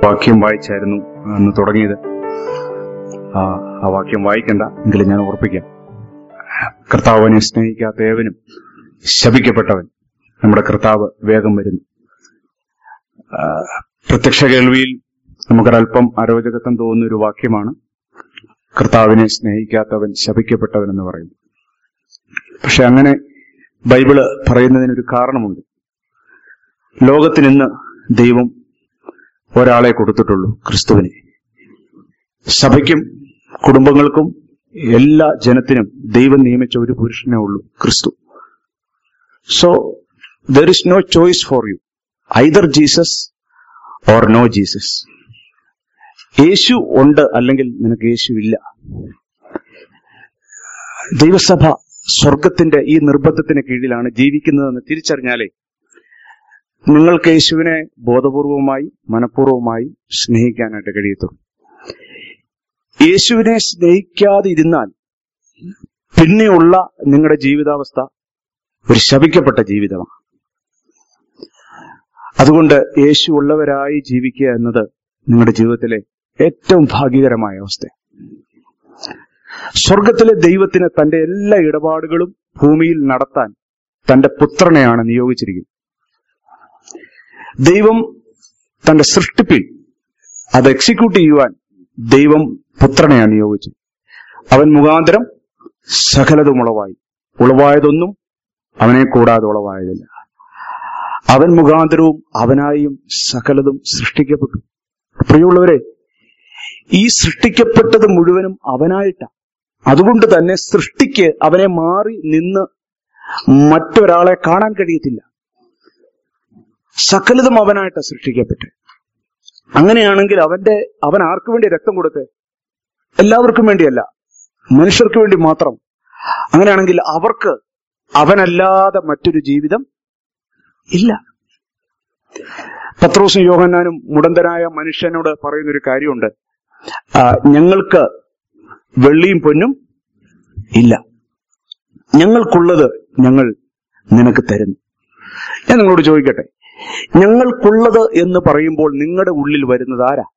വാക്യം വായിച്ചായിരുന്നു അന്ന് തുടങ്ങിയത്. ആ വാക്യം വായിക്കണ്ട എങ്കിലും ഞാൻ ഓർപ്പിക്കാം. കർത്താവിനെ സ്നേഹിക്കാത്ത ഏവനും ശപിക്കപ്പെട്ടവൻ. നമ്മുടെ കർത്താവ് വേഗം വരുന്നു. പ്രത്യക്ഷ കേൾവിയിൽ നമുക്കൊരല്പം അരോചകത്വം തോന്നുന്ന ഒരു വാക്യമാണ് കർത്താവിനെ സ്നേഹിക്കാത്തവൻ ശപിക്കപ്പെട്ടവൻ എന്ന് പറയുന്നത്. പക്ഷെ അങ്ങനെ ബൈബിള് പറയുന്നതിനൊരു കാരണമുണ്ട്. ലോകത്തിന് ഇന്ന് ദൈവം ഒരാളെ കൊടുത്തിട്ടുള്ളൂ, ക്രിസ്തുവിനെ. സഭയ്ക്കും കുടുംബങ്ങൾക്കും എല്ലാ ജനത്തിനും ദൈവം നിയമിച്ച ഒരു പുരുഷനേ ഉള്ളൂ, ക്രിസ്തു. So there is no choice for you, either Jesus or no Jesus. യേശു ഉണ്ട്, അല്ലെങ്കിൽ നിനക്ക് യേശു ഇല്ല. ദൈവസഭ സ്വർഗത്തിന്റെ ഈ നിർബന്ധത്തിന് കീഴിലാണ് ജീവിക്കുന്നതെന്ന് തിരിച്ചറിഞ്ഞാലേ നിങ്ങൾക്ക് യേശുവിനെ ബോധപൂർവമായി മനഃപൂർവമായി സ്നേഹിക്കാനായിട്ട് കഴിയത്തുള്ളൂ. യേശുവിനെ സ്നേഹിക്കാതെ ഇരുന്നാൽ പിന്നെയുള്ള നിങ്ങളുടെ ജീവിതാവസ്ഥ ഒരു ശപിക്കപ്പെട്ട ജീവിതമാണ്. അതുകൊണ്ട് യേശു ഉള്ളവരായി ജീവിക്കുക എന്നത് നിങ്ങളുടെ ജീവിതത്തിലെ ഏറ്റവും ഭാഗ്യകരമായ അവസ്ഥ. സ്വർഗത്തിലെ ദൈവത്തിന് തന്റെ എല്ലാ ഇടപാടുകളും ഭൂമിയിൽ നടത്താൻ തന്റെ പുത്രനെയാണ് നിയോഗിച്ചിരിക്കുന്നത്. ദൈവം തന്റെ സൃഷ്ടിപ്പിൽ അത് എക്സിക്യൂട്ട് ചെയ്യുവാൻ ദൈവം പുത്രനെയാണ് നിയോഗിച്ചത്. അവൻ മുഖാന്തരം സകലതും ഉളവായി. ഉളവായതൊന്നും അവനെ കൂടാതെ ഉളവായതില്ല. അവൻ മുഖാന്തരവും അവനായും സകലതും സൃഷ്ടിക്കപ്പെട്ടു. പ്രിയമുള്ളവരെ, ഈ സൃഷ്ടിക്കപ്പെട്ടത് മുഴുവനും അവനായിട്ടാണ്. അതുകൊണ്ട് തന്നെ സൃഷ്ടിക്ക് അവനെ മാറി നിന്ന് മറ്റൊരാളെ കാണാൻ കഴിയത്തില്ല. സകലതും അവനായിട്ട് സൃഷ്ടിക്കപ്പെട്ടു. അങ്ങനെയാണെങ്കിൽ അവൻ ആർക്കു വേണ്ടി രക്തം കൊടുത്തേ? എല്ലാവർക്കും വേണ്ടിയല്ല, മനുഷ്യർക്ക് വേണ്ടി മാത്രം. അങ്ങനെയാണെങ്കിൽ അവർക്ക് അവനല്ലാതെ മറ്റൊരു ജീവിതം ഇല്ല. പത്രോസും യോഹന്നാനും മുടന്തനായ മനുഷ്യനോട് പറയുന്നൊരു കാര്യമുണ്ട്. ഞങ്ങൾക്ക് വെള്ളിയും പൊന്നും ഇല്ല, ഞങ്ങൾക്കുള്ളത് ഞങ്ങൾ നിനക്ക് തരുന്നു. ഞാൻ നിങ്ങളോട് ചോദിക്കട്ടെ, ഞങ്ങൾക്കുള്ളത് എന്ന് പറയുമ്പോൾ നിങ്ങളുടെ ഉള്ളിൽ വരുന്നത് ആരാ?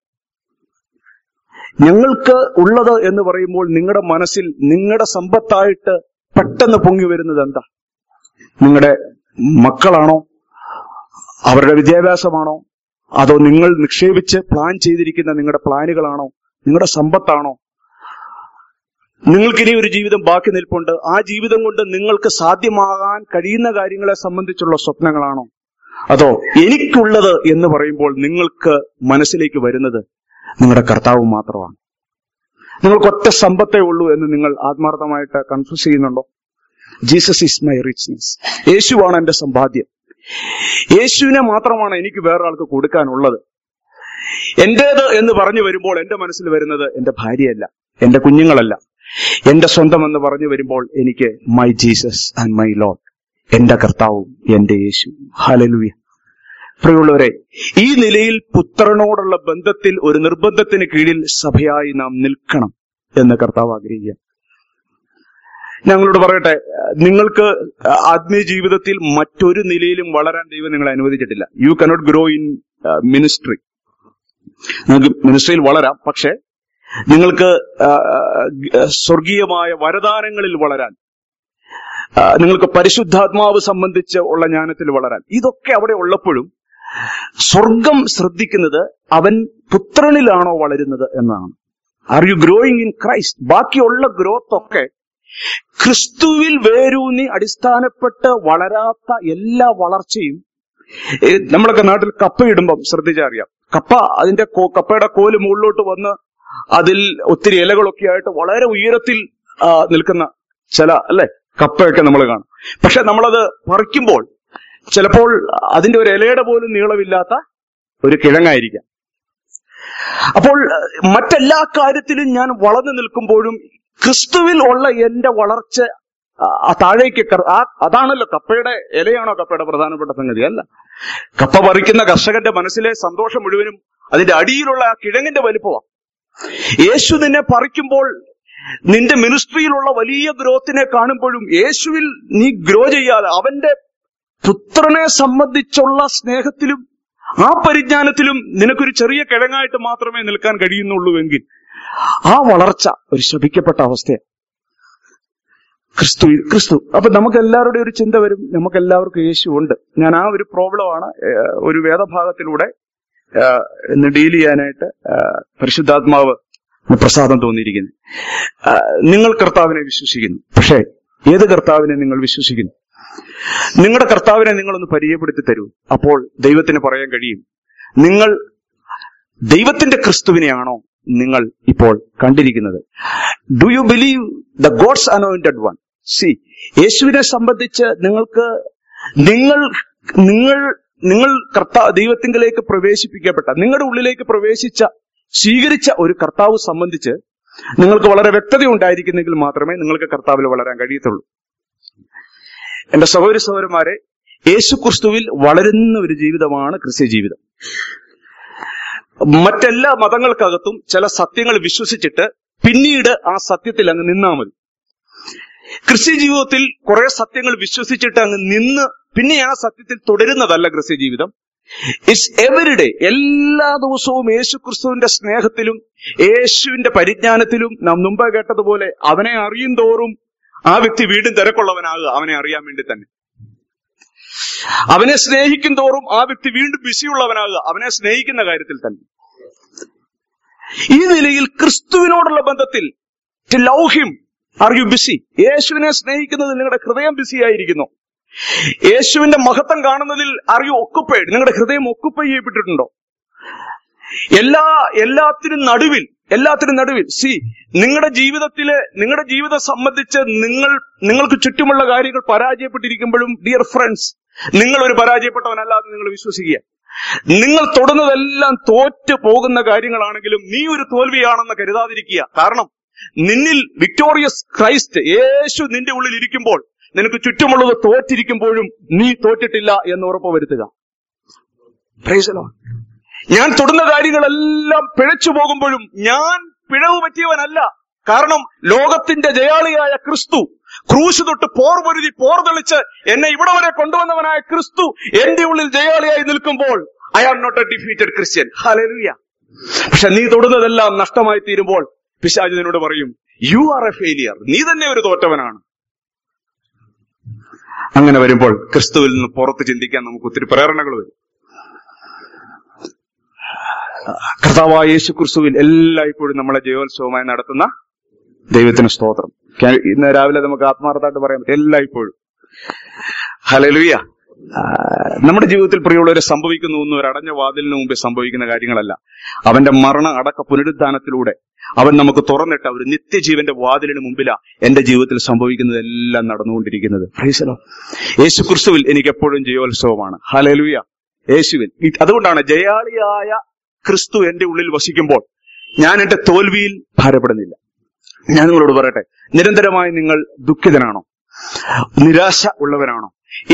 ഞങ്ങൾക്ക് ഉള്ളത് എന്ന് പറയുമ്പോൾ നിങ്ങളുടെ മനസ്സിൽ നിങ്ങളുടെ സമ്പത്തായിട്ട് പെട്ടെന്ന് പൊങ്ങി വരുന്നത് എന്താ? നിങ്ങളുടെ മക്കളാണോ? അവരുടെ വിദ്യാഭ്യാസമാണോ? അതോ നിങ്ങൾ നിക്ഷേപിച്ച് പ്ലാൻ ചെയ്തിരിക്കുന്ന നിങ്ങളുടെ പ്ലാനുകളാണോ? നിങ്ങളുടെ സമ്പത്താണോ? നിങ്ങൾക്കിനി ഒരു ജീവിതം ബാക്കി നിൽപ്പുണ്ട്. ആ ജീവിതം കൊണ്ട് നിങ്ങൾക്ക് സാധ്യമാകാൻ കഴിയുന്ന കാര്യങ്ങളെ സംബന്ധിച്ചുള്ള സ്വപ്നങ്ങളാണോ? അതോ എനിക്കുള്ളത് എന്ന് പറയുമ്പോൾ നിങ്ങൾക്ക് മനസ്സിലേക്ക് വരുന്നത് നിങ്ങളുടെ കർത്താവ് മാത്രമാണ്? നിങ്ങൾക്ക് ഒറ്റ സമ്പത്തേ ഉള്ളൂ എന്ന് നിങ്ങൾ ആത്മാർത്ഥമായിട്ട് കൺഫ്യൂസ് ചെയ്യുന്നുണ്ടോ? Jesus is my richness. യേശുവാണ് എന്റെ സമ്പാദ്യം. യേശുവിനെ മാത്രമാണ് എനിക്ക് വേറൊരാൾക്ക് കൊടുക്കാനുള്ളത്. എന്റേത് എന്ന് പറഞ്ഞു വരുമ്പോൾ എന്റെ മനസ്സിൽ വരുന്നത് എന്റെ ഭാര്യയല്ല, എന്റെ കുഞ്ഞുങ്ങളല്ല. എന്റെ സ്വന്തം എന്ന് പറഞ്ഞു വരുമ്പോൾ എനിക്ക് my Jesus and my lord, എന്റെ കർത്താവും എന്റെ യേശു. ഹല്ലേലൂയ. പ്രിയമുള്ളവരെ, ഈ നിലയിൽ പുത്രനോടുള്ള ബന്ധത്തിൽ ഒരു നിർബന്ധത്തിന് കീഴിൽ സഭയായി നാം നിൽക്കണം എന്ന് കർത്താവ് ആഗ്രഹിക്കുക. ഞങ്ങളോട് പറയട്ടെ, നിങ്ങൾക്ക് ആത്മീയ ജീവിതത്തിൽ മറ്റൊരു നിലയിലും വളരാൻ ദൈവം നിങ്ങളെ അനുവദിച്ചിട്ടില്ല. You cannot grow in ministry. നിങ്ങൾക്ക് മിനിസ്ട്രിയിൽ വളരാം, പക്ഷെ നിങ്ങൾക്ക് സ്വർഗീയമായ വരദാനങ്ങളിൽ വളരാൻ, നിങ്ങൾക്ക് പരിശുദ്ധാത്മാവ് സംബന്ധിച്ച് ഉള്ള ജ്ഞാനത്തിൽ വളരാൻ, ഇതൊക്കെ അവിടെ ഉള്ളപ്പോഴും സ്വർഗം ശ്രദ്ധിക്കുന്നത് അവൻ പുത്രനിലാണോ വളരുന്നത് എന്നാണ്. Are you growing in Christ? ബാക്കിയുള്ള ഗ്രോത്ത് ഒക്കെ ക്രിസ്തുവിൽ വേരൂന്നി അടിസ്ഥാനപ്പെട്ട് വളരാത്ത എല്ലാ വളർച്ചയും. നമ്മളൊക്കെ നാട്ടിൽ കപ്പയിടുമ്പം ശ്രദ്ധിച്ചറിയാം, കപ്പയുടെ കോല് മുകളിലോട്ട് വന്ന് അതിൽ ഒത്തിരി ഇലകളൊക്കെ ആയിട്ട് വളരെ ഉയരത്തിൽ നിൽക്കുന്ന ചില കപ്പയൊക്കെ നമ്മൾ കാണും. പക്ഷെ നമ്മളത് പറിക്കുമ്പോൾ ചിലപ്പോൾ അതിന്റെ ഒരു ഇലയുടെ പോലും നീളമില്ലാത്ത ഒരു കിഴങ്ങായിരിക്കാം. അപ്പോൾ മറ്റെല്ലാ കാര്യത്തിലും ഞാൻ വളർന്നു നിൽക്കുമ്പോഴും ക്രിസ്തുവിൽ ഉള്ള എന്റെ വളർച്ച താഴേക്ക് അതാണല്ലോ. കപ്പയുടെ ഇലയാണോ കപ്പയുടെ പ്രധാനപ്പെട്ട സംഗതി? അല്ല. കപ്പ പറിക്കുന്ന കർഷകന്റെ മനസ്സിലെ സന്തോഷം മുഴുവനും അതിന്റെ അടിയിലുള്ള ആ കിഴങ്ങിന്റെ വലിപ്പമാണ്. യേശു നിന്നെ പറിക്കുമ്പോൾ നിന്റെ മിനിസ്ട്രിയിലുള്ള വലിയ ഗ്രോത്തിനെ കാണുമ്പോഴും യേശുവിൽ നീ ഗ്രോ ചെയ്യാതെ അവന്റെ പുത്രനെ സംബന്ധിച്ചുള്ള സ്നേഹത്തിലും ആ പരിജ്ഞാനത്തിലും നിനക്കൊരു ചെറിയ കിഴങ്ങായിട്ട് മാത്രമേ നിൽക്കാൻ കഴിയുന്നുള്ളൂവെങ്കിൽ ആ വളർച്ച ഒരു ശപിക്കപ്പെട്ട അവസ്ഥയാണ്. ക്രിസ്തു അപ്പൊ നമുക്ക് എല്ലാവരുടെയും ഒരു ചിന്ത വരും, നമുക്ക് എല്ലാവർക്കും യേശു ഉണ്ട്. ഞാൻ ആ ഒരു പ്രോബ്ലമാണ് ഒരു വേദഭാഗത്തിലൂടെ ഇന്ന് ഡീൽ ചെയ്യാനായിട്ട് പരിശുദ്ധാത്മാവ് പ്രസാദം തോന്നിയിരിക്കുന്നത്. നിങ്ങൾ കർത്താവിനെ വിശ്വസിക്കുന്നു, പക്ഷേ ഏത് കർത്താവിനെ നിങ്ങൾ വിശ്വസിക്കുന്നു? നിങ്ങളുടെ കർത്താവിനെ നിങ്ങളൊന്ന് പരിചയപ്പെടുത്തി തരൂ. അപ്പോൾ ദൈവത്തിന് പറയാൻ കഴിയും, നിങ്ങൾ ദൈവത്തിന്റെ ക്രിസ്തുവിനെയാണോ നിങ്ങൾ ഇപ്പോൾ കണ്ടിരിക്കുന്നത്? Do you believe the God's anointed one? See, യേശുവിനെ സംബന്ധിച്ച് നിങ്ങൾ ദൈവത്തിങ്കിലേക്ക് പ്രവേശിപ്പിക്കപ്പെട്ട, നിങ്ങളുടെ ഉള്ളിലേക്ക് സ്വീകരിച്ച ഒരു കർത്താവ് സംബന്ധിച്ച് നിങ്ങൾക്ക് വളരെ വ്യക്തത ഉണ്ടായിരിക്കുന്നെങ്കിൽ മാത്രമേ നിങ്ങൾക്ക് കർത്താവിൽ വളരാൻ കഴിയത്തുള്ളൂ. എന്റെ സഹോദരി സഹോദരന്മാരെ, യേശു ക്രിസ്തുവിൽ വളരുന്ന ഒരു ജീവിതമാണ് ക്രിസ്ത്യ ജീവിതം. മറ്റെല്ലാ മതങ്ങൾക്കകത്തും ചില സത്യങ്ങൾ വിശ്വസിച്ചിട്ട് പിന്നീട് ആ സത്യത്തിൽ അങ്ങ് നിന്നാ മതി. ക്രിസ്ത്യ ജീവിതത്തിൽ കുറെ സത്യങ്ങൾ വിശ്വസിച്ചിട്ട് അങ്ങ് നിന്ന് പിന്നെ ആ സത്യത്തിൽ തുടരുന്നതല്ല ക്രിസ്ത്യ ജീവിതം. It's everyday. എല്ലാ ദിവസവും യേശു ക്രിസ്തുവിന്റെ സ്നേഹത്തിലും യേശുവിന്റെ പരിജ്ഞാനത്തിലും നാം മുമ്പ് കേട്ടതുപോലെ അവനെ അറിയും തോറും ആ വ്യക്തി വീണ്ടും തിരക്കുള്ളവനാകുക, അവനെ അറിയാൻ വേണ്ടി തന്നെ. അവനെ സ്നേഹിക്കും തോറും ആ വ്യക്തി വീണ്ടും ബിസിയുള്ളവനാകുക, അവനെ സ്നേഹിക്കുന്ന കാര്യത്തിൽ തന്നെ. ഈ നിലയിൽ ക്രിസ്തുവിനോടുള്ള ബന്ധത്തിൽ to love him, are you busy? യേശുവിനെ സ്നേഹിക്കുന്നതിൽ നിങ്ങളുടെ ഹൃദയം ബിസി ആയിരിക്കുന്നു. യേശുവിന്റെ മഹത്വം കാണുന്നതിൽ ആർ യു ഒക്കുപ്പൈഡ്? നിങ്ങളുടെ ഹൃദയം ഒക്കുപ്പൈ ചെയ്യപ്പെട്ടിട്ടുണ്ടോ? എല്ലാത്തിനും നടുവിൽ സി, നിങ്ങളുടെ ജീവിതം സംബന്ധിച്ച് നിങ്ങൾക്ക് ചുറ്റുമുള്ള കാര്യങ്ങൾ പരാജയപ്പെട്ടിരിക്കുമ്പോഴും ഡിയർ ഫ്രണ്ട്സ്, നിങ്ങൾ ഒരു പരാജയപ്പെട്ടവനല്ലാതെ നിങ്ങൾ വിശ്വസിക്കുക. നിങ്ങൾ തൊടുന്നതെല്ലാം തോറ്റു പോകുന്ന കാര്യങ്ങളാണെങ്കിലും നീ ഒരു തോൽവിയാണെന്ന് കരുതാതിരിക്കുക. കാരണം നിന്നിൽ വിക്ടോറിയസ് ക്രൈസ്റ്റ് യേശു നിന്റെ ഉള്ളിൽ ഇരിക്കുമ്പോൾ നിനക്ക് ചുറ്റുമുള്ളത് തോറ്റിരിക്കുമ്പോഴും നീ തോറ്റിട്ടില്ല എന്ന് ഉറപ്പ് വരുത്തുക. Praise the lord. ഞാൻ തൊടുന്ന കാര്യങ്ങളെല്ലാം പിഴച്ചു പോകുമ്പോഴും ഞാൻ പിഴവ് പറ്റിയവനല്ല. കാരണം ലോകത്തിന്റെ ജയാളിയായ ക്രിസ്തു, ക്രൂശ് തൊട്ട് പോർ തെളിച്ച് എന്നെ ഇവിടെ വരെ കൊണ്ടുവന്നവനായ ക്രിസ്തു എന്റെ ഉള്ളിൽ ജയാളിയായി നിൽക്കുമ്പോൾ I am not a defeated Christian. Hallelujah. പക്ഷെ നീ തൊടുന്നതെല്ലാം നഷ്ടമായി തീരുമ്പോൾ പിശാച് നിന്നോട് പറയും, യു ആർ എ ഫെയിലിയർ, നീ തന്നെ ഒരു തോറ്റവനാണ്. അങ്ങനെ വരുമ്പോൾ ക്രിസ്തുവിൽ നിന്ന് പുറത്ത് ചിന്തിക്കാൻ നമുക്ക് ഒത്തിരി പ്രേരണകൾ വരും. കർത്താവായ യേശു ക്രിസ്തുവിൽ എല്ലായ്പ്പോഴും നമ്മളെ ജയോത്സവമായി നടത്തുന്ന ദൈവത്തിന് സ്തോത്രം. ഇന്ന് രാവിലെ നമുക്ക് ആത്മാർത്ഥമായിട്ട് പറയാൻ പറ്റും, എല്ലായ്പ്പോഴും. ഹല്ലേലൂയ. നമ്മുടെ ജീവിതത്തിൽ പ്രിയമുള്ളവരെ സംഭവിക്കുന്ന ഒന്നും ഒരു അടഞ്ഞ വാതിലിന് മുമ്പേ സംഭവിക്കുന്ന കാര്യങ്ങളല്ല. അവന്റെ മരണ അടക്ക പുനരുദ്ധാനത്തിലൂടെ അവൻ നമുക്ക് തുറന്നിട്ട ഒരു നിത്യജീവന്റെ വാതിലിന് മുമ്പിലാ എന്റെ ജീവിതത്തിൽ സംഭവിക്കുന്നതെല്ലാം നടന്നുകൊണ്ടിരിക്കുന്നത്. Price the Lord. യേശു ക്രിസ്തുവിൽ എനിക്ക് എപ്പോഴും ജയോത്സവമാണ്. ഹല്ലേലൂയ. യേശുവിൽ. അതുകൊണ്ടാണ് ജയാളിയായ ക്രിസ്തു എന്റെ ഉള്ളിൽ വസിക്കുമ്പോൾ ഞാൻ എന്റെ തോൽവിയിൽ ഭാരപ്പെടുന്നില്ല. ഞാൻ നിങ്ങളോട് പറയട്ടെ, നിരന്തരമായി നിങ്ങൾ ദുഃഖിതനാണോ? നിരാശ ഉള്ളവനാണോ?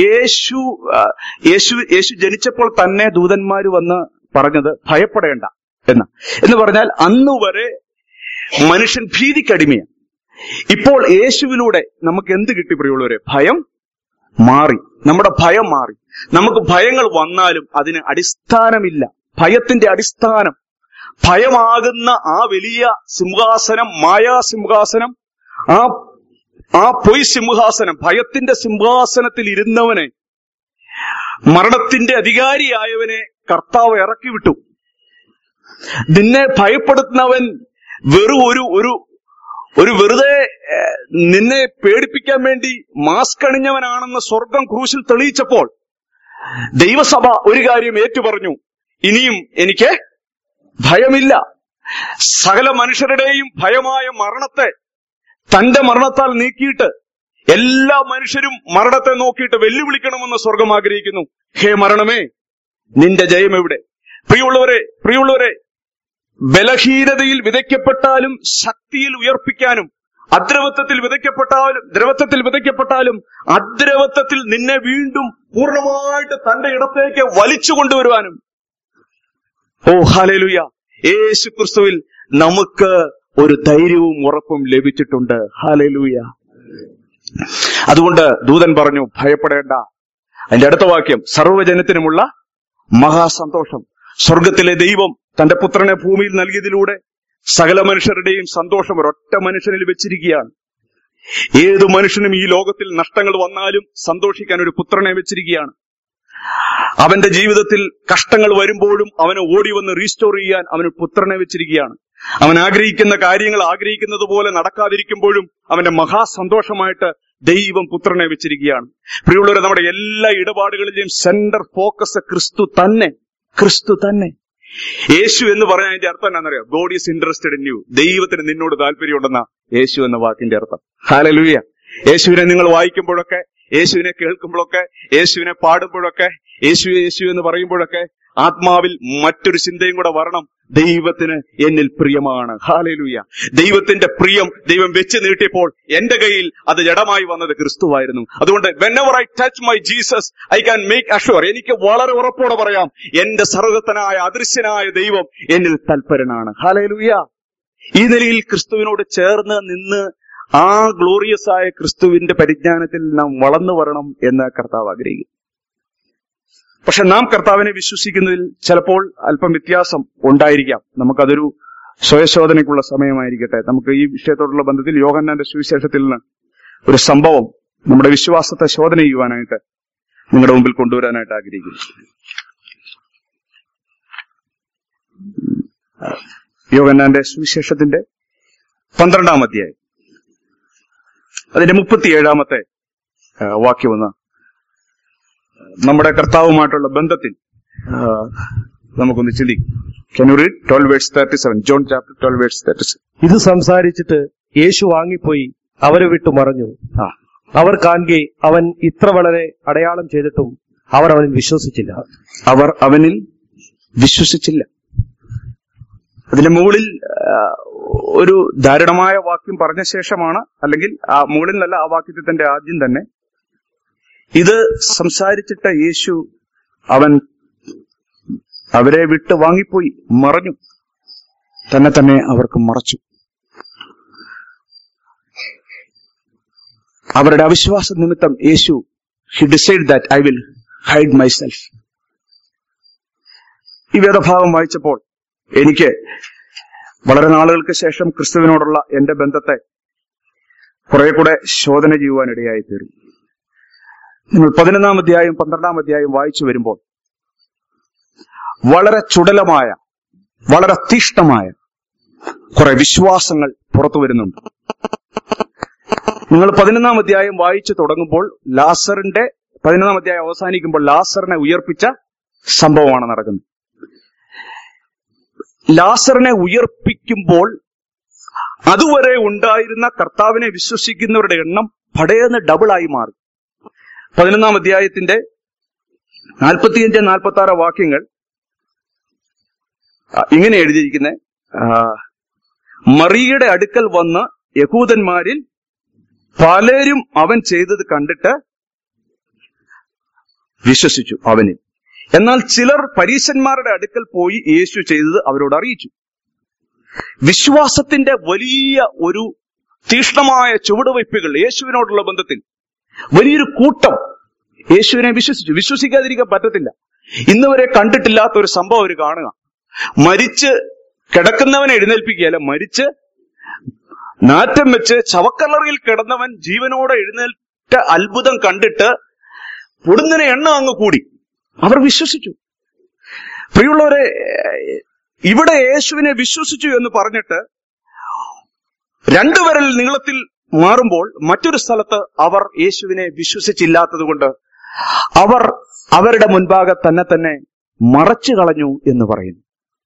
യേശു ജനിച്ചപ്പോൾ തന്നെ ദൂതന്മാര് വന്ന് പറഞ്ഞത് ഭയപ്പെടേണ്ട എന്ന് പറഞ്ഞാൽ അന്ന് വരെ മനുഷ്യൻ ഭീതിക്കടിമയാണ്. ഇപ്പോൾ യേശുവിലൂടെ നമുക്ക് എന്ത് കിട്ടി പ്രിയമുള്ളവരെ? ഭയം മാറി. നമ്മുടെ ഭയം മാറി. നമുക്ക് ഭയങ്ങൾ വന്നാലും അതിന് അടിസ്ഥാനമില്ല. ഭയത്തിന്റെ അടിസ്ഥാനം, ഭയമാകുന്ന ആ വലിയ സിംഹാസനം, മായാസിംഹാസനം, ആ പൊയ് സിംഹാസനം, ഭയത്തിന്റെ സിംഹാസനത്തിൽ ഇരുന്നവനെ, മരണത്തിന്റെ അധികാരിയായവനെ കർത്താവ് ഇറക്കി വിട്ടു. നിന്നെ ഭയപ്പെടുത്തുന്നവൻ വെറുതെ നിന്നെ പേടിപ്പിക്കാൻ വേണ്ടി മാസ്ക് അണിഞ്ഞവനാണെന്ന് സ്വർഗം ക്രൂശിൽ തെളിയിച്ചപ്പോൾ ദൈവസഭ ഒരു കാര്യം ഏറ്റുപറഞ്ഞു, ഇനിയും എനിക്ക് ഭയമില്ല. സകല മനുഷ്യരുടെയും ഭയമായ മരണത്തെ തന്റെ മരണത്താൽ നീക്കിയിട്ട് എല്ലാ മനുഷ്യരും മരണത്തെ നോക്കിയിട്ട് വെല്ലുവിളിക്കണമെന്ന് സ്വർഗം ആഗ്രഹിക്കുന്നു. ഹേ മരണമേ, നിന്റെ ജയം എവിടെ? പ്രിയമുള്ളവരെ, ബലഹീനതയിൽ വിതയ്ക്കപ്പെട്ടാലും ശക്തിയിൽ ഉയർപ്പിക്കാനും, ദ്രവത്വത്തിൽ വിതയ്ക്കപ്പെട്ടാലും അദ്രവത്വത്തിൽ നിന്നെ വീണ്ടും പൂർണ്ണമായിട്ട് തന്റെ ഇടത്തേക്ക് വലിച്ചു കൊണ്ടുവരുവാനും, ഓ ഹല്ലേലൂയ, യേശു ക്രിസ്തുവിൽ നമുക്ക് ഒരു ധൈര്യവും ഉറപ്പും ലഭിച്ചിട്ടുണ്ട്. ഹല്ലേലൂയ. അതുകൊണ്ട് ദൂതൻ പറഞ്ഞു ഭയപ്പെടേണ്ട. അതിന്റെ അടുത്ത വാക്യം, സർവ്വജനത്തിനുമുള്ള മഹാസന്തോഷം. സ്വർഗത്തിലെ ദൈവം തന്റെ പുത്രനെ ഭൂമിയിൽ നൽകിയതിലൂടെ സകല മനുഷ്യരുടെയും സന്തോഷം ഒരൊറ്റ മനുഷ്യനിൽ വെച്ചിരിക്കുകയാണ്. ഏതു മനുഷ്യനും ഈ ലോകത്തിൽ നഷ്ടങ്ങൾ വന്നാലും സന്തോഷിക്കാൻ ഒരു പുത്രനെ വെച്ചിരിക്കുകയാണ്. അവന്റെ ജീവിതത്തിൽ കഷ്ടങ്ങൾ വരുമ്പോഴും അവനെ ഓടി വന്ന് റീസ്റ്റോർ ചെയ്യാൻ അവന് പുത്രനെ വെച്ചിരിക്കുകയാണ്. അവൻ ആഗ്രഹിക്കുന്ന കാര്യങ്ങൾ ആഗ്രഹിക്കുന്നത് പോലെ നടക്കാതിരിക്കുമ്പോഴും അവന്റെ മഹാസന്തോഷമായിട്ട് ദൈവം പുത്രനെ വെച്ചിരിക്കുകയാണ്. പ്രിയമുള്ളവരെ, നമ്മുടെ എല്ലാ ഇടപാടുകളിലെയും സെന്റർ ഫോക്കസ് ക്രിസ്തു തന്നെ. ക്രിസ്തു തന്നെ. യേശു എന്ന് പറഞ്ഞാൽ അതിന്റെ അർത്ഥം എന്താണെന്നറിയാം? God is interested in you. ദൈവത്തിന് നിന്നോട് താല്പര്യമുണ്ടെന്ന യേശു എന്ന വാക്കിന്റെ അർത്ഥം. ഹല്ലേലൂയ. യേശുവിനെ നിങ്ങൾ വായിക്കുമ്പോഴൊക്കെ, യേശുവിനെ കേൾക്കുമ്പോഴൊക്കെ, യേശുവിനെ പാടുമ്പോഴൊക്കെ, യേശു യേശു എന്ന് പറയുമ്പോഴൊക്കെ ആത്മാവിൽ മറ്റൊരു ചിന്തയും കൂടെ വരണം. ദൈവത്തിന് എന്നിൽ പ്രിയമാണ്. ഹല്ലേലൂയ. ദൈവത്തിന്റെ പ്രിയം ദൈവം വെച്ച് നീട്ടിയപ്പോൾ എന്റെ കയ്യിൽ അത് ജഡമായി വന്നത് ക്രിസ്തുവായിരുന്നു. അതുകൊണ്ട് whenever I touch my Jesus, I can make assure, എനിക്ക് വളരെ ഉറപ്പോടെ പറയാം, എന്റെ സർവ്വതനായ അദൃശ്യനായ ദൈവം എന്നിൽ തൽപരനാണ്. ഹല്ലേലൂയ. ഈ നിലയിൽ ക്രിസ്തുവിനോട് ചേർന്ന് നിന്ന് ആ ഗ്ലോറിയസ് ആയ ക്രിസ്തുവിന്റെ പരിജ്ഞാനത്തിൽ നാം വളർന്നു വരണം എന്ന് കർത്താവ് ആഗ്രഹിക്കും. പക്ഷെ നാം കർത്താവിനെ വിശ്വസിക്കുന്നതിൽ ചിലപ്പോൾ അല്പം വ്യത്യാസം ഉണ്ടായിരിക്കാം. നമുക്കതൊരു സ്വയശോധനയ്ക്കുള്ള സമയമായിരിക്കട്ടെ. നമുക്ക് ഈ വിഷയത്തോടുള്ള ബന്ധത്തിൽ യോഹന്നാന്റെ സുവിശേഷത്തിൽ നിന്ന് ഒരു സംഭവം നമ്മുടെ വിശ്വാസത്തെ ശോധന ചെയ്യുവാനായിട്ട് നിങ്ങളുടെ മുമ്പിൽ കൊണ്ടുവരാനായിട്ട് ആഗ്രഹിക്കുന്നു. യോഹന്നാന്റെ സുവിശേഷത്തിന്റെ 12-ാം അധ്യായം അതിന്റെ 37-ാമത്തെ വാക്യം നമ്മുടെ കർത്താവുമായിട്ടുള്ള ബന്ധത്തിൽ നമുക്കൊന്ന് ചിന്തിക്കും. Can you read 12:37? John chapter 12:37. ഇത് സംസാരിച്ചിട്ട് യേശു വാങ്ങിപ്പോയി അവരെ വിട്ടു മറഞ്ഞു. അവർ കാണുകെ അവൻ ഇത്ര വളരെ അടയാളം ചെയ്തിട്ടും അവർ അവനിൽ വിശ്വസിച്ചില്ല. അവർ അവനിൽ വിശ്വസിച്ചില്ല. അതിന്റെ മുകളിൽ ഒരു ദാരുണമായ വാക്യം പറഞ്ഞ ശേഷമാണ്, അല്ലെങ്കിൽ ആ മുകളിൽ നല്ല ആ വാക്യത്തിൽ തന്റെ ആദ്യം തന്നെ ഇത് സംസാരിച്ചിട്ട് യേശു അവരെ വിട്ട് വാങ്ങിപ്പോയി മറഞ്ഞു, തന്നെ അവർക്ക് മറച്ചു. അവരുടെ അവിശ്വാസ നിമിത്തം യേശു he decide that I will hide myself. ഈ വേദഭാഗം വായിച്ചപ്പോൾ എനിക്ക് വളരെ നാളുകൾക്ക് ശേഷം ക്രിസ്തുവിനോടുള്ള എന്റെ ബന്ധത്തെ കുറെ കൂടെ ശോധന ചെയ്യുവാനിടയായി തീരും. നിങ്ങൾ 11-ാം അധ്യായം 12-ാം അധ്യായം വായിച്ചു വരുമ്പോൾ വളരെ ചുടലമായ, വളരെ തീഷ്ണമായ കുറെ വിശ്വാസങ്ങൾ പുറത്തു വരുന്നുണ്ട്. നിങ്ങൾ 11-ാം അധ്യായം വായിച്ചു തുടങ്ങുമ്പോൾ 11-ാം അധ്യായം അവസാനിക്കുമ്പോൾ ലാസറിനെ ഉയർപ്പിച്ച സംഭവമാണ് നടക്കുന്നത്. ലാസറിനെ ഉയർപ്പിക്കുമ്പോൾ അതുവരെ ഉണ്ടായിരുന്ന കർത്താവിനെ വിശ്വസിക്കുന്നവരുടെ എണ്ണം പടയെന്ന് ഡബിളായി മാറി. 11-ാം അധ്യായത്തിന്റെ 45-46 വാക്യങ്ങൾ ഇങ്ങനെ എഴുതിയിരിക്കുന്നത്, മറിയയുടെ അടുക്കൽ വന്ന് യഹൂദന്മാരിൽ പലരും അവൻ ചെയ്തത് കണ്ടിട്ട് വിശ്വസിച്ചു അവനിൽ. എന്നാൽ ചിലർ പരീശന്മാരുടെ അടുക്കൽ പോയി യേശു ചെയ്തത് അവരോട് അറിയിച്ചു. വിശ്വാസത്തിന്റെ വലിയ ഒരു തീഷ്ണമായ ചുവടുവയ്പ്പുകൾ യേശുവിനോടുള്ള ബന്ധത്തിൽ വലിയൊരു കൂട്ടം യേശുവിനെ വിശ്വസിച്ചു. വിശ്വസിക്കാതിരിക്കാൻ പറ്റത്തില്ല. ഇന്ന് വരെ കണ്ടിട്ടില്ലാത്ത ഒരു സംഭവം അവർ കാണുക. മരിച്ച് കിടക്കുന്നവനെ എഴുന്നേൽപ്പിക്കുകയല്ല, മരിച്ച് നാറ്റം വെച്ച് ശവക്കല്ലറയിൽ കിടന്നവൻ ജീവനോടെ എഴുന്നേൽറ്റ അത്ഭുതം കണ്ടിട്ട് പൊടുന്നതിനെ എണ്ണം അങ്ങ് കൂടി. അവർ വിശ്വസിച്ചു. പ്രിയമുള്ളവരെ, ഇവിടെ യേശുവിനെ വിശ്വസിച്ചു എന്ന് പറഞ്ഞിട്ട് 2 വിരൽ നീളത്തിൽ മാറുമ്പോൾ മറ്റൊരു സ്ഥലത്ത് അവർ യേശുവിനെ വിശ്വസിച്ചില്ലാത്തത് കൊണ്ട് അവർ അവരുടെ മുൻപാകെ തന്നെ മറച്ചു കളഞ്ഞു എന്ന് പറയുന്നു.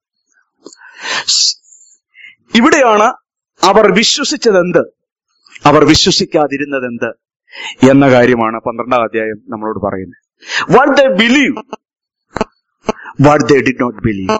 ഇവിടെയാണ് അവർ വിശ്വസിച്ചതെന്ത്, അവർ വിശ്വസിക്കാതിരുന്നതെന്ത് എന്ന കാര്യമാണ് 12-ാം അധ്യായം നമ്മളോട് പറയുന്നത്. What they believe, what they did not believe.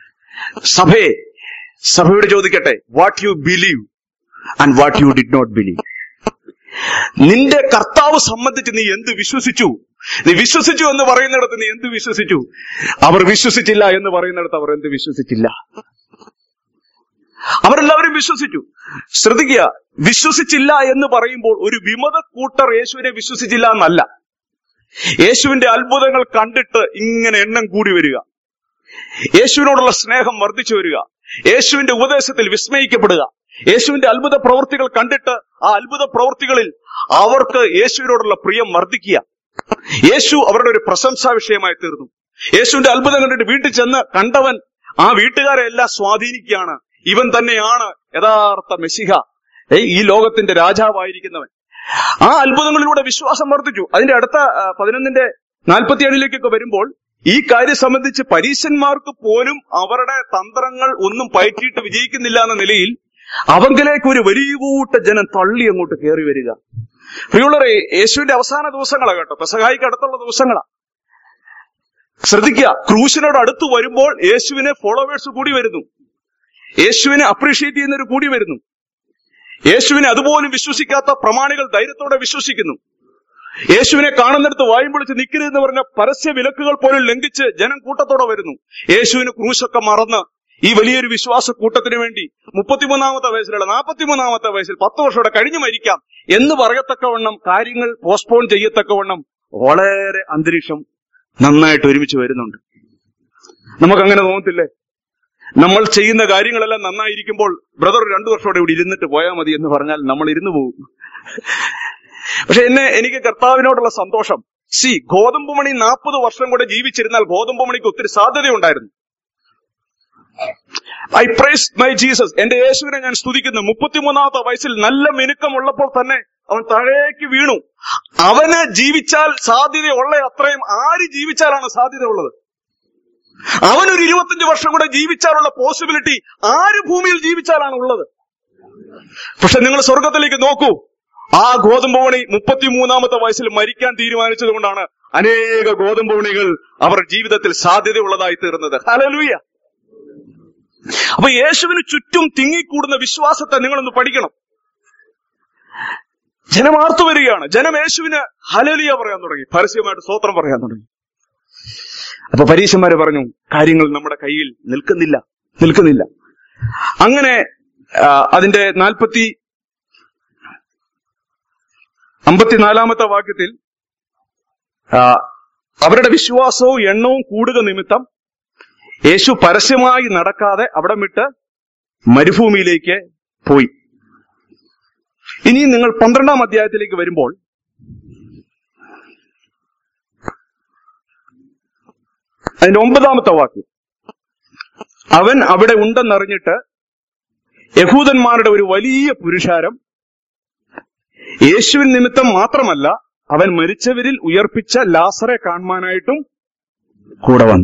സഭയോട് ചോദിക്കട്ടെ, what you believe and what you did not believe. നിന്റെ കർത്താവ് സംബന്ധിച്ച് നീ എന്ത് വിശ്വസിച്ചു? നീ വിശ്വസിച്ചു എന്ന് പറയുന്നിടത്ത് നീ എന്ത് വിശ്വസിച്ചു? അവർ വിശ്വസിച്ചില്ല എന്ന് പറയുന്നിടത്ത് അവർ എന്ത് വിശ്വസിച്ചില്ല? അവരെല്ലാവരും വിശ്വസിച്ചു. ശ്രദ്ധിക്കുക, വിശ്വസിച്ചില്ല എന്ന് പറയുമ്പോൾ ഒരു വിമത കൂട്ടർ യേശുവിനെ വിശ്വസിച്ചില്ല എന്നല്ല. യേശുവിന്റെ അത്ഭുതങ്ങൾ കണ്ടിട്ട് ഇങ്ങനെ എണ്ണം കൂടി വരിക, യേശുവിനോടുള്ള സ്നേഹം വർദ്ധിച്ചു വരിക, യേശുവിന്റെ ഉപദേശത്തിൽ വിസ്മയിക്കപ്പെടുക, യേശുവിന്റെ അത്ഭുത പ്രവൃത്തികൾ കണ്ടിട്ട് ആ അത്ഭുത പ്രവൃത്തികളിൽ അവർക്ക് യേശുവിനോടുള്ള പ്രിയം വർദ്ധിക്കുക. യേശു അവരുടെ ഒരു പ്രശംസാ വിഷയമായി തീർന്നു. യേശുവിന്റെ അത്ഭുതം കണ്ടിട്ട് വീട്ടിൽ ചെന്ന് കണ്ടവൻ ആ വീട്ടുകാരെ എല്ലാം സ്വാധീനിക്കുകയാണ്. ഇവൻ തന്നെയാണ് യഥാർത്ഥ മെസ്സിഹ, ഈ ലോകത്തിന്റെ രാജാവായിരിക്കുന്നവൻ. ആ അത്ഭുതങ്ങളിലൂടെ വിശ്വാസം വർദ്ധിച്ചു. അതിന്റെ അടുത്ത 11:47 വരുമ്പോൾ ഈ കാര്യം സംബന്ധിച്ച് പരീശന്മാർക്ക് പോലും അവരുടെ തന്ത്രങ്ങൾ ഒന്നും പയറ്റിയിട്ട് വിജയിക്കുന്നില്ല എന്ന നിലയിൽ അവങ്കിലേക്ക് ഒരു വലിയ കൂട്ട ജനം തള്ളി അങ്ങോട്ട് കയറി വരിക. പ്രിയമുള്ളവരെ, യേശുവിന്റെ അവസാന ദിവസങ്ങളാണ് കേട്ടോ, പെസഹായിക്ക് അടുത്തുള്ള ദിവസങ്ങളാ. ശ്രദ്ധിക്കുക, ക്രൂശിനോട് അടുത്ത് വരുമ്പോൾ യേശുവിനെ ഫോളോവേഴ്സ് കൂടി വരുന്നു, യേശുവിനെ അപ്രീഷിയേറ്റ് ചെയ്യുന്നവർ കൂടി വരുന്നു, യേശുവിനെ അതുപോലും വിശ്വസിക്കാത്ത പ്രമാണികൾ ധൈര്യത്തോടെ വിശ്വസിക്കുന്നു. യേശുവിനെ കാണുന്നിടത്ത് വായും പൊളിച്ച് നിൽക്കരുതെന്ന് പറഞ്ഞ പരസ്യ വിലക്കുകൾ പോലും ലംഘിച്ച് ജനം കൂട്ടത്തോടെ വരുന്നു. യേശുവിന് ക്രൂശൊക്കെ മറന്ന് ഈ വലിയൊരു വിശ്വാസ കൂട്ടത്തിന് വേണ്ടി 33-ാമത്തെ വയസ്സിലുള്ള 43-ാമത്തെ വയസ്സിൽ 10 വർഷം കൂടെ കഴിഞ്ഞു മരിക്കാം എന്ന് പറയത്തക്കവണ്ണം കാര്യങ്ങൾ പോസ്റ്റ്പോൺ ചെയ്യത്തക്കവണ്ണം വളരെ അന്തരീക്ഷം നന്നായിട്ട് ഒരുമിച്ച് വരുന്നുണ്ട്. നമുക്കങ്ങനെ തോന്നത്തില്ലേ? നമ്മൾ ചെയ്യുന്ന കാര്യങ്ങളെല്ലാം നന്നായിരിക്കുമ്പോൾ ബ്രദർ 2 വർഷം ഇവിടെ ഇരുന്നിട്ട് പോയാൽ മതി എന്ന് പറഞ്ഞാൽ നമ്മൾ ഇരുന്നു പോകും. പക്ഷെ എനിക്ക് കർത്താവിനോടുള്ള സന്തോഷം, ഗോതമ്പ് മണി 40 വർഷം കൂടെ ജീവിച്ചിരുന്നാൽ ഗോതമ്പ് മണിക്ക് ഒത്തിരി സാധ്യതയുണ്ടായിരുന്നു. I praise my Jesus. എന്റെ യേശുവിനെ ഞാൻ സ്തുതിക്കുന്നു. 33-ാമത്തെ വയസ്സിൽ നല്ല മിനുക്കമുള്ളപ്പോൾ തന്നെ അവൻ താഴേക്ക് വീണു. അവന് ജീവിച്ചാൽ സാധ്യതയുള്ള അത്രയും ആര് ജീവിച്ചാലാണ് സാധ്യതയുള്ളത്? അവനൊരു 25 വർഷം കൂടെ ജീവിച്ചാലുള്ള പോസിബിലിറ്റി ആര് ഭൂമിയിൽ ജീവിച്ചാലാണ് ഉള്ളത്? പക്ഷെ നിങ്ങൾ സ്വർഗത്തിലേക്ക് നോക്കൂ, ആ ഗോതമ്പ് മണി 33-ാമത്തെ വയസ്സിൽ മരിക്കാൻ തീരുമാനിച്ചത് കൊണ്ടാണ് അനേക ഗോതമ്പ് മണികൾ അവർ ജീവിതത്തിൽ സാധ്യതയുള്ളതായി തീർന്നത്. ഹല്ലേലൂയ. അപ്പൊ യേശുവിന് ചുറ്റും തിങ്ങിക്കൂടുന്ന വിശ്വാസത്തെ നിങ്ങളൊന്ന് പഠിക്കണം. ജനം ആർത്തു വരികയാണ്. ജനം യേശുവിന് ഹല്ലേലൂയ പറയാൻ തുടങ്ങി, പരസ്യമായിട്ട് സ്തോത്രം പറയാൻ തുടങ്ങി. അപ്പൊ പരീശന്മാര് പറഞ്ഞു, കാര്യങ്ങൾ നമ്മുടെ കയ്യിൽ നിൽക്കുന്നില്ല. അങ്ങനെ അതിന്റെ 54-ാമത്തെ വാക്യത്തിൽ അവരുടെ വിശ്വാസവും എണ്ണവും കൂടുക നിമിത്തം യേശു പരസ്യമായി നടക്കാതെ അവിടെ വിട്ട് മരുഭൂമിയിലേക്ക് പോയി. ഇനി നിങ്ങൾ 12-ാം അധ്യായത്തിലേക്ക് വരുമ്പോൾ അതിന്റെ 9-ാമത്തെ വാക്യം, അവൻ അവിടെ ഉണ്ടെന്നറിഞ്ഞിട്ട് യഹൂദന്മാരുടെ ഒരു വലിയ പുരുഷാരം യേശുവിൻ നിമിത്തം മാത്രമല്ല അവൻ മരിച്ചവരിൽ ഉയർപ്പിച്ച ലാസറെ കാണുവാനായിട്ടും കൂടെ വന്നു.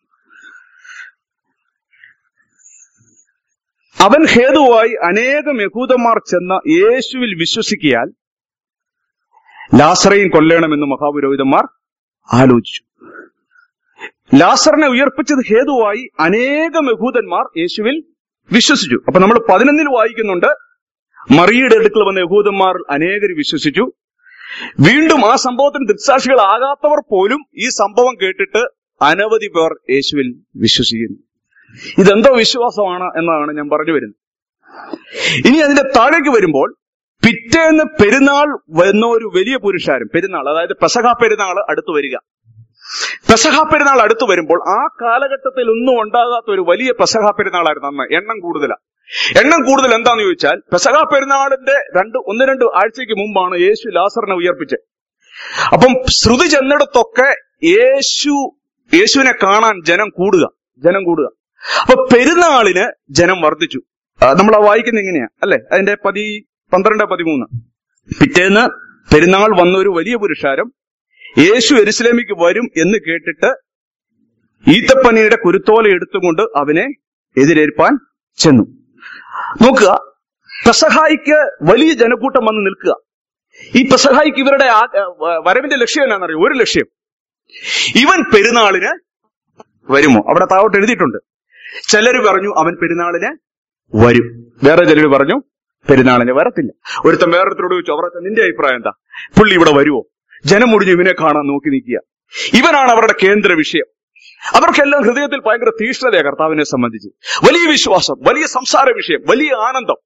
അവൻ ഹേതുവായി അനേകം യഹൂദന്മാർ ചെന്ന യേശുവിൽ വിശ്വസിക്കിയാൽ ലാസറേയും കൊല്ലണമെന്ന് മഹാപുരോഹിതന്മാർ ആലോചിച്ചു. ലാസറിനെ ഉയർപ്പിച്ചത് ഹേതുവായി അനേകം യഹൂദന്മാർ യേശുവിൽ വിശ്വസിച്ചു. അപ്പൊ നമ്മൾ 11 വായിക്കുന്നുണ്ട്, മറിയയുടെ അടുക്കൽ വന്ന യഹൂദന്മാർ അനേകർ വിശ്വസിച്ചു. വീണ്ടും ആ സംഭവത്തിന് ദൃക്സാക്ഷികളാകാത്തവർ പോലും ഈ സംഭവം കേട്ടിട്ട് അനവധി പേർ യേശുവിൽ വിശ്വസിക്കുന്നു. ഇതെന്തോ വിശ്വാസമാണ് എന്നാണ് ഞാൻ പറഞ്ഞു വരുന്നത്. ഇനി അതിന്റെ താഴേക്ക് വരുമ്പോൾ പിറ്റേന്ന് പെരുന്നാൾ വന്ന ഒരു വലിയ പുരുഷാരം, പെരുന്നാൾ അതായത് പെസഹ പെരുന്നാൾ അടുത്തു വരിക. പെസഹ പെരുന്നാൾ അടുത്തു വരുമ്പോൾ ആ കാലഘട്ടത്തിൽ ഒന്നും ഉണ്ടാകാത്ത ഒരു വലിയ പെസഹ പെരുന്നാളായിരുന്നു അന്ന്. എണ്ണം കൂടുതൽ എന്താന്ന് ചോദിച്ചാൽ, പെസഹ പെരുന്നാളിന്റെ 1-2 ആഴ്ചയ്ക്ക് മുമ്പാണ് യേശു ലാസറിനെ ഉയർപ്പിച്ചത്. അപ്പം ശ്രുതി ചെന്നിടത്തൊക്കെ യേശുവിനെ കാണാൻ ജനം കൂടുക. അപ്പൊ പെരുന്നാളിന് ജനം വർദ്ധിച്ചു. നമ്മൾ വായിക്കുന്ന ഇങ്ങനെയാ അല്ലെ, അതിന്റെ 12-13. പിറ്റേന്ന് പെരുന്നാൾ വന്ന ഒരു വലിയ പുരുഷാരം യേശു യെരുശലേമിലേക്ക് വരും എന്ന് കേട്ടിട്ട് ഈത്തപ്പനയുടെ കുരുത്തോല എടുത്തുകൊണ്ട് അവനെ എതിരേൽപ്പാൻ ചെന്നു. നോക്കുക, പെസഹായിക്ക് വലിയ ജനക്കൂട്ടം വന്ന് നിൽക്കുക. ഈ പെസഹായിക്ക് ഇവരുടെ വരവിന്റെ ലക്ഷ്യം എന്നാണെന്നറിയോ? ഒരു ലക്ഷ്യം, ഇവൻ പെരുന്നാളിന് വരുമോ? അവിടെ താഴോട്ട് എഴുതിയിട്ടുണ്ട്. ചിലര് പറഞ്ഞു അവൻ പെരുന്നാളിന് വരും, വേറെ ചിലര് പറഞ്ഞു പെരുന്നാളിന് വരത്തില്ല. ഒരുത്തൻ വേറൊരുത്തരോട് ചോദിച്ചു, അവർക്ക് നിന്റെ അഭിപ്രായം എന്താ? പുള്ളി ഇവിടെ വരുമോ? ജനം മുടിഞ്ഞ് ഇവനെ കാണാൻ നോക്കി നിൽക്കുക. ഇവനാണ് അവരുടെ കേന്ദ്ര വിഷയം. അവർക്കെല്ലാം ഹൃദയത്തിൽ ഭയങ്കര തീഷ്ണതയാണ് കർത്താവിനെ സംബന്ധിച്ച്. വലിയ വിശ്വാസം, വലിയ സംസാര വിഷയം, വലിയ ആനന്ദം.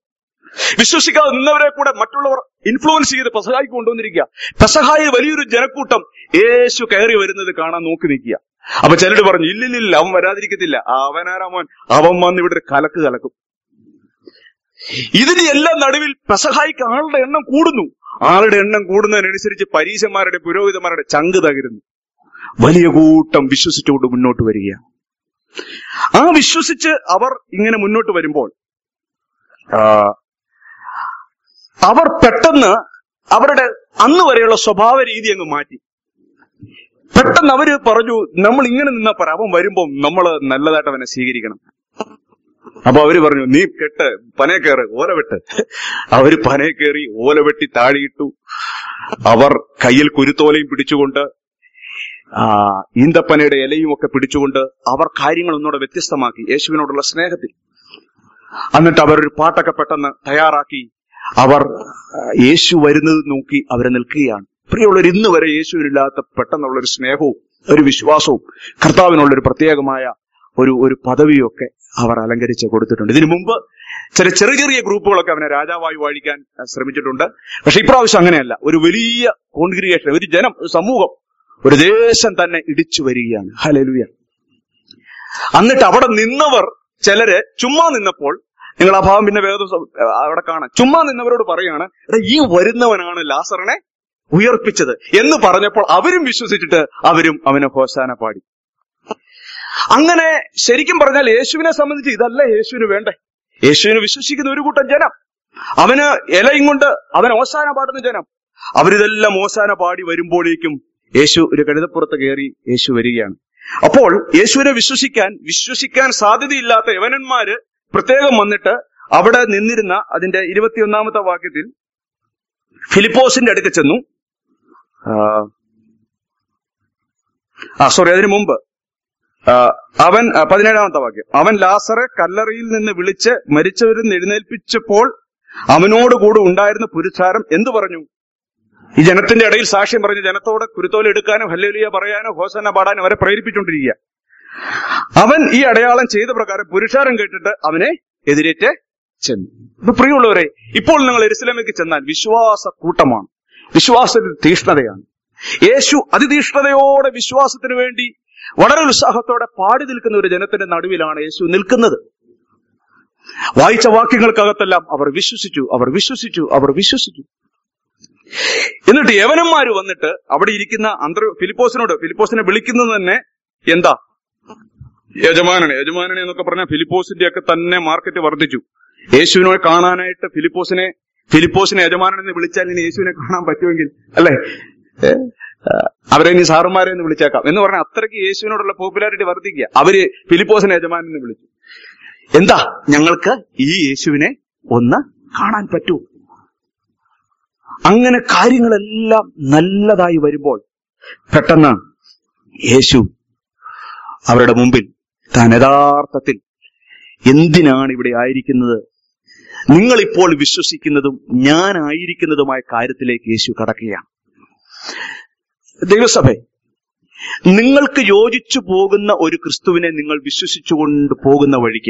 വിശ്വസിക്കാതെ നിന്നവരെ കൂടെ മറ്റുള്ളവർ ഇൻഫ്ലുവൻസ് ചെയ്ത് പെസഹായിക്ക് കൊണ്ടുവന്നിരിക്കുക. പെസഹായിൽ വലിയൊരു ജനക്കൂട്ടം യേശു കയറി വരുന്നത് കാണാൻ നോക്കി നിൽക്കുക. അപ്പൊ ചിലര് പറഞ്ഞു, ഇല്ലില്ല, അവൻ വരാതിരിക്കത്തില്ല, അവനാരാമോൻ, അവൻ വന്ന് ഇവിടെ ഒരു കലക്ക് കലക്കും. ഇതിന്റെ എല്ലാം നടുവിൽ പെസഹായിക്ക് ആളുടെ എണ്ണം കൂടുന്നു. ആളുടെ എണ്ണം കൂടുന്നതിനനുസരിച്ച് പരീശന്മാരുടെ പുരോഹിതന്മാരുടെ ചങ്ക് തകരുന്നു. വലിയ കൂട്ടം വിശ്വസിച്ചുകൊണ്ട് മുന്നോട്ട് വരികയാണ്. ആ വിശ്വസിച്ച് അവർ ഇങ്ങനെ മുന്നോട്ട് വരുമ്പോൾ അവർ പെട്ടെന്ന് അവരുടെ അന്ന് വരെയുള്ള സ്വഭാവ രീതി അങ്ങ് മാറ്റി. പെട്ടെന്ന് അവര് പറഞ്ഞു, നമ്മൾ ഇങ്ങനെ നിന്നാ പറ, അവൻ വരുമ്പോ നമ്മള് നല്ലതായിട്ട് അവനെ സ്വീകരിക്കണം. അപ്പൊ അവര് പറഞ്ഞു, നീ കെട്ട്, പനയെ കയറ്, ഓല വെട്ട്. അവര് പനയെ കയറി ഓല വെട്ടി താഴിയിട്ടു. അവർ കയ്യിൽ കുരുത്തോലയും പിടിച്ചുകൊണ്ട് ഈന്തപ്പനയുടെ ഇലയും ഒക്കെ പിടിച്ചുകൊണ്ട് അവർ കാര്യങ്ങൾ ഒന്നുകൂടെ വ്യത്യസ്തമാക്കി യേശുവിനോടുള്ള സ്നേഹത്തിൽ. എന്നിട്ട് അവരൊരു പാട്ടൊക്കെ പെട്ടെന്ന് തയ്യാറാക്കി അവർ യേശു വരുന്നത് നോക്കി അവരെ നിൽക്കുകയാണ്. പ്രിയമുള്ളവർ, ഇന്ന് വരെ യേശുവിനില്ലാത്ത പെട്ടെന്നുള്ളൊരു സ്നേഹവും ഒരു വിശ്വാസവും കർത്താവിനുള്ളൊരു പ്രത്യേകമായ ഒരു പദവിയൊക്കെ അവർ അലങ്കരിച്ച് കൊടുത്തിട്ടുണ്ട്. ഇതിനു മുമ്പ് ചെറിയ ചെറിയ ഗ്രൂപ്പുകളൊക്കെ അവനെ രാജാവായി വാഴിക്കാൻ ശ്രമിച്ചിട്ടുണ്ട്. പക്ഷെ ഇപ്രാവശ്യം അങ്ങനെയല്ല. ഒരു വലിയ കോൺഗ്രിഗേഷൻ, ഒരു ജനം, ഒരു സമൂഹം, ഒരു ദേശം തന്നെ ഇടിച്ചു വരികയാണ്. ഹല്ലേലൂയ. എന്നിട്ട് അവിടെ നിന്നവർ ചിലര് ചുമ്മാ നിന്നപ്പോൾ, നിങ്ങൾ ആ ഭാവം പിന്നെ വേദം അവിടെ കാണാം, ചുമ്മാ നിന്നവരോട് പറയാണ്, ഈ വരുന്നവനാണ് ലാസറിനെ ഉയർപ്പിച്ചത് എന്ന് പറഞ്ഞപ്പോൾ അവരും വിശ്വസിച്ചിട്ട് അവരും അവന് ഹോസാന പാടി. അങ്ങനെ ശരിക്കും പറഞ്ഞാൽ യേശുവിനെ സംബന്ധിച്ച് ഇതല്ല യേശുവിന് വേണ്ടേ. യേശുവിനെ വിശ്വസിക്കുന്ന ഒരു കൂട്ടം ജനം, അവന് ഇലയും കൊണ്ട് അവൻ ഹോസാന പാടുന്ന ജനം, അവരിതെല്ലാം ഹോസാന പാടി വരുമ്പോഴേക്കും യേശു ഒരു കഴുതപ്പുറത്ത് കയറി യേശു വരികയാണ്. അപ്പോൾ യേശുവിനെ വിശ്വസിക്കാൻ സാധ്യതയില്ലാത്ത യവനന്മാര് പ്രത്യേകം വന്നിട്ട് അവിടെ നിന്നിരുന്ന അതിന്റെ 21-ാമത്തെ വാക്യത്തിൽ ഫിലിപ്പോസിന്റെ അടുത്ത് ചെന്നു. അതിനു മുമ്പ് അവൻ 17-ാമത്തെ വാക്യം, അവൻ ലാസറെ കല്ലറയിൽ നിന്ന് വിളിച്ച് മരിച്ചവരിൽ നിന്ന് എഴുന്നേൽപ്പിച്ചപ്പോൾ അവനോടുകൂടെ ഉണ്ടായിരുന്ന പുരുഷാരം എന്തു പറഞ്ഞു? ഈ ജനത്തിന്റെ ഇടയിൽ സാക്ഷ്യം പറഞ്ഞ് ജനത്തോട് കുരുത്തോല എടുക്കാനോ ഹല്ലേലൂയ പറയാനോ ഹോസന്ന പാടാനോ അവരെ പ്രേരിപ്പിച്ചുകൊണ്ടിരിക്കുക. അവൻ ഈ അടയാളം ചെയ്ത പ്രകാരം പുരുഷാരം കേട്ടിട്ട് അവനെ എതിരേറ്റ് ചെന്നു. ഇപ്പൊ പ്രിയമുള്ളവരെ, ഇപ്പോൾ നിങ്ങൾ യെരൂശലേമിലേക്ക് ചെന്നാൽ വിശ്വാസ കൂട്ടമാണ്, വിശ്വാസത്തിൽ തീഷ്ണതയാണ്. യേശു അതിതീഷ്ണതയോടെ വിശ്വാസത്തിന് വേണ്ടി വളരെ ഉത്സാഹത്തോടെ പാടി നിൽക്കുന്ന ഒരു ജനത്തിന്റെ നടുവിലാണ് യേശു നിൽക്കുന്നത്. വായിച്ച വാക്യങ്ങൾക്കകത്തെല്ലാം അവർ വിശ്വസിച്ചു. എന്നിട്ട് യവനന്മാര് വന്നിട്ട് അവിടെ ഇരിക്കുന്ന ഫിലിപ്പോസിനെ വിളിക്കുന്നത് തന്നെ എന്താ? യജമാനനെ എന്നൊക്കെ പറഞ്ഞാൽ ഫിലിപ്പോസിന്റെ ഒക്കെ തന്നെ മാർക്കറ്റ് വർദ്ധിച്ചു. യേശുവിനെ കാണാനായിട്ട് ഫിലിപ്പോസിനെ യജമാനെന്ന് വിളിച്ചാൽ ഇനി യേശുവിനെ കാണാൻ പറ്റുമെങ്കിൽ അല്ലെ, അവരെ ഇനി സാറുമാരെ എന്ന് വിളിച്ചേക്കാം എന്ന് പറഞ്ഞാൽ അത്രയ്ക്ക് യേശുവിനോടുള്ള പോപ്പുലാരിറ്റി വർദ്ധിക്കുക. അവര് ഫിലിപ്പോസിനെ യജമാനെന്ന് വിളിച്ചു. എന്താ, ഞങ്ങൾക്ക് ഈ യേശുവിനെ ഒന്ന് കാണാൻ പറ്റൂ. അങ്ങനെ കാര്യങ്ങളെല്ലാം നല്ലതായി വരുമ്പോൾ പെട്ടെന്ന് യേശു അവരുടെ മുമ്പിൽ താൻ യഥാർത്ഥത്തിൽ എന്തിനാണ് ഇവിടെ ആയിരിക്കുന്നത്, നിങ്ങളിപ്പോൾ വിശ്വസിക്കുന്നതും ഞാനായിരിക്കുന്നതുമായ കാര്യത്തിലേക്ക് യേശു കടക്കുകയാണ്. ദൈവസഭേ, നിങ്ങൾക്ക് യോജിച്ചു പോകുന്ന ഒരു ക്രിസ്തുവിനെ നിങ്ങൾ വിശ്വസിച്ചുകൊണ്ട് പോകുന്ന വഴിക്ക്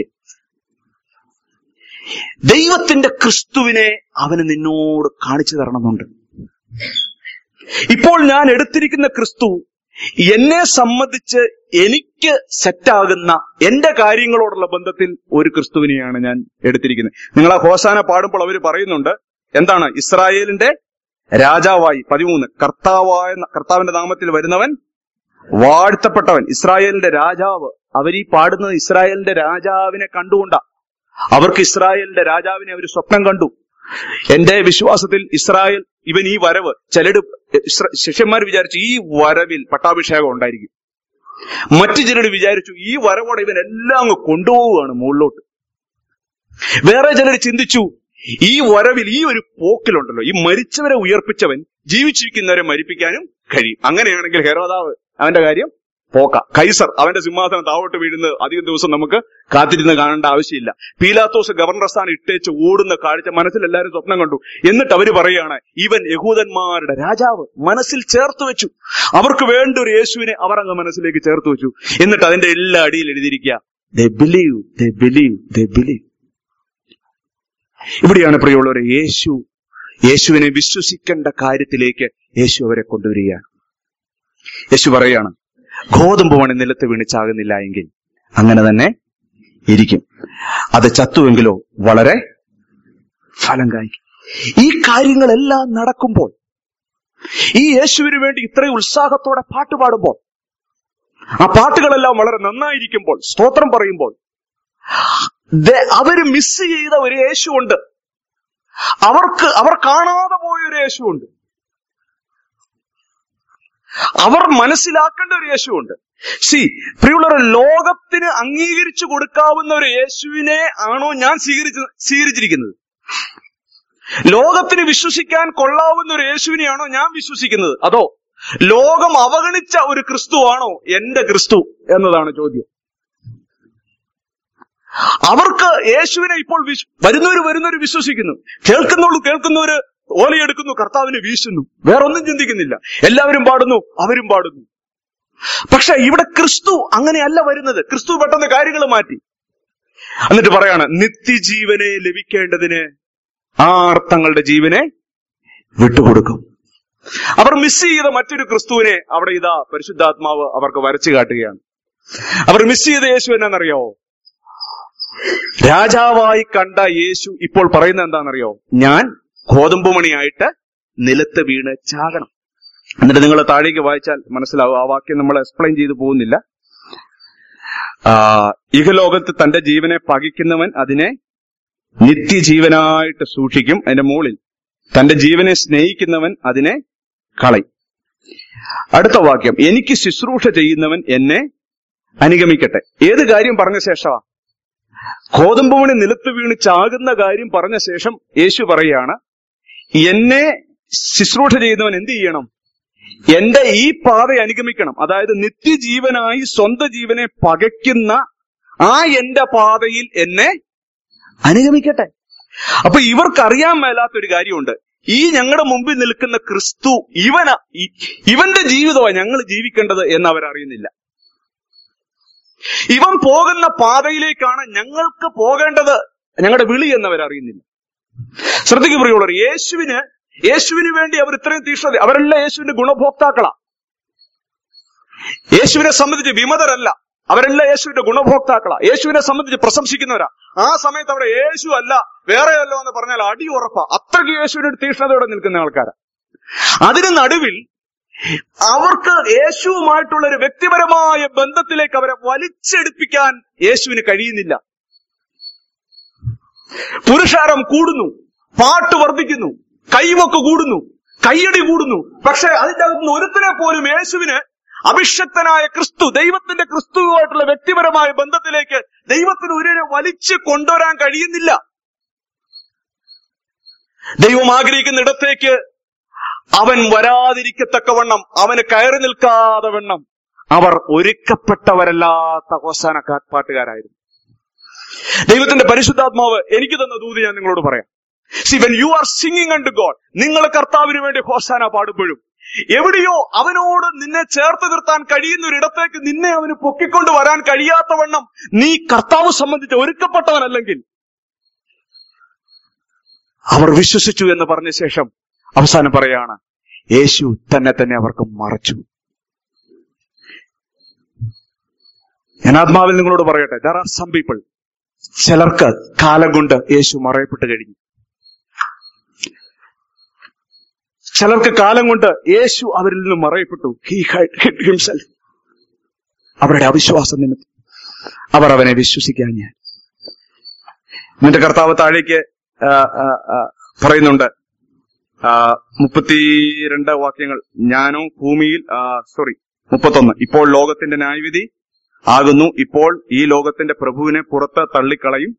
ദൈവത്തിന്റെ ക്രിസ്തുവിനെ അവന് നിന്നോട് കാണിച്ചു തരണമെന്നുണ്ട്. ഇപ്പോൾ ഞാൻ എടുത്തിരിക്കുന്ന ക്രിസ്തു എന്നെ സംബന്ധിച്ച് എനിക്ക് സെറ്റാകുന്ന എന്റെ കാര്യങ്ങളോടുള്ള ബന്ധത്തിൽ ഒരു ക്രിസ്തുവിനെയാണ് ഞാൻ എടുത്തിരിക്കുന്നത്. നിങ്ങൾ ആ ഹോസാന പാടുമ്പോൾ അവർ പറയുന്നുണ്ട് എന്താണ്? ഇസ്രായേലിന്റെ രാജാവായി 13 കർത്താവിന്റെ നാമത്തിൽ വരുന്നവൻ വാഴ്ത്തപ്പെട്ടവൻ, ഇസ്രായേലിന്റെ രാജാവ്. അവരീ പാടുന്നത് ഇസ്രായേലിന്റെ രാജാവിനെ കണ്ടുകൊണ്ടാ. അവർക്ക് ഇസ്രായേലിന്റെ രാജാവിനെ അവർ സ്വപ്നം കണ്ടു. എന്റെ വിശ്വാസത്തിൽ ഇസ്രായേൽ ഇവൻ ഈ വരവ്, ചിലര് ശിഷ്യന്മാർ വിചാരിച്ചു ഈ വരവിൽ പട്ടാഭിഷേകം ഉണ്ടായിരിക്കും. മറ്റു ചിലർ വിചാരിച്ചു ഈ വരവോടെ ഇവൻ എല്ലാം അങ്ങ് കൊണ്ടുപോവുകയാണ് മുകളിലോട്ട്. വേറെ ചിലർ ചിന്തിച്ചു ഈ വരവിൽ ഈ ഒരു പോക്കിലുണ്ടല്ലോ, ഈ മരിച്ചവരെ ഉയർപ്പിച്ചവൻ ജീവിച്ചിരിക്കുന്നവരെ മരിപ്പിക്കാനും കഴിയും. അങ്ങനെയാണെങ്കിൽ ഹെരോദാവ് അവന്റെ കാര്യം പോക്ക. കൈസർ അവന്റെ സിംഹാസനം താവോട്ട് വീഴുന്നത് അധികം ദിവസം നമുക്ക് കാത്തിരുന്ന് കാണേണ്ട ആവശ്യമില്ല. പീലാത്തോസ് ഗവർണർ സ്ഥാനം ഇട്ടേച്ച് ഓടുന്ന കാഴ്ച മനസ്സിൽ എല്ലാവരും സ്വപ്നം കണ്ടു. എന്നിട്ട് അവര് പറയുകയാണ് ഇവൻ യഹൂദന്മാരുടെ രാജാവ്. മനസ്സിൽ ചേർത്ത് വെച്ചു. അവർക്ക് വേണ്ട ഒരു യേശുവിനെ അവർ അങ്ങ് മനസ്സിലേക്ക് ചേർത്ത് വെച്ചു. എന്നിട്ട് അതിന്റെ എല്ലാ അടിയിൽ എഴുതിയിരിക്കുക they believe. ഇവിടെയാണ് പ്രിയമുള്ളവരെ യേശുവിനെ വിശ്വസിക്കേണ്ട കാര്യത്തിലേക്ക് യേശു അവരെ കൊണ്ടുവരികയാണ്. യേശു പറയാണ്, ഗോതമ്പ് മണി നിലത്ത് വീണിച്ചാകുന്നില്ല എങ്കിൽ അങ്ങനെ തന്നെ ഇരിക്കും, അത് ചത്തുവെങ്കിലോ വളരെ ഫലം കായ്ക്കും. ഈ കാര്യങ്ങളെല്ലാം നടക്കുമ്പോൾ, ഈ യേശുവിന് വേണ്ടി ഇത്രയും ഉത്സാഹത്തോടെ പാട്ട് പാടുമ്പോൾ, ആ പാട്ടുകളെല്ലാം വളരെ നന്നായിരിക്കുമ്പോൾ, സ്തോത്രം പറയുമ്പോൾ, അവര് മിസ് ചെയ്ത ഒരു യേശുവുണ്ട്. അവർ കാണാതെ പോയൊരു യേശുവുണ്ട്. അവർ മനസ്സിലാക്കേണ്ട ഒരു യേശുവുണ്ട്. പ്രിയമുള്ളവർ, ലോകത്തിന് അംഗീകരിച്ചു കൊടുക്കാവുന്ന ഒരു യേശുവിനെ ആണോ ഞാൻ സ്വീകരിച്ചിരിക്കുന്നത്? ലോകത്തിന് വിശ്വസിക്കാൻ കൊള്ളാവുന്ന ഒരു യേശുവിനെയാണോ ഞാൻ വിശ്വസിക്കുന്നത്? അതോ ലോകം അവഗണിച്ച ഒരു ക്രിസ്തുവാണോ എന്റെ ക്രിസ്തു എന്നതാണ് ചോദ്യം. അവർക്ക് യേശുവിനെ ഇപ്പോൾ വരുന്നവര് വിശ്വസിക്കുന്നു, കേൾക്കുന്നവര് ഓലയെടുക്കുന്നു, കർത്താവിനെ വീശുന്നു, വേറൊന്നും ചിന്തിക്കുന്നില്ല. എല്ലാവരും പാടുന്നു, അവരും പാടുന്നു. പക്ഷെ ഇവിടെ ക്രിസ്തു അങ്ങനെയല്ല വരുന്നത്. ക്രിസ്തു പെട്ടെന്ന് കാര്യങ്ങൾ മാറ്റി എന്നിട്ട് പറയാണ്, നിത്യജീവനെ ലഭിക്കേണ്ടതിന് തങ്ങളുടെ ജീവനെ വിട്ടുകൊടുക്കും. അവർ മിസ് ചെയ്ത മറ്റൊരു ക്രിസ്തുവിനെ അവിടെ പരിശുദ്ധാത്മാവ് അവർക്ക് വരച്ചു കാട്ടുകയാണ്. അവർ മിസ് ചെയ്ത യേശു എന്നാണെന്നറിയാവോ? രാജാവായി കണ്ട യേശു ഇപ്പോൾ പറയുന്നത് എന്താണെന്നറിയോ? ഞാൻ ഗോതമ്പ് മണിയായിട്ട് നിലത്ത് വീണ് ചാകണം. എന്നിട്ട് നിങ്ങൾ താഴേക്ക് വായിച്ചാൽ മനസ്സിലാവും. ആ വാക്യം നമ്മൾ എക്സ്പ്ലെയിൻ ചെയ്തു പോകുന്നില്ല. ഇഹലോകത്ത് തന്റെ ജീവനെ പകിക്കുന്നവൻ അതിനെ നിത്യജീവനായിട്ട് സൂക്ഷിക്കും. അതിന്റെ മുകളിൽ തന്റെ ജീവനെ സ്നേഹിക്കുന്നവൻ അതിനെ കളയും. അടുത്ത വാക്യം, എനിക്ക് ശുശ്രൂഷ ചെയ്യുന്നവൻ എന്നെ അനുഗമിക്കട്ടെ. ഏത് കാര്യം പറഞ്ഞ ശേഷമാ? ഗോതമ്പ് മണി നിലത്ത് വീണ് ചാകുന്ന കാര്യം പറഞ്ഞ ശേഷം യേശു പറയാണ്, എന്നെ ശുശ്രൂഷ ചെയ്യുന്നവൻ എന്ത് ചെയ്യണം? എന്റെ ഈ പാത അനുഗമിക്കണം. അതായത് നിത്യജീവനായി സ്വന്തം ജീവനെ പകയ്ക്കുന്ന എന്റെ പാതയിൽ എന്നെ അനുഗമിക്കട്ടെ. അപ്പൊ ഇവർക്കറിയാൻ മേലാത്തൊരു കാര്യമുണ്ട്. ഞങ്ങളുടെ മുമ്പിൽ നിൽക്കുന്ന ക്രിസ്തു ഇവന്റെ ജീവിതമാണ് ഞങ്ങൾ ജീവിക്കേണ്ടത് എന്ന് അവരറിയുന്നില്ല. ഇവൻ പോകുന്ന പാതയിലേക്കാണ് ഞങ്ങൾക്ക് പോകേണ്ടത്, ഞങ്ങളുടെ വിളി എന്നവരറിയുന്നില്ല. ശ്രദ്ധിക്കു പ്രിയമുള്ളവർ, യേശുവിന് വേണ്ടി അവർ ഇത്രയും തീഷ്ണത, അവരെല്ലാം യേശുവിന്റെ ഗുണഭോക്താക്കളാ. യേശുവിനെ സംബന്ധിച്ച് വിമതരല്ല, അവരെല്ലാം യേശുവിന്റെ ഗുണഭോക്താക്കളാ. യേശുവിനെ സംബന്ധിച്ച് പ്രശംസിക്കുന്നവരാ. ആ സമയത്ത് അവിടെ യേശു അല്ല വേറെയല്ലോ എന്ന് പറഞ്ഞാൽ അടി ഉറപ്പാ. അത്രയ്ക്ക് യേശുവിന്റെ തീഷ്ണതയോടെ നിൽക്കുന്ന ആൾക്കാരാ. അതിന് നടുവിൽ അവർക്ക് യേശുവുമായിട്ടുള്ള ഒരു വ്യക്തിപരമായ ബന്ധത്തിലേക്ക് അവരെ വലിച്ചെടുപ്പിക്കാൻ യേശുവിന് കഴിയുന്നില്ല. പുരുഷാരം കൂടുന്നു, പാട്ട് വർദ്ധിക്കുന്നു, കൈവക്ക് കൂടുന്നു, കയ്യടി കൂടുന്നു. പക്ഷെ അതിന്റെ അകത്തുനിന്ന് ഒരുത്തിനെ പോലും യേശുവിന് അഭിഷക്തനായ ക്രിസ്തു, ദൈവത്തിന്റെ ക്രിസ്തുവുമായിട്ടുള്ള വ്യക്തിപരമായ ബന്ധത്തിലേക്ക് ദൈവത്തിന് ഒരുവനെ വലിച്ചു കൊണ്ടുവരാൻ കഴിയുന്നില്ല. ദൈവം ആഗ്രഹിക്കുന്ന ഇടത്തേക്ക് അവൻ വരാതിരിക്കത്തക്കവണ്ണം, അവന് കയറി നിൽക്കാതെ വണ്ണം അവർ ഒരുക്കപ്പെട്ടവരല്ലാത്ത ഹോസാന പാട്ടുകാരായിരുന്നു. ദൈവത്തിന്റെ പരിശുദ്ധാത്മാവ് എനിക്ക് തന്ന ദൂത് ഞാൻ നിങ്ങളോട് പറയാം. when you are singing unto God, നിങ്ങൾ കർത്താവിന് വേണ്ടി ഹോസാന പാടുമ്പോഴും എവിടെയോ അവനോട് നിന്നെ ചേർത്ത് നിർത്താൻ കഴിയുന്ന ഒരിടത്തേക്ക് നിന്നെ അവന് പൊക്കിക്കൊണ്ട് വരാൻ കഴിയാത്തവണ്ണം നീ കർത്താവ് സംബന്ധിച്ച് ഒരുക്കപ്പെട്ടവനല്ലെങ്കിൽ, അവർ വിശ്വസിച്ചു എന്ന് പറഞ്ഞ ശേഷം അവസാനം പറയാണ്, യേശു തന്നെ അവർക്ക് മറച്ചു. ഞാൻ ആത്മാവിൽ നിങ്ങളോട് പറയട്ടെ, there are some people, ചിലർക്ക് കാലം കൊണ്ട് യേശു മറയപ്പെട്ട് കഴിഞ്ഞു. ചിലർക്ക് കാലം കൊണ്ട് യേശു അവരിൽ നിന്ന് മറയപ്പെട്ടു. He hid himself. അവരുടെ അവിശ്വാസം നിമിത്തം അവർ അവനെ വിശ്വസിക്കാൻ. എന്നിട്ട് കർത്താവ് താഴേക്ക് പറയുന്നുണ്ട്, 32 വാക്യങ്ങൾ. ഞാനോ ഭൂമിയിൽ 31. ഇപ്പോൾ ലോകത്തിന്റെ ന്യായവിധി ആകുന്നു. ഇപ്പോൾ ഈ ലോകത്തിന്റെ പ്രഭുവിനെ പുറത്ത് തള്ളിക്കളയും.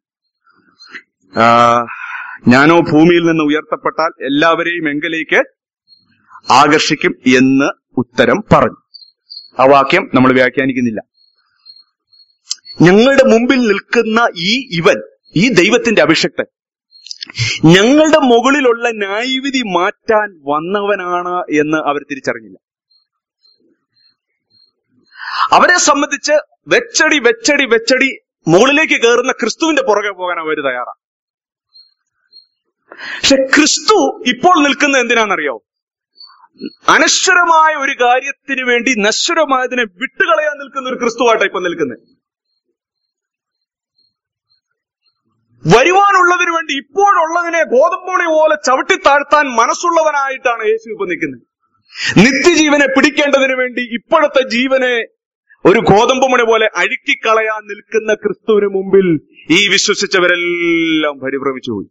ഞാനോ ഭൂമിയിൽ നിന്ന് ഉയർത്തപ്പെട്ടാൽ എല്ലാവരെയും എങ്കിലേക്ക് ആകർഷിക്കും എന്ന് ഉത്തരം പറഞ്ഞു. ആ വാക്യം നമ്മൾ വ്യാഖ്യാനിക്കുന്നില്ല. ഞങ്ങളുടെ മുമ്പിൽ നിൽക്കുന്ന ഈ ദൈവത്തിന്റെ അഭിഷക്തൻ ഞങ്ങളുടെ മുകളിലുള്ള ന്യായവിധി മാറ്റാൻ വന്നവനാണ് എന്ന് അവർ തിരിച്ചറിഞ്ഞില്ല. അവരെ സംബന്ധിച്ച് വെച്ചടി മുകളിലേക്ക് കയറുന്ന ക്രിസ്തുവിന്റെ പുറകെ പോകാൻ അവർ തയ്യാറാണ്. പക്ഷെ ക്രിസ്തു ഇപ്പോൾ നിൽക്കുന്ന എന്തിനാണെന്നറിയോ? അനശ്വരമായ ഒരു കാര്യത്തിന് വേണ്ടി നശ്വരമായതിനെ വിട്ടുകളയാൻ നിൽക്കുന്ന ഒരു ക്രിസ്തുവായിട്ടാണ് ഇപ്പൊ നിൽക്കുന്നത്. വരുവാനുള്ളതിനു വേണ്ടി ഇപ്പോഴുള്ളതിനെ ഗോതമ്പോണി പോലെ ചവിട്ടി താഴ്ത്താൻ മനസ്സുള്ളവനായിട്ടാണ് യേശു ഇപ്പൊ നിൽക്കുന്നത്. നിത്യജീവനെ പിടിക്കേണ്ടതിന് വേണ്ടി ഇപ്പോഴത്തെ ജീവനെ ഒരു ഗോതമ്പുമണി പോലെ അഴുക്കിക്കളയാൻ നിൽക്കുന്ന ക്രിസ്തുവിന് മുമ്പിൽ ഈ വിശ്വസിച്ചവരെല്ലാം പരിഭ്രമിച്ചു പോയി.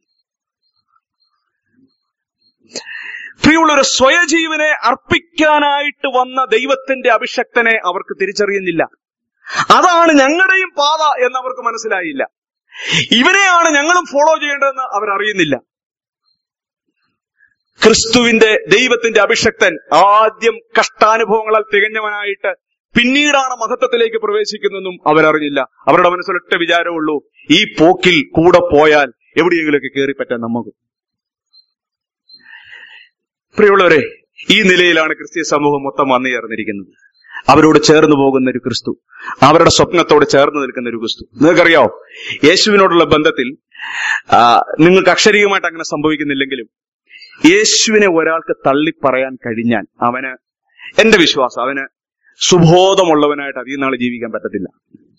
പ്രിയമുള്ളൊരു സ്വയജീവനെ അർപ്പിക്കാനായിട്ട് വന്ന ദൈവത്തിന്റെ അഭിഷക്തനെ അവർക്ക് തിരിച്ചറിയുന്നില്ല. അതാണ് ഞങ്ങളുടെയും പാത എന്നവർക്ക് മനസ്സിലായില്ല. ഇവരെയാണ് ഞങ്ങളും ഫോളോ ചെയ്യേണ്ടതെന്ന് അവരറിയുന്നില്ല. ക്രിസ്തുവിന്റെ ദൈവത്തിന്റെ അഭിഷക്തൻ ആദ്യം കഷ്ടാനുഭവങ്ങളാൽ തികഞ്ഞവനായിട്ട് പിന്നീടാണ് മഹത്വത്തിലേക്ക് പ്രവേശിക്കുന്നതെന്നും അവരറിഞ്ഞില്ല. അവരുടെ മനസ്സിലൊറ്റ വിചാരമുള്ളൂ, ഈ പോക്കിൽ കൂടെ പോയാൽ എവിടെയെങ്കിലുമൊക്കെ കയറിപ്പറ്റാൻ നമുക്ക്. പ്രിയമുള്ളവരെ, ഈ നിലയിലാണ് ക്രിസ്തീയ സമൂഹം മൊത്തം വന്നു ചേർന്നിരിക്കുന്നത്. അവരോട് ചേർന്ന് പോകുന്ന ഒരു ക്രിസ്തു, അവരുടെ സ്വപ്നത്തോട് ചേർന്ന് നിൽക്കുന്ന ഒരു ക്രിസ്തു. നിങ്ങൾക്കറിയാവോ, യേശുവിനോടുള്ള ബന്ധത്തിൽ നിങ്ങൾക്ക് അക്ഷരീയമായിട്ട് അങ്ങനെ സംഭവിക്കുന്നില്ലെങ്കിലും യേശുവിനെ ഒരാൾക്ക് തള്ളിപ്പറയാൻ കഴിഞ്ഞാൽ അവന്, എന്റെ വിശ്വാസം, അവന് സുബോധമുള്ളവനായിട്ട് അധികം നാൾ ജീവിക്കാൻ പറ്റത്തില്ല.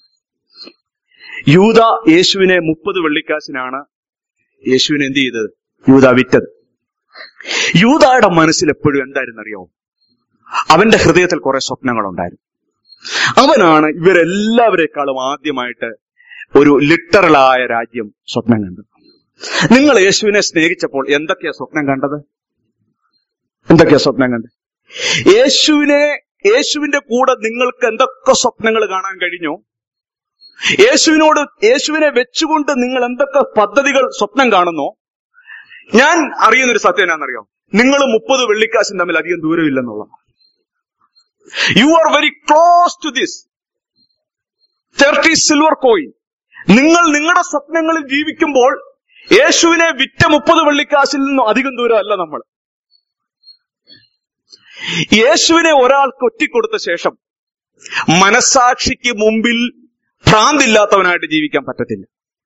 യൂദ യേശുവിനെ 30 വെള്ളിക്കാശിനാണ് യേശുവിനെ എന്ത് ചെയ്തത്? യൂദ വിറ്റത്. യൂദായുടെ മനസ്സിൽ എപ്പോഴും എന്തായിരുന്നു അറിയോ? അവന്റെ ഹൃദയത്തിൽ കുറെ സ്വപ്നങ്ങളുണ്ടായിരുന്നു. അവനാണ് ഇവരെല്ലാവരെക്കാളും ആദ്യമായിട്ട് ഒരു ലിറ്ററലായ രാജ്യം സ്വപ്നം കണ്ടത്. നിങ്ങൾ യേശുവിനെ സ്നേഹിച്ചപ്പോൾ എന്തൊക്കെയാ സ്വപ്നം കണ്ടത്? എന്തൊക്കെയാ സ്വപ്നം കണ്ടത്? യേശുവിന്റെ കൂടെ നിങ്ങൾക്ക് എന്തൊക്കെ സ്വപ്നങ്ങൾ കാണാൻ കഴിഞ്ഞോ? യേശുവിനെ വെച്ചുകൊണ്ട് നിങ്ങൾ എന്തൊക്കെ പദ്ധതികൾ സ്വപ്നം കാണുന്നോ? ഞാൻ അറിയുന്നൊരു സത്യം എന്നാണെന്നറിയോ? നിങ്ങൾ 30 വെള്ളിക്കാശും തമ്മിൽ അധികം ദൂരമില്ലെന്നുള്ള. You are very close to this 30 silver coin. നിങ്ങൾ നിങ്ങളുടെ സ്വപ്നങ്ങളിൽ ജീവിക്കുമ്പോൾ യേശുവിനെ വിറ്റ 30 വെള്ളിക്കാശിൽ നിന്നും അധികം ദൂരമല്ല നമ്മൾ. യേശുവിനെ ഒരാൾക്ക് ഒറ്റിക്കൊടുത്ത ശേഷം മനസാക്ഷിക്ക് മുമ്പിൽ ഭ്രാന്തില്ലാത്തവനായിട്ട് ജീവിക്കാൻ പറ്റത്തില്ല.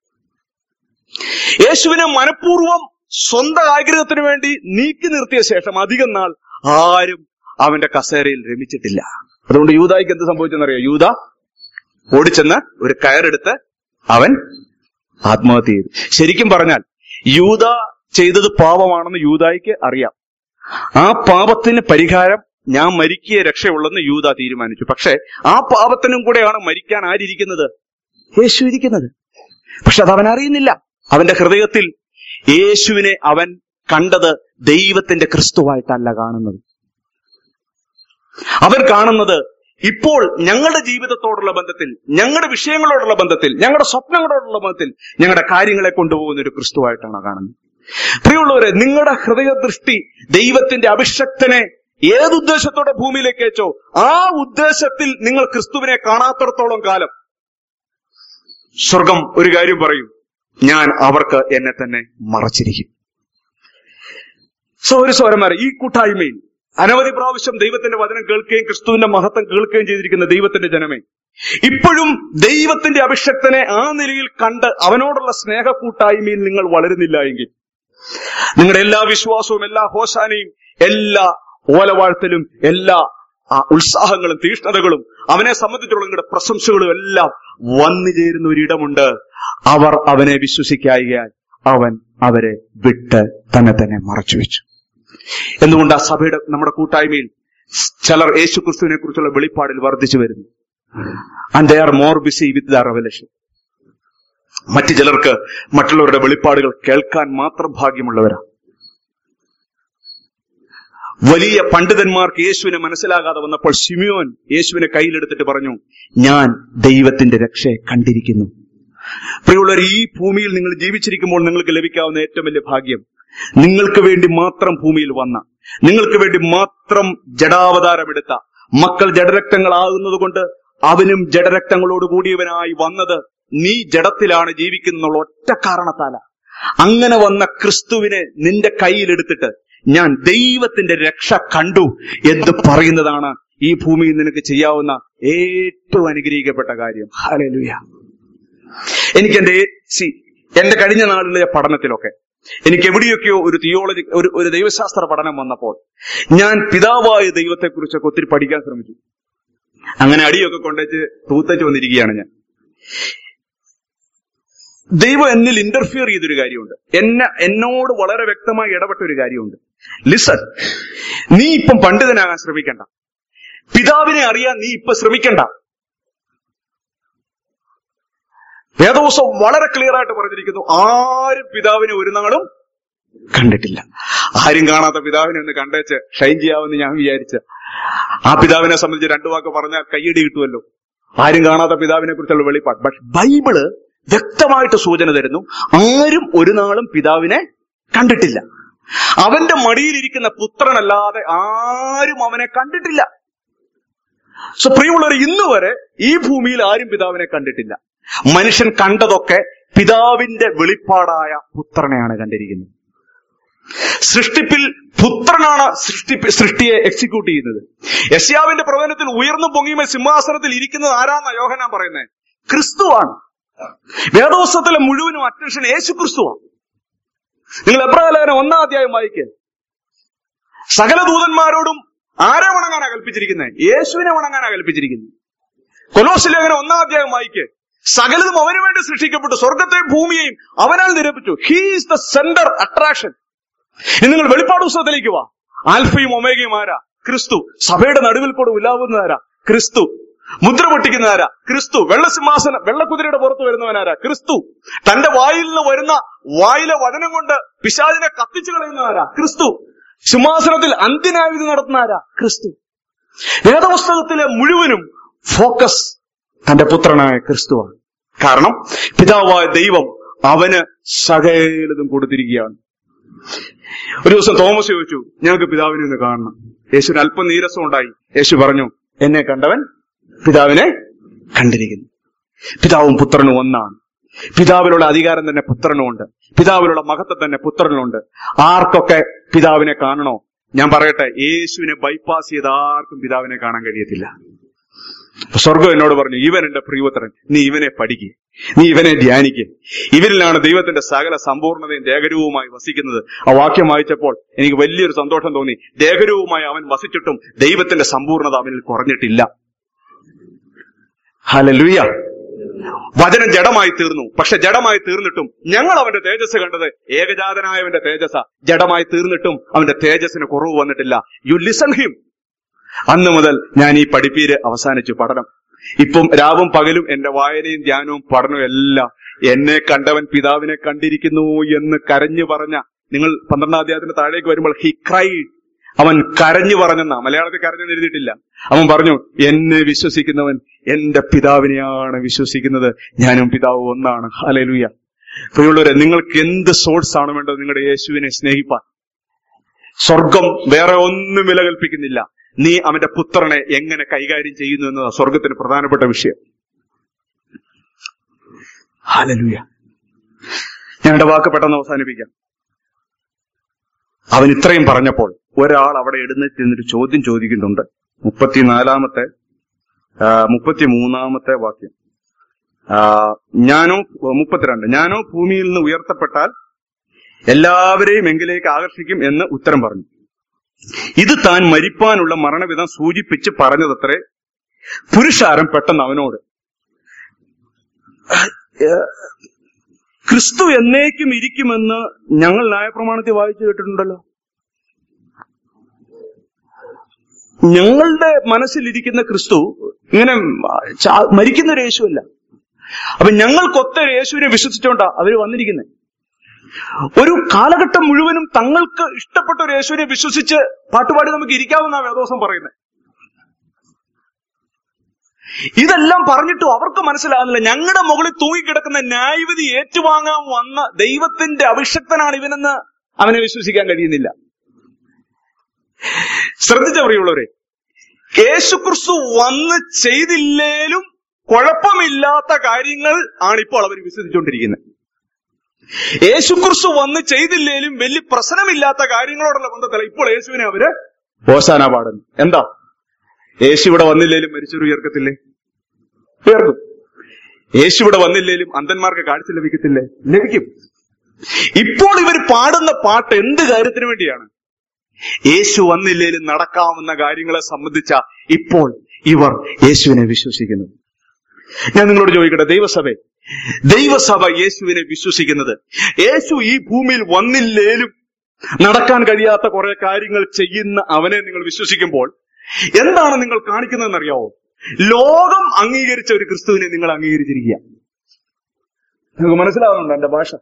യേശുവിനെ മനഃപൂർവ്വം സ്വന്തം ആഗ്രഹത്തിന് വേണ്ടി നീക്കി നിർത്തിയ ശേഷം അധികം നാൾ ആരും അവന്റെ കസേരയിൽ രമിച്ചിട്ടില്ല. അതുകൊണ്ട് യൂദായ്ക്ക് എന്ത് സംഭവിച്ചെന്നറിയോ? യൂദ ഓടിച്ചെന്ന് ഒരു കയറെടുത്ത് അവൻ ആത്മഹത്യ ചെയ്തു. ശരിക്കും പറഞ്ഞാൽ യൂദ ചെയ്തത് പാപമാണെന്ന് യൂദായ്ക്ക് അറിയാം. ആ പാപത്തിന് പരിഹാരം ഞാൻ മരിക്കിയ രക്ഷയുള്ളെന്ന് യൂദ തീരുമാനിച്ചു. പക്ഷെ ആ പാപത്തിനും കൂടെയാണ് മരിക്കാൻ ആരിയിരിക്കുന്നത്? യേശു ഇരിക്കുന്നത്. പക്ഷെ അത് അവൻ അറിയുന്നില്ല. അവന്റെ ഹൃദയത്തിൽ യേശുവിനെ അവൻ കണ്ടത് ദൈവത്തിന്റെ ക്രിസ്തുവായിട്ടല്ല കാണുന്നത്. അവൻ കാണുന്നത് ഇപ്പോൾ ഞങ്ങളുടെ ജീവിതത്തോടുള്ള ബന്ധത്തിൽ, ഞങ്ങളുടെ വിഷയങ്ങളോടുള്ള ബന്ധത്തിൽ, ഞങ്ങളുടെ സ്വപ്നങ്ങളോടുള്ള ബന്ധത്തിൽ ഞങ്ങളുടെ കാര്യങ്ങളെ കൊണ്ടുപോകുന്ന ഒരു ക്രിസ്തുവായിട്ടാണ് കാണുന്നത്. പ്രിയമുള്ളവരെ, നിങ്ങളുടെ ഹൃദയദൃഷ്ടി ദൈവത്തിന്റെ അഭിഷക്തനെ ഏതുദ്ദേശത്തോടെ ഭൂമിയിലേക്ക് അയച്ചോ ആ ഉദ്ദേശത്തിൽ നിങ്ങൾ ക്രിസ്തുവിനെ കാണാത്തിടത്തോളം കാലം സ്വർഗം ഒരു കാര്യം പറയും, ഞാൻ അവർക്ക് എന്നെ തന്നെ മറച്ചിരിക്കും. സഹോദരന്മാരെ, ഈ കൂട്ടായ്മയിൽ അനവധി പ്രാവശ്യം ദൈവത്തിന്റെ വചനം കേൾക്കുകയും ക്രിസ്തുവിന്റെ മഹത്വം കേൾക്കുകയും ചെയ്തിരിക്കുന്ന ദൈവത്തിന്റെ ജനമേ, ഇപ്പോഴും ദൈവത്തിന്റെ അഭിഷക്തനെ ആ നിലയിൽ കണ്ട് അവനോടുള്ള സ്നേഹ കൂട്ടായ്മയിൽ നിങ്ങൾ വളരുന്നില്ല എങ്കിൽ നിങ്ങളുടെ എല്ലാ വിശ്വാസവും, എല്ലാ ഹോശാനയും, എല്ലാ ഓലവാഴ്ത്തലും, എല്ലാ ഉത്സാഹങ്ങളും തീഷ്ണതകളും, അവനെ സംബന്ധിച്ചുള്ള നിങ്ങളുടെ പ്രശംസകളും എല്ലാം വന്നു ചേരുന്ന ഒരിടമുണ്ട്. അവർ അവനെ വിശ്വസിക്കായികയാൽ അവൻ അവരെ വിട്ട് തന്നെ മറച്ചു വെച്ചു. എന്തുകൊണ്ട് ആ സഭയുടെ, നമ്മുടെ കൂട്ടായ്മയിൽ ചിലർ യേശു ക്രിസ്തുവിനെ കുറിച്ചുള്ള വെളിപ്പാടിൽ വർദ്ധിച്ചു വരുന്നു. And they are more busy with the revelation. മറ്റു ചിലർക്ക് മറ്റുള്ളവരുടെ വെളിപ്പാടുകൾ കേൾക്കാൻ മാത്രം ഭാഗ്യമുള്ളവരാണ്. വലിയ പണ്ഡിതന്മാർക്ക് യേശുവിനെ മനസ്സിലാകാതെ വന്നപ്പോൾ ശിമിയോൻ യേശുവിനെ കയ്യിലെടുത്തിട്ട് പറഞ്ഞു, ഞാൻ ദൈവത്തിന്റെ രക്ഷയെ കണ്ടിരിക്കുന്നു. പ്രിയമുള്ളവർ, ഈ ഭൂമിയിൽ നിങ്ങൾ ജീവിച്ചിരിക്കുമ്പോൾ നിങ്ങൾക്ക് ലഭിക്കാവുന്ന ഏറ്റവും വലിയ ഭാഗ്യം, നിങ്ങൾക്ക് വേണ്ടി മാത്രം ഭൂമിയിൽ വന്ന, നിങ്ങൾക്ക് വേണ്ടി മാത്രം ജഡാവതാരമെടുത്ത, മക്കൾ ജഡരക്തങ്ങളാകുന്നത് കൊണ്ട് അവനും ജഡരക്തങ്ങളോട് കൂടിയവനായി വന്നത് നീ ജഡത്തിലാണ് ജീവിക്കുന്നുള്ള ഒറ്റ കാരണത്താല. അങ്ങനെ വന്ന ക്രിസ്തുവിനെ നിന്റെ കയ്യിലെടുത്തിട്ട് ഞാൻ ദൈവത്തിന്റെ രക്ഷ കണ്ടു എന്ന് പറയുന്നതാണ് ഈ ഭൂമിയിൽ നിനക്ക് ചെയ്യാവുന്ന ഏറ്റവും അനുഗ്രഹിക്കപ്പെട്ട കാര്യം. ഹല്ലേലൂയ. എനിക്ക് എന്റെ കഴിഞ്ഞ നാളിലെ പഠനത്തിലൊക്കെ എനിക്ക് എവിടെയൊക്കെയോ ഒരു തിയോളജി ഒരു ദൈവശാസ്ത്ര പഠനം വന്നപ്പോൾ ഞാൻ പിതാവായ ദൈവത്തെക്കുറിച്ചൊക്കെ ഒത്തിരി പഠിക്കാൻ ശ്രമിച്ചു. അങ്ങനെ അടിയൊക്കെ കൊണ്ടുവച്ച് തൂത്തച്ച് വന്നിരിക്കുകയാണ് ഞാൻ. ദൈവം എന്നിൽ ഇന്റർഫിയർ ചെയ്തൊരു കാര്യമുണ്ട്. എന്നോട് വളരെ വ്യക്തമായി ഇടപെട്ട ഒരു കാര്യമുണ്ട്. ലിസൺ, നീ ഇപ്പം പണ്ഡിതനാകാൻ ശ്രമിക്കണ്ട. പിതാവിനെ അറിയാൻ നീ ഇപ്പൊ ശ്രമിക്കണ്ട. വേദവസം വളരെ ക്ലിയർ ആയിട്ട് പറഞ്ഞിരിക്കുന്നു, ആരും പിതാവിനെ ഒരു നാളും കണ്ടിട്ടില്ല. ആരും കാണാത്ത പിതാവിനെ ഒന്ന് കണ്ടേച്ച് ഷൈൻ ചെയ്യാമെന്ന് ഞാൻ വിചാരിച്ച ആ പിതാവിനെ സംബന്ധിച്ച് രണ്ടു വാക്ക് പറഞ്ഞാൽ കയ്യടി കിട്ടുമല്ലോ. ആരും കാണാത്ത പിതാവിനെ കുറിച്ചുള്ള വെളിപ്പാട്. പക്ഷെ ബൈബിള് വ്യക്തമായിട്ട് സൂചന തരുന്നു, ആരും ഒരു നാളും പിതാവിനെ കണ്ടിട്ടില്ല. അവന്റെ മടിയിലിരിക്കുന്ന പുത്രനല്ലാതെ ആരും അവനെ കണ്ടിട്ടില്ല. സോ പ്രിയമുള്ളവർ, ഇന്ന് വരെ ഈ ഭൂമിയിൽ ആരും പിതാവിനെ കണ്ടിട്ടില്ല. മനുഷ്യൻ കണ്ടതൊക്കെ പിതാവിന്റെ വെളിപ്പാടായ പുത്രനെയാണ് കണ്ടിരിക്കുന്നത്. സൃഷ്ടിപ്പിൽ പുത്രനാണ് സൃഷ്ടിയെ എക്സിക്യൂട്ട് ചെയ്യുന്നത്. യെശയ്യാവിന്റെ പ്രവചനത്തിൽ ഉയർന്നു പൊങ്ങിയുമ സിംഹാസനത്തിൽ ഇരിക്കുന്നത് ആരാന്നാ യോഹന്നാൻ പറയുന്നത്? ക്രിസ്തുവാണ്. വേദപുസ്തകത്തിലെ മുഴുവനും അറ്റൻഷൻ യേശു ക്രിസ്തുവാണ്. നിങ്ങൾ എബ്രായലേഖനം 1-ാം അധ്യായം വായിക്കുക. സകല ദൂതന്മാരോടും ആരെ വണങ്ങാനാ കൽപ്പിച്ചിരിക്കുന്നത്? യേശുവിനെ വണങ്ങാനാ കൽപ്പിച്ചിരിക്കുന്നത്. കൊലോസ്യ ലേഖനം 1-ാം അധ്യായം വായിക്കുക. സകലതും അവന് വേണ്ടി സൃഷ്ടിക്കപ്പെട്ടു, സ്വർഗത്തെയും ഭൂമിയെയും അവനാൽ നിരപ്പിച്ചു. He is the centre attraction. ഇനി നിങ്ങൾ വെളിപ്പാട് പുസ്തകത്തിലേക്ക് വാ. ആൽഫയും ഒമേഗയും ആരാ? ക്രിസ്തു. സഭയുടെ നടുവിൽ കൂടെ ഉലാവുന്നതാരാ? ക്രിസ്തു. മുദ്ര പൊട്ടിക്കുന്നതാരാ? ക്രിസ്തു. വെള്ളസിംഹാസനം വെള്ളക്കുതിരയുടെ പുറത്ത് വരുന്നവനാരാ? ക്രിസ്തു. തന്റെ വായിൽ നിന്ന് വരുന്ന വായിലെ വചനം കൊണ്ട് പിശാചിനെ കത്തിച്ചു കളയുന്നതാരാ? ക്രിസ്തു. സിംഹാസനത്തിൽ അന്ത്യന്യായവിധി നടത്തുന്നതാരാ? ക്രിസ്തു. വേദപുസ്തകത്തിലെ മുഴുവനും ഫോക്കസ് തന്റെ പുത്രനായ ക്രിസ്തുവാണ്. കാരണം പിതാവായ ദൈവം അവന് സകലതും കൊടുത്തിരിക്കുകയാണ്. ഒരു ദിവസം തോമസ് ചോദിച്ചു, ഞങ്ങൾക്ക് പിതാവിനെ ഒന്ന് കാണണം. യേശുവിന് അല്പം നീരസം ഉണ്ടായി. യേശു പറഞ്ഞു, എന്നെ കണ്ടവൻ പിതാവിനെ കണ്ടിരിക്കുന്നു. പിതാവും പുത്രനും ഒന്നാണ്. പിതാവിലുള്ള അധികാരം തന്നെ പുത്രനുമുണ്ട്. പിതാവിലുള്ള മഹത്വം തന്നെ പുത്രനുണ്ട്. ആർക്കൊക്കെ പിതാവിനെ കാണണോ? ഞാൻ പറയട്ടെ, യേശുവിനെ ബൈപ്പാസ് ചെയ്ത് ആർക്കും പിതാവിനെ കാണാൻ കഴിയത്തില്ല. സ്വർഗം എന്നോട് പറഞ്ഞു, ഇവൻ എന്റെ പ്രിയപുത്രൻ, നീ ഇവനെ പഠിക്കുക, നീ ഇവനെ ധ്യാനിക്കുക. ഇവരിലാണ് ദൈവത്തിന്റെ സകല സമ്പൂർണതയും ദേഹരൂപമായി വസിക്കുന്നത്. ആ വാക്യം വായിച്ചപ്പോൾ എനിക്ക് വലിയൊരു സന്തോഷം തോന്നി. ദേഹരൂപമായി അവൻ വസിച്ചിട്ടും ദൈവത്തിന്റെ സമ്പൂർണത അവനിൽ കുറഞ്ഞിട്ടില്ല. ഹല്ലേലൂയ. വചനം ജഡമായി തീർന്നു. പക്ഷെ ജഡമായി തീർന്നിട്ടും ഞങ്ങൾ അവന്റെ തേജസ് കണ്ടത് ഏകജാതനായവന്റെ തേജസ്സാ. ജഡമായി തീർന്നിട്ടും അവന്റെ തേജസ്സിന് കുറവ് വന്നിട്ടില്ല. You listen him. അന്ന് മുതൽ ഞാൻ ഈ പഠിപ്പീര് അവസാനിച്ചു. പഠനം ഇപ്പം രാവും പകലും എന്റെ വായനയും ധ്യാനവും പഠനവും എല്ലാം എന്നെ കണ്ടവൻ പിതാവിനെ കണ്ടിരിക്കുന്നു എന്ന് കരഞ്ഞു പറഞ്ഞ, നിങ്ങൾ 12-ാം അധ്യായത്തിന് താഴേക്ക് വരുമ്പോൾ ഹി ക്രൈഡ്, അവൻ കരഞ്ഞു പറഞ്ഞെന്നാ. മലയാളത്തിൽ കരഞ്ഞെന്ന് എഴുതിയിട്ടില്ല. അവൻ പറഞ്ഞു, എന്നെ വിശ്വസിക്കുന്നവൻ എന്റെ പിതാവിനെയാണ് വിശ്വസിക്കുന്നത്, ഞാനും പിതാവ് ഒന്നാണ്. ഹല്ലേലൂയ. പ്രിയമുള്ളവരെ, നിങ്ങൾക്ക് എന്ത് സോഴ്സ് ആണ് വേണ്ടത്? നിങ്ങളുടെ യേശുവിനെ സ്നേഹിപ്പാൻ. സ്വർഗം വേറെ ഒന്നും വില കൽപ്പിക്കുന്നില്ല. നീ അവന്റെ പുത്രനെ എങ്ങനെ കൈകാര്യം ചെയ്യുന്നു എന്നതാണ് സ്വർഗത്തിന് പ്രധാനപ്പെട്ട വിഷയം. ഹല്ലേലൂയ. ഞാൻ എന്റെ വാക്ക് പെട്ടെന്ന് അവസാനിപ്പിക്കാം. അവൻ ഇത്രയും പറഞ്ഞപ്പോൾ ഒരാൾ അവിടെ എഴുന്നേറ്റ് നിന്നൊരു ചോദ്യം ചോദിക്കുന്നുണ്ട്. 33-ാമത്തെ വാക്യം. 32. ഞാനോ ഭൂമിയിൽ നിന്ന് ഉയർത്തപ്പെട്ടാൽ എല്ലാവരെയും എങ്കിലേക്ക് ആകർഷിക്കും എന്ന് ഉത്തരം പറഞ്ഞു. ഇത് താൻ മരിപ്പാനുള്ള മരണവിധം സൂചിപ്പിച്ച് പറഞ്ഞതത്രേ. പുരുഷാരം പെട്ടെന്ന് അവനോട്, ക്രിസ്തു എന്നേക്കും ഇരിക്കുമെന്ന് ഞങ്ങൾ ന്യായപ്രമാണത്തിൽ വായിച്ചു കേട്ടിട്ടുണ്ടല്ലോ. ഞങ്ങളുടെ മനസ്സിലിരിക്കുന്ന ക്രിസ്തു ഇങ്ങനെ മരിക്കുന്ന ഒരു യേശുവല്ല. അപ്പൊ ഞങ്ങൾക്കൊത്ത യേശുവിനെ വിശ്വസിച്ചോണ്ടാ അവര് വന്നിരിക്കുന്നത്. ഒരു കാലഘട്ടം മുഴുവനും തങ്ങൾക്ക് ഇഷ്ടപ്പെട്ട ഒരു യേശുവിനെ വിശ്വസിച്ച് പാട്ടുപാടി നമുക്ക് ഇരിക്കാമെന്നാ വേദോസം പറയുന്നത്. ഇതെല്ലാം പറഞ്ഞിട്ടും അവർക്ക് മനസ്സിലാകുന്നില്ല, ഞങ്ങളുടെ മുകളിൽ തൂങ്ങിക്കിടക്കുന്ന ന്യായവിധി ഏറ്റുവാങ്ങാൻ വന്ന ദൈവത്തിന്റെ അഭിഷക്തനാണ് ഇവനെന്ന് അവനെ വിശ്വസിക്കാൻ കഴിയുന്നില്ല. ശ്രദ്ധിച്ച പ്രിയമുള്ളവരെ, യേശുക്രിസ്തു വന്ന് ചെയ്തില്ലേലും കുഴപ്പമില്ലാത്ത കാര്യങ്ങൾ ആണിപ്പോൾ അവർ വിശ്വസിച്ചുകൊണ്ടിരിക്കുന്നത്. യേശുക്രിസ്തു വന്ന് ചെയ്തില്ലേലും വലിയ പ്രശ്നമില്ലാത്ത കാര്യങ്ങളോടുള്ള ബന്ധത്തില ഇപ്പോൾ യേശുവിനെ അവര് ഹോസാന പാടുന്നു. എന്താ? യേശു ഇവിടെ വന്നില്ലേലും മരിച്ചവർ ഉയർക്കത്തില്ലേ? ഉയർക്കും. യേശു ഇവിടെ വന്നില്ലേലും അന്ധന്മാർക്ക് കാഴ്ച ലഭിക്കത്തില്ലേ? ലഭിക്കും. ഇപ്പോൾ ഇവർ പാടുന്ന പാട്ട് എന്ത് കാര്യത്തിന് വേണ്ടിയാണ്? യേശു വന്നില്ലേലും നടക്കാവുന്ന കാര്യങ്ങളെ സംബന്ധിച്ച ഇപ്പോൾ ഇവർ യേശുവിനെ വിശ്വസിക്കുന്നു. ഞാൻ നിങ്ങളോട് ചോദിക്കട്ടെ, ദൈവസഭ യേശുവിനെ വിശ്വസിക്കുന്നത്, യേശു ഈ ഭൂമിയിൽ വന്നില്ലേലും നടക്കാൻ കഴിയാത്ത കുറെ കാര്യങ്ങൾ ചെയ്യുന്ന അവനെ നിങ്ങൾ വിശ്വസിക്കുമ്പോൾ എന്താണ് നിങ്ങൾ കാണിക്കുന്നതെന്നറിയാവോ? ലോകം അംഗീകരിച്ച ഒരു ക്രിസ്തുവിനെ നിങ്ങൾ അംഗീകരിച്ചിരിക്കുക. നിങ്ങൾക്ക് മനസ്സിലാവുന്നുണ്ടോ എന്റെ ഭാഷ?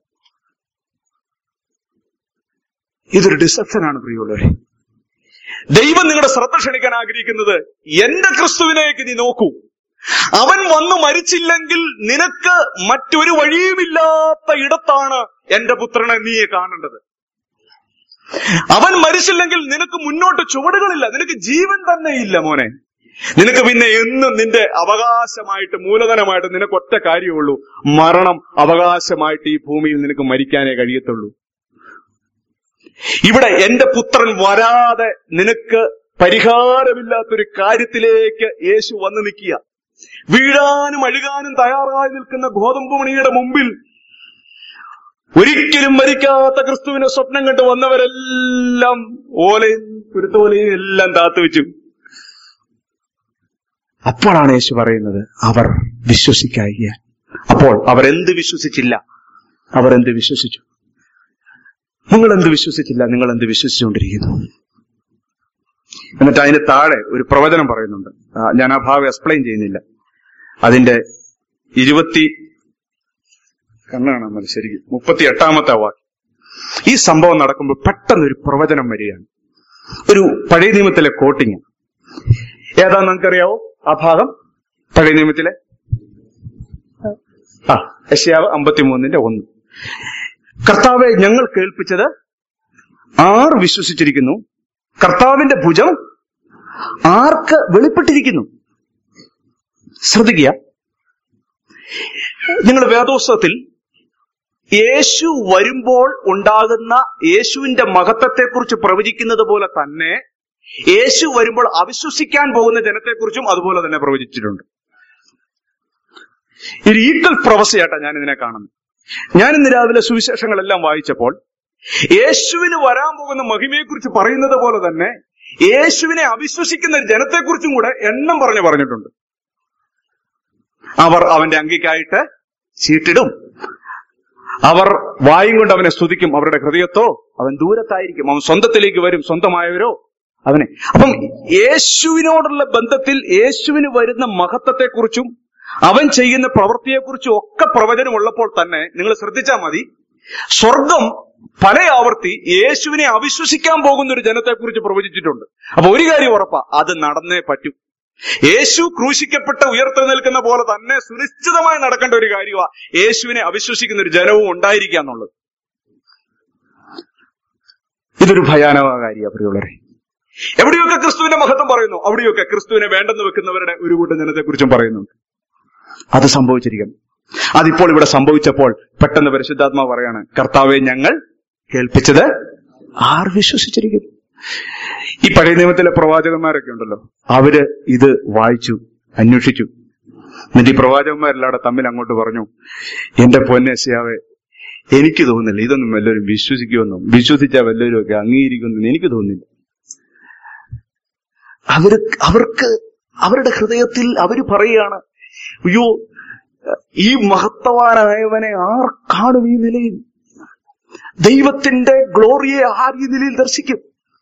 ഇതൊരു ഡിസപ്ഷനാണ് പ്രിയമുള്ളവരെ. ദൈവം നിങ്ങളുടെ ശ്രദ്ധ ക്ഷണിക്കാൻ ആഗ്രഹിക്കുന്നത്, എന്റെ ക്രിസ്തുവിനേക്ക് നീ നോക്കൂ. അവൻ വന്നു മരിച്ചില്ലെങ്കിൽ നിനക്ക് മറ്റൊരു വഴിയുമില്ലാത്ത ഇടത്താണ് എന്റെ പുത്രനെ നീ കാണേണ്ടത്. അവൻ മരിച്ചില്ലെങ്കിൽ നിനക്ക് മുന്നോട്ട് ചുവടുകളില്ല, നിനക്ക് ജീവൻ തന്നെ ഇല്ല മോനെ. നിനക്ക് പിന്നെ എന്നും നിന്റെ അവകാശമായിട്ട്, മൂലധനമായിട്ട് നിനക്ക് ഒറ്റ കാര്യമുള്ളൂ, മരണം അവകാശമായിട്ട് ഈ ഭൂമിയിൽ നിനക്ക് മരിക്കാനേ കഴിയത്തുള്ളൂ. ഇവിടെ എന്റെ പുത്രൻ വരാതെ നിനക്ക് പരിഹാരമില്ലാത്തൊരു കാര്യത്തിലേക്ക് യേശു വന്നു നിൽക്കുക. വീഴാനും അഴുകാനും തയ്യാറായി നിൽക്കുന്ന ഗോതമ്പ് മണിയുടെ മുമ്പിൽ ഒരിക്കലും മരിക്കാത്ത ക്രിസ്തുവിനെ സ്വപ്നം കണ്ടു വന്നവരെല്ലാം ഓലയും കുരുത്തോലയും എല്ലാം താത്തുവെച്ചു. അപ്പോഴാണ് യേശു പറയുന്നത്, അവർ വിശ്വസിക്കായിക. അപ്പോൾ അവരെന്ത് വിശ്വസിച്ചില്ല? അവരെന്ത് വിശ്വസിച്ചു? നിങ്ങളെന്ത് വിശ്വസിച്ചില്ല? നിങ്ങളെന്ത് വിശ്വസിച്ചുകൊണ്ടിരിക്കുന്നു? എന്നിട്ട് അതിന് താഴെ ഒരു പ്രവചനം പറയുന്നുണ്ട്. ഞാൻ ആ ഭാഗം എക്സ്പ്ലെയിൻ ചെയ്യുന്നില്ല. അതിന്റെ 38 വാക്യം. ഈ സംഭവം നടക്കുമ്പോൾ പെട്ടെന്ന് ഒരു പ്രവചനം വരികയാണ്. ഒരു പഴയ നിയമത്തിലെ കോട്ടിങ്. ഏതാന്ന് നമുക്കറിയാവോ ആ ഭാഗം? പഴയ നിയമത്തിലെ യെശയ്യാവ് 53:1. കർത്താവെ ഞങ്ങൾ കേൾപ്പിച്ചത് ആർ വിശ്വസിച്ചിരിക്കുന്നു? കർത്താവിന്റെ ഭുജം ആർക്ക് വെളിപ്പെട്ടിരിക്കുന്നു? ശ്രദ്ധിക്കുക, നിങ്ങൾ വേദോത്സവത്തിൽ യേശു വരുമ്പോൾ ഉണ്ടാകുന്ന യേശുവിന്റെ മഹത്വത്തെക്കുറിച്ച് പ്രവചിക്കുന്നത് പോലെ തന്നെ യേശു വരുമ്പോൾ അവിശ്വസിക്കാൻ പോകുന്ന ജനത്തെക്കുറിച്ചും അതുപോലെ തന്നെ പ്രവചിച്ചിട്ടുണ്ട്. ഒരു ഈക്വൽ പ്രൊഫസിയായിട്ടാണ് ഞാൻ ഇതിനെ കാണുന്നത്. ഞാൻ ഇന്ന് രാവിലെ സുവിശേഷങ്ങളെല്ലാം വായിച്ചപ്പോൾ യേശുവിന് വരാൻ പോകുന്ന മഹിമയെക്കുറിച്ച് പറയുന്നത് പോലെ തന്നെ യേശുവിനെ അവിശ്വസിക്കുന്ന ജനത്തെക്കുറിച്ചും കൂടെ എണ്ണം പറഞ്ഞിട്ടുണ്ട്. അവർ അവന്റെ അങ്കിക്കായിട്ട് ചീട്ടിടും, അവർ വായും കൊണ്ട് അവനെ സ്തുതിക്കും, അവരുടെ ഹൃദയത്തോ അവൻ ദൂരത്തായിരിക്കും, അവൻ സ്വന്തത്തിലേക്ക് വരും, സ്വന്തമായവരോ അവനെ. അപ്പം യേശുവിനോടുള്ള ബന്ധത്തിൽ യേശുവിന് വരുന്ന മഹത്വത്തെക്കുറിച്ചും അവൻ ചെയ്യുന്ന പ്രവൃത്തിയെക്കുറിച്ചും ഒക്കെ പ്രവചനമുള്ളപ്പോൾ തന്നെ നിങ്ങൾ ശ്രദ്ധിച്ചാൽ മതി, സ്വർഗം പല ആവർത്തി യേശുവിനെ അവിശ്വസിക്കാൻ പോകുന്ന ഒരു ജനത്തെക്കുറിച്ച് പ്രവചിച്ചിട്ടുണ്ട്. അപ്പൊ ഒരു കാര്യം ഉറപ്പാ, അത് നടന്നേ പറ്റൂ. യേശു ക്രൂശിക്കപ്പെട്ട് ഉയർത്തെഴുന്നേൽക്കുന്ന പോലെ തന്നെ സുനിശ്ചിതമായി നടക്കേണ്ട ഒരു കാര്യമാണ് യേശുവിനെ അവിശ്വസിക്കുന്ന ഒരു ജനവും ഉണ്ടായിരിക്കുക എന്നുള്ളത്. ഇതൊരു ഭയാനക കാര്യമാണ് പ്രിയമുള്ളവരെ. എവിടെയൊക്കെ ക്രിസ്തുവിന്റെ മഹത്വം പറയുന്നു, അവിടെയൊക്കെ ക്രിസ്തുവിനെ വേണ്ടെന്ന് വെക്കുന്നവരുടെ ഒരു കൂട്ടം ജനത്തെക്കുറിച്ചും പറയുന്നുണ്ട്. അത് സംഭവിച്ചിരിക്കണം. അതിപ്പോൾ ഇവിടെ സംഭവിച്ചപ്പോൾ പെട്ടെന്ന് പരിശുദ്ധാത്മാവ് പറയാണ്, കർത്താവെ ഞങ്ങൾ കേൾപ്പിച്ചത് ആർ വിശ്വസിച്ചിരിക്കുന്നു? ഈ പഴയ നിയമത്തിലെ പ്രവാചകന്മാരൊക്കെ ഉണ്ടല്ലോ, അവര് ഇത് വായിച്ചു, അന്വേഷിച്ചു. എന്നിട്ട് ഈ പ്രവാചകന്മാരെല്ലാവരും തമ്മിൽ അങ്ങോട്ട് പറഞ്ഞു, എന്റെ പൊന്നെ യെശയ്യാവേ, എനിക്ക് തോന്നുന്നില്ല ഇതൊന്നും വല്ലവരും വിശ്വസിക്കുമെന്നും വിശ്വസിച്ചാൽ വല്ലവരും ഒക്കെ അംഗീകരിക്കുമെന്നും എനിക്ക് തോന്നുന്നില്ല. അവർക്ക് അവരുടെ ഹൃദയത്തിൽ അവര് പറയുകയാണ്, അയ്യോ ഈ മഹത്വവാനായവനെ ആർ കാണും ഈ നിലയിൽ? ദൈവത്തിന്റെ ഗ്ലോറിയെ ആർ ഈ നിലയിൽ ദർശിക്കും?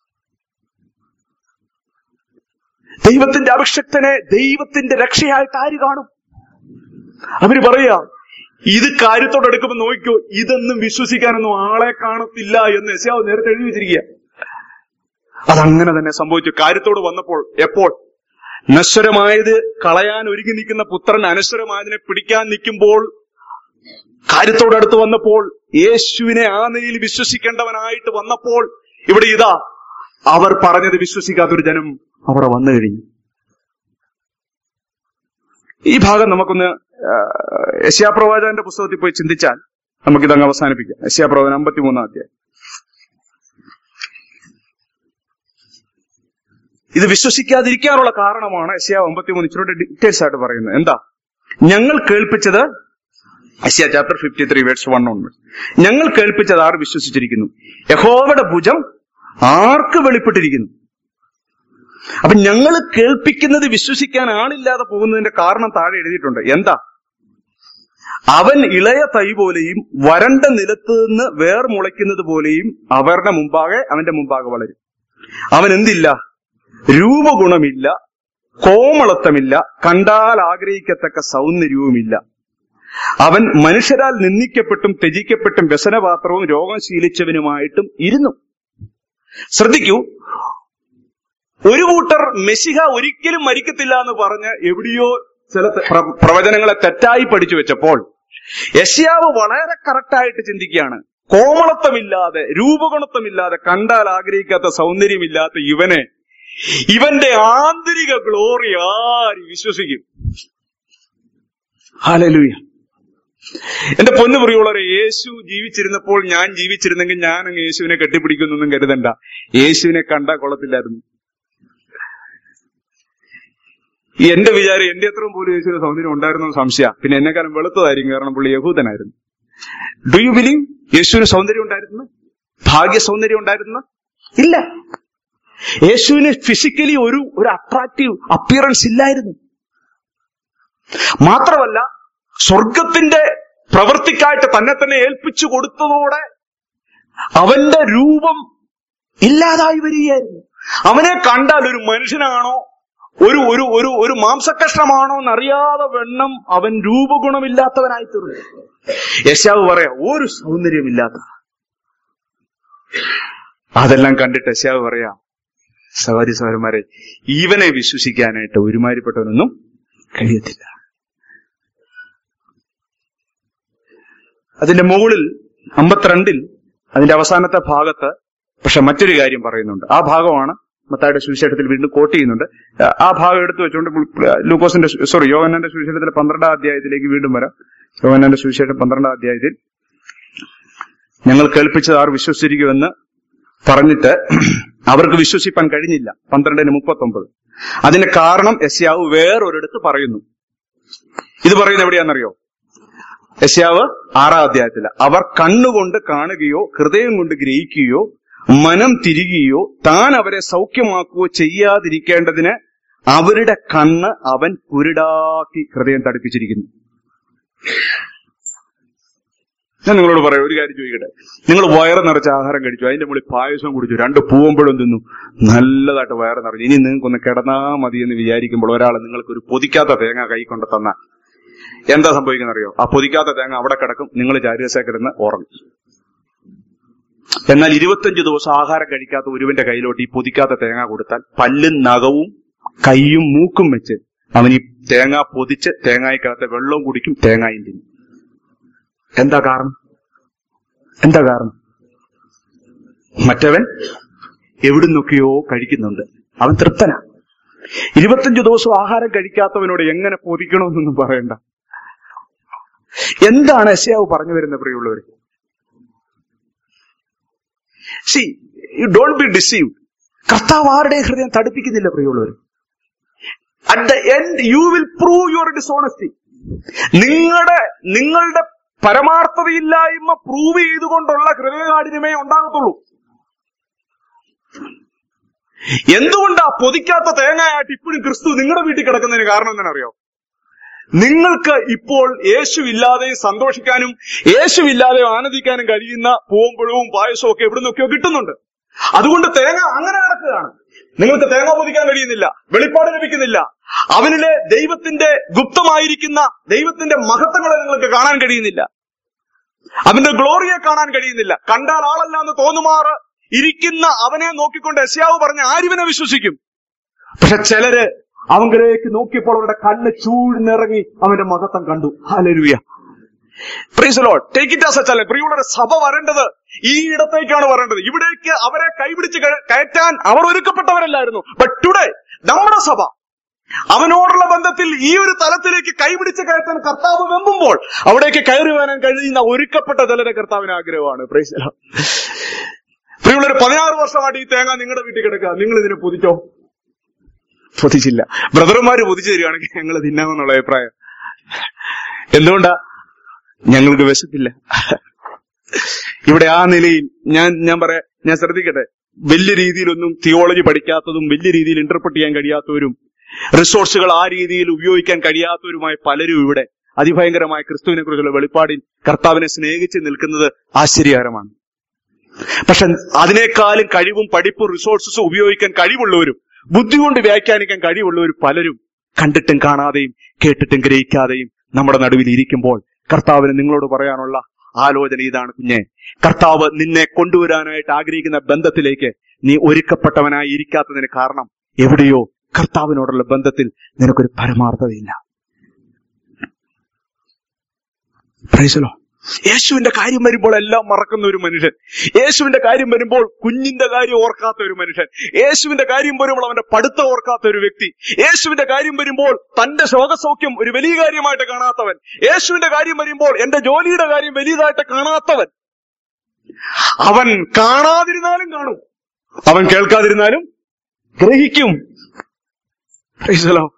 ദൈവത്തിന്റെ അഭിഷക്തനെ ദൈവത്തിന്റെ രക്ഷയായിട്ട് ആര് കാണും? അവര് പറയാ, ഇത് കാര്യത്തോടെ എടുക്കുമ്പോൾ നോക്കിക്കോ, ഇതൊന്നും വിശ്വസിക്കാനൊന്നും ആളെ കാണത്തില്ല എന്ന് യെശയ്യാവ് നേരത്തെ എഴുതി വെച്ചിരിക്കുക. അതങ്ങനെ തന്നെ സംഭവിച്ചു. കാര്യത്തോട് വന്നപ്പോൾ, എപ്പോൾ നശ്വരമായത് കളയാൻ ഒരുങ്ങി നിൽക്കുന്ന പുത്രൻ അനശ്വരമായതിനെ പിടിക്കാൻ നിൽക്കുമ്പോൾ, കാര്യത്തോടടുത്ത് വന്നപ്പോൾ, യേശുവിനെ ആ നിലയിൽ വിശ്വസിക്കേണ്ടവനായിട്ട് വന്നപ്പോൾ, ഇവിടെ ഇതാ അവർ പറഞ്ഞത് വിശ്വസിക്കാത്തൊരു ജനം അവിടെ വന്നു കഴിഞ്ഞു. ഈ ഭാഗം നമുക്കൊന്ന് യെശയ്യാപ്രവാചകന്റെ പുസ്തകത്തിൽ പോയി ചിന്തിച്ചാൽ നമുക്കിതങ്ങ് അവസാനിപ്പിക്കാം. യെശയ്യാപ്രവചനം 53-ാം അധ്യായം. ഇത് വിശ്വസിക്കാതിരിക്കാനുള്ള കാരണമാണ് യെശയ്യാവ് 53 ഇച്ചിരി ഡീറ്റെയിൽസ് ആയിട്ട് പറയുന്നത്. എന്താ? ഞങ്ങൾ കേൾപ്പിച്ചത് യെശയ്യാ ചാപ്റ്റർ 53 വേഴ്സ് 1 onwards. ഞങ്ങൾ കേൾപ്പിച്ചത് ആർ വിശ്വസിച്ചിരിക്കുന്നു? യഹോവയുടെ ഭുജം ആർക്ക് വെളിപ്പെട്ടിരിക്കുന്നു? അപ്പൊ ഞങ്ങൾ കേൾപ്പിക്കുന്നത് വിശ്വസിക്കാൻ ആളില്ലാതെ പോകുന്നതിന്റെ കാരണം താഴെ എഴുതിയിട്ടുണ്ട്. എന്താ? അവൻ ഇളയ തൈ പോലെയും വരണ്ട നിലത്ത് നിന്ന് വേർ മുളയ്ക്കുന്നത് പോലെയും അവരുടെ അവന്റെ മുമ്പാകെ വളരും. അവൻ എന്തില്ല? രൂപഗുണമില്ല, കോമളത്വമില്ല, കണ്ടാൽ ആഗ്രഹിക്കത്തക്ക സൗന്ദര്യവുമില്ല. അവൻ മനുഷ്യരാൽ നിന്ദിക്കപ്പെട്ടും ത്യജിക്കപ്പെട്ടും വ്യസനപാത്രവും രോഗം ശീലിച്ചവനുമായിട്ടും ഇരുന്നു. ശ്രദ്ധിക്കൂ, ഒരു കൂട്ടർ മെശിഹ ഒരിക്കലും മരിക്കത്തില്ല എന്ന് പറഞ്ഞ് എവിടെയോ ചില പ്രവചനങ്ങളെ തെറ്റായി പഠിച്ചു വെച്ചപ്പോൾ യെശയ്യാവ് വളരെ കറക്റ്റായിട്ട് ചിന്തിക്കുകയാണ്. കോമളത്വമില്ലാതെ, രൂപഗുണത്വമില്ലാതെ, കണ്ടാൽ ആഗ്രഹിക്കാത്ത സൗന്ദര്യമില്ലാത്ത ഇവന്റെ ആന്തരിക ഗ്ലോറി ആര് വിശ്വസിക്കും? ഹല്ലേലൂയ. എന്റെ പൊന്നു പ്രിയമുള്ളവരെ, യേശു ജീവിച്ചിരുന്നപ്പോൾ ഞാൻ ജീവിച്ചിരുന്നെങ്കിൽ ഞാൻ അങ്ങ് യേശുവിനെ കെട്ടിപ്പിടിക്കുന്നൊന്നും കരുതണ്ട. യേശുവിനെ കണ്ടാൽ കൊള്ളത്തില്ലായിരുന്നു. എന്റെ വിചാരം എന്റെ അത്രയും പോലും യേശുവിന് സൗന്ദര്യം ഉണ്ടായിരുന്ന സംശയ. പിന്നെ എന്നെക്കാലം വെളുത്തതായിരിക്കും, കാരണം പുള്ളി യഹൂദനായിരുന്നു. ഡു യു ബിലീവ് യേശുവിന് സൗന്ദര്യം ഉണ്ടായിരുന്നു? ഭാഗ്യ സൗന്ദര്യം ഉണ്ടായിരുന്നു? ഇല്ല. യേശുവിന് ഫിസിക്കലി ഒരു അട്രാക്റ്റീവ് അപ്പിയറൻസ് ഇല്ലായിരുന്നു. മാത്രമല്ല, സ്വർഗത്തിന്റെ പ്രവൃത്തിക്കായിട്ട് തന്നെ ഏൽപ്പിച്ചു കൊടുത്തതോടെ അവന്റെ രൂപം ഇല്ലാതായി വരികയായിരുന്നു. അവനെ കണ്ടാൽ ഒരു മനുഷ്യനാണോ ഒരു മാംസകഷ്ണമാണോ എന്നറിയാതെ വെണ്ണം അവൻ രൂപഗുണമില്ലാത്തവനായി തീർന്നു. യെശയ്യാവ് പറയാ, ഒരു സൗന്ദര്യമില്ലാത്ത. അതെല്ലാം കണ്ടിട്ട് യെശയ്യാവ് പറയാ, സഹോദരി സഹോദരന്മാരെ, ഇവനെ വിശ്വസിക്കാനായിട്ട് ഒരുമാതിരിപ്പെട്ടവനൊന്നും കഴിയത്തില്ല. അതിന്റെ മുകളിൽ 52 അതിന്റെ അവസാനത്തെ ഭാഗത്ത് പക്ഷെ മറ്റൊരു കാര്യം പറയുന്നുണ്ട്. ആ ഭാഗമാണ് മത്തായിയുടെ സുവിശേഷത്തിൽ വീണ്ടും കോട്ട് ചെയ്യുന്നുണ്ട്. ആ ഭാഗം എടുത്തു വെച്ചുകൊണ്ട് യോഹന്നാന്റെ സുവിശേഷത്തിലെ 12-ാം അധ്യായത്തിലേക്ക് വീണ്ടും വരാം. യോഹന്നാന്റെ സുവിശേഷം 12-ാം അധ്യായത്തിൽ ഞങ്ങൾ കേൾപ്പിച്ചത് ആർ വിശ്വസിച്ചിരിക്കുമെന്ന് പറഞ്ഞിട്ട് അവർക്ക് വിശ്വസിപ്പാൻ കഴിഞ്ഞില്ല. 12:39. അതിന് കാരണം യെശയ്യാവ് വേറൊരിടത്ത് പറയുന്നു. ഇത് പറയുന്നത് എവിടെയാണെന്നറിയോ? യെശയ്യാവ് 6-ാം അധ്യായത്തില്. അവർ കണ്ണുകൊണ്ട് കാണുകയോ ഹൃദയം കൊണ്ട് ഗ്രഹിക്കുകയോ മനം തിരികുകയോ താൻ അവരെ സൗഖ്യമാക്കുകയോ ചെയ്യാതിരിക്കേണ്ടതിന് അവരുടെ കണ്ണ് അവൻ കുരുടാക്കി ഹൃദയം തടിപ്പിച്ചിരിക്കുന്നു. ഞാൻ നിങ്ങളോട് പറയാം, ഒരു കാര്യം ചോദിക്കട്ടെ. നിങ്ങൾ വയറ് നിറച്ച് ആഹാരം കഴിച്ചു, അതിന്റെ മുകളിൽ പായസം കുടിച്ചു, 2 പൂവമ്പഴം തിന്നു, നല്ലതായിട്ട് വയറ് നിറഞ്ഞു, ഇനി നിങ്ങൾക്കൊന്ന് കിടന്നാ മതി എന്ന് വിചാരിക്കുമ്പോൾ ഒരാൾ നിങ്ങൾക്ക് ഒരു പൊതിക്കാത്ത തേങ്ങ കൈ കൊണ്ട് തന്നാൽ എന്താ സംഭവിക്കുന്ന അറിയോ? ആ പൊതിക്കാത്ത തേങ്ങ അവിടെ കിടക്കും, നിങ്ങൾ ചാരികസേ കിടന്ന് ഉറങ്ങും. എന്നാൽ 25 ദിവസം ആഹാരം കഴിക്കാത്ത ഒരുവന്റെ കയ്യിലോട്ട് ഈ പൊതിക്കാത്ത തേങ്ങ കൊടുത്താൽ പല്ലും നഖവും കൈയും മൂക്കും വെച്ച് അവൻ ഈ തേങ്ങ പൊതിച്ച് തേങ്ങായിക്കകത്തെ വെള്ളവും കുടിക്കും, തേങ്ങായും തിന്നും. എന്താ കാരണം? മറ്റവൻ എവിടുന്നൊക്കെയോ കഴിക്കുന്നുണ്ട്, അവൻ തൃപ്തനാ. 25 ദിവസം ആഹാരം കഴിക്കാത്തവനോട് എങ്ങനെ പൊതിക്കണമെന്നൊന്നും പറയണ്ട. എന്താണ് യെശയ്യാവ് പറഞ്ഞു വരുന്നത് പ്രിയമുള്ളവരെ? See, you don't be deceived. കർത്താവ് ആരുടെയും ഹൃദയം തടുപ്പിക്കുന്നില്ല പ്രിയമുള്ളവർ. At the end you will prove your dishonesty. നിങ്ങളുടെ പരമാർത്ഥതയില്ലായ്മ പ്രൂവ് ചെയ്തുകൊണ്ടുള്ള ഹൃദയകാഠിന്യമേ ഉണ്ടാകത്തുള്ളൂ. എന്തുകൊണ്ടാ പൊതിക്കാത്ത തേങ്ങയായിട്ട് ഇപ്പോഴും ക്രിസ്തു നിങ്ങളുടെ വീട്ടിൽ കിടക്കുന്നതിന് കാരണം എന്താണെന്നറിയോ? നിങ്ങൾക്ക് ഇപ്പോൾ യേശുവില്ലാതെയും സന്തോഷിക്കാനും യേശുവില്ലാതെയും ആനന്ദിക്കാനും കഴിയുന്ന പൂവമ്പഴവും പായസവും ഒക്കെ എവിടെ നിന്നൊക്കെയോ കിട്ടുന്നുണ്ട്. അതുകൊണ്ട് തേങ്ങ അങ്ങനെ കിടക്കുകയാണ്. നിങ്ങൾക്ക് തേങ്ങ പൊതിക്കാൻ കഴിയുന്നില്ല, വെളിപ്പാട് ലഭിക്കുന്നില്ല, അവനിലെ ദൈവത്തിന്റെ ഗുപ്തമായിരിക്കുന്ന ദൈവത്തിന്റെ മഹത്വങ്ങളെ നിങ്ങൾക്ക് കാണാൻ കഴിയുന്നില്ല, അവന്റെ ഗ്ലോറിയെ കാണാൻ കഴിയുന്നില്ല. കണ്ടാൽ ആളല്ല എന്ന് തോന്നുമാറ് ഇരിക്കുന്ന അവനെ നോക്കിക്കൊണ്ട് യെശയ്യാവ് പറഞ്ഞ ആരിവനെ വിശ്വസിക്കും? പക്ഷെ ചിലര് അവങ്കിലേക്ക് നോക്കിയപ്പോൾ അവരുടെ കണ്ണ് ചൂഴ്ന്നിറങ്ങി അവന്റെ മഹത്വം കണ്ടു. Hallelujah, praise the lord. Take it as a challenge. പ്രിയമുള്ളവരെ, സഭ വരേണ്ടത് ഈ ഇടത്തേക്കാണ് വരേണ്ടത്. ഇവിടേക്ക് അവരെ കൈപിടിച്ച് കയറ്റാൻ അവർ ഒരുക്കപ്പെട്ടവരല്ലായിരുന്നു. ബട്ട് ടുഡേ നമ്മുടെ സഭ അവനോടുള്ള ബന്ധത്തിൽ ഈ ഒരു തലത്തിലേക്ക് കൈപിടിച്ച് കയറ്റാൻ കർത്താവ് വെമ്പുമ്പോൾ അവിടേക്ക് കയറി വരാൻ കഴിയുന്ന ഒരുക്കപ്പെട്ട ചിലരെ കർത്താവിന് ആഗ്രഹമാണ്. Praise the lord. പ്രിയമുള്ളവരെ, 16 വർഷമായിട്ട് ഈ തേങ്ങ നിങ്ങളുടെ വീട്ടിൽ കിടക്കുക, നിങ്ങൾ ഇതിനെ പൊതിച്ചോ? പൊതിച്ചില്ല. ബ്രദർമാര് പൊതിച്ചു തരികയാണെങ്കിൽ ഞങ്ങൾ തിന്നാമെന്നുള്ള അഭിപ്രായം. എന്തുകൊണ്ടാ? ഞങ്ങൾക്ക് വിശപ്പില്ല. ഇവിടെ ആ നിലയിൽ ഞാൻ ശ്രദ്ധിക്കട്ടെ, വലിയ രീതിയിലൊന്നും തിയോളജി പഠിക്കാത്തതും വലിയ രീതിയിൽ ഇന്റർപ്രറ്റ് ചെയ്യാൻ കഴിയാത്തവരും റിസോഴ്സുകൾ ആ രീതിയിൽ ഉപയോഗിക്കാൻ കഴിയാത്തവരുമായ പലരും ഇവിടെ അതിഭയങ്കരമായ ക്രിസ്തുവിനെ കുറിച്ചുള്ള വെളിപ്പാടിൽ കർത്താവിനെ സ്നേഹിച്ച് നിൽക്കുന്നത് ആശ്ചര്യകരമാണ്. പക്ഷെ അതിനേക്കാളും കഴിവും പഠിപ്പും റിസോഴ്സസും ഉപയോഗിക്കാൻ കഴിവുള്ളവരും ബുദ്ധി കൊണ്ട് വ്യാഖ്യാനിക്കാൻ കഴിവുള്ളവരും പലരും കണ്ടിട്ടും കാണാതെയും കേട്ടിട്ടും ഗ്രഹിക്കാതെയും നമ്മുടെ നടുവിൽ ഇരിക്കുമ്പോൾ കർത്താവിന് നിങ്ങളോട് പറയാനുള്ള ആലോചന ഇതാണ്: കുഞ്ഞെ, കർത്താവ് നിന്നെ കൊണ്ടുവരാനായിട്ട് ആഗ്രഹിക്കുന്ന ബന്ധത്തിലേക്ക് നീ ഒരുക്കപ്പെട്ടവനായി ഇരിക്കാത്തതിന് കാരണം എവിടെയോ കർത്താവിനോടുള്ള ബന്ധത്തിൽ നിനക്കൊരു പരമാർത്ഥതയില്ല. Praise Lord. യേശുവിന്റെ കാര്യം വരുമ്പോൾ എല്ലാം മറക്കുന്ന ഒരു മനുഷ്യൻ, യേശുവിന്റെ കാര്യം വരുമ്പോൾ കുഞ്ഞിന്റെ കാര്യം ഓർക്കാത്ത ഒരു മനുഷ്യൻ, യേശുവിന്റെ കാര്യം വരുമ്പോൾ അവന്റെ പഠിത്തം ഓർക്കാത്ത ഒരു വ്യക്തി, യേശുവിന്റെ കാര്യം വരുമ്പോൾ തന്റെ രോഗസൗഖ്യം ഒരു വലിയ കാര്യമായിട്ട് കാണാത്തവൻ, യേശുവിന്റെ കാര്യം വരുമ്പോൾ എന്റെ ജോലിയുടെ കാര്യം വലിയതായിട്ട് കാണാത്തവൻ, അവൻ കാണാതിരുന്നാലും കാണും, അവൻ കേൾക്കാതിരുന്നാലും ഗ്രഹിക്കും. Praise Lord.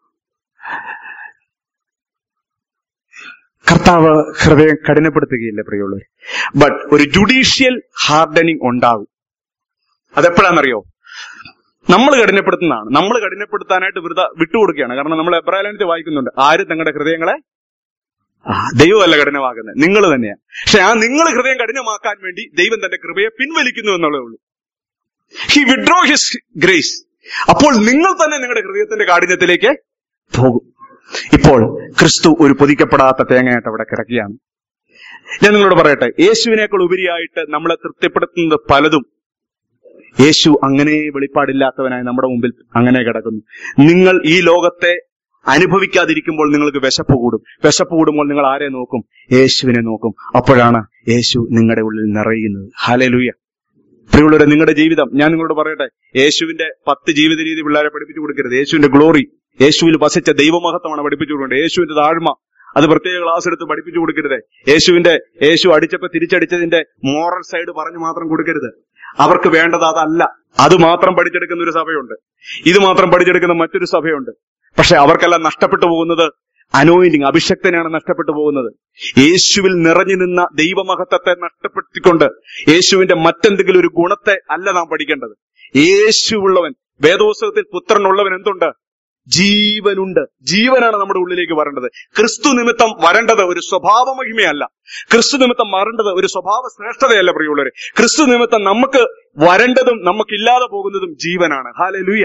കർത്താവ് ഹൃദയം കഠിനപ്പെടുത്തുകയില്ല പ്രിയമുള്ളവർ. ബട്ട് ഒരു ജുഡീഷ്യൽ ഹാർഡനിങ് ഉണ്ടാകും. അതെപ്പോഴാണെന്നറിയോ? നമ്മൾ കഠിനപ്പെടുത്തുന്നതാണ്. നമ്മൾ കഠിനപ്പെടുത്താനായിട്ട് വിട്ടുകൊടുക്കുകയാണ്. കാരണം നമ്മൾ എബ്രായലേഖനത്തിൽ വായിക്കുന്നുണ്ട്, ആരും തങ്ങളുടെ ഹൃദയങ്ങളെ ദൈവമല്ല കഠിനമാക്കുന്നത്, നിങ്ങൾ തന്നെയാണ്. പക്ഷെ ആ നിങ്ങൾ ഹൃദയം കഠിനമാക്കാൻ വേണ്ടി ദൈവം തന്റെ കൃപയെ പിൻവലിക്കുന്നു എന്നുള്ളതേ ഉള്ളൂ. He withdraw his grace. അപ്പോൾ നിങ്ങൾ തന്നെ നിങ്ങളുടെ ഹൃദയത്തിന്റെ കാഠിന്യത്തിലേക്ക് പോകും. ഇപ്പോൾ ക്രിസ്തു ഒരു പൊതിക്കപ്പെടാത്ത തേങ്ങയായിട്ട് അവിടെ കിടക്കുകയാണ്. ഞാൻ നിങ്ങളോട് പറയട്ടെ, യേശുവിനേക്കാൾ ഉപരിയായിട്ട് നമ്മളെ തൃപ്തിപ്പെടുത്തുന്നത് പലതും യേശു അങ്ങനെ വെളിപ്പാടില്ലാത്തവനായി നമ്മുടെ മുമ്പിൽ അങ്ങനെ കിടക്കുന്നു. നിങ്ങൾ ഈ ലോകത്തെ അനുഭവിക്കാതിരിക്കുമ്പോൾ നിങ്ങൾക്ക് വിശപ്പ് കൂടും. വിശപ്പ് കൂടുമ്പോൾ നിങ്ങൾ ആരെ നോക്കും? യേശുവിനെ നോക്കും. അപ്പോഴാണ് യേശു നിങ്ങളുടെ ഉള്ളിൽ നിറയുന്നത്. ഹല്ലേലൂയ. പ്രിയമുള്ളവരെ, നിങ്ങളുടെ ജീവിതം, ഞാൻ നിങ്ങളോട് പറയട്ടെ, യേശുവിന്റെ 10 ജീവിത രീതി പിള്ളേരെ പഠിപ്പിച്ചു കൊടുക്കരുത്. യേശുവിന്റെ ഗ്ലോറി, യേശുവിൽ വസിച്ച ദൈവമഹത്വമാണ് പഠിപ്പിച്ചു കൊടുക്കേണ്ടത്. യേശുവിന്റെ താഴ്മ അത് പ്രത്യേക ക്ലാസ് എടുത്ത് പഠിപ്പിച്ചു കൊടുക്കരുത്. യേശു അടിച്ചപ്പോ തിരിച്ചടിച്ചതിന്റെ മോറൽ സൈഡ് പറഞ്ഞു മാത്രം കൊടുക്കരുത്. അവർക്ക് വേണ്ടത് അതല്ല. അത് മാത്രം പഠിച്ചെടുക്കുന്ന ഒരു സഭയുണ്ട്, ഇത് മാത്രം പഠിച്ചെടുക്കുന്ന മറ്റൊരു സഭയുണ്ട്. പക്ഷെ അവർക്കെല്ലാം നഷ്ടപ്പെട്ടു പോകുന്നത് അനോയിന്റിങ്, അഭിഷക്തനാണ് നഷ്ടപ്പെട്ടു പോകുന്നത്. യേശുവിൽ നിറഞ്ഞു നിന്ന ദൈവമഹത്വത്തെ നഷ്ടപ്പെടുത്തിക്കൊണ്ട് യേശുവിന്റെ മറ്റെന്തെങ്കിലും ഒരു ഗുണത്തെ അല്ല നാം പഠിക്കേണ്ടത്. യേശുവുള്ളവൻ, വേദോത്സവത്തിൽ പുത്രനുള്ളവൻ എന്തുണ്ട്? ജീവനുണ്ട്. ജീവനാണ് നമ്മുടെ ഉള്ളിലേക്ക് വരേണ്ടത്. ക്രിസ്തു നിമിത്തം വരേണ്ടത് ഒരു സ്വഭാവ മഹിമയല്ല. ക്രിസ്തു നിമിത്തം വരേണ്ടത് ഒരു സ്വഭാവ ശ്രേഷ്ഠതയല്ല പ്രിയമുള്ളവരെ. ക്രിസ്തു നിമിത്തം നമുക്ക് വരേണ്ടതും നമുക്കില്ലാതെ പോകുന്നതും ജീവനാണ്. ഹല്ലേലൂയ.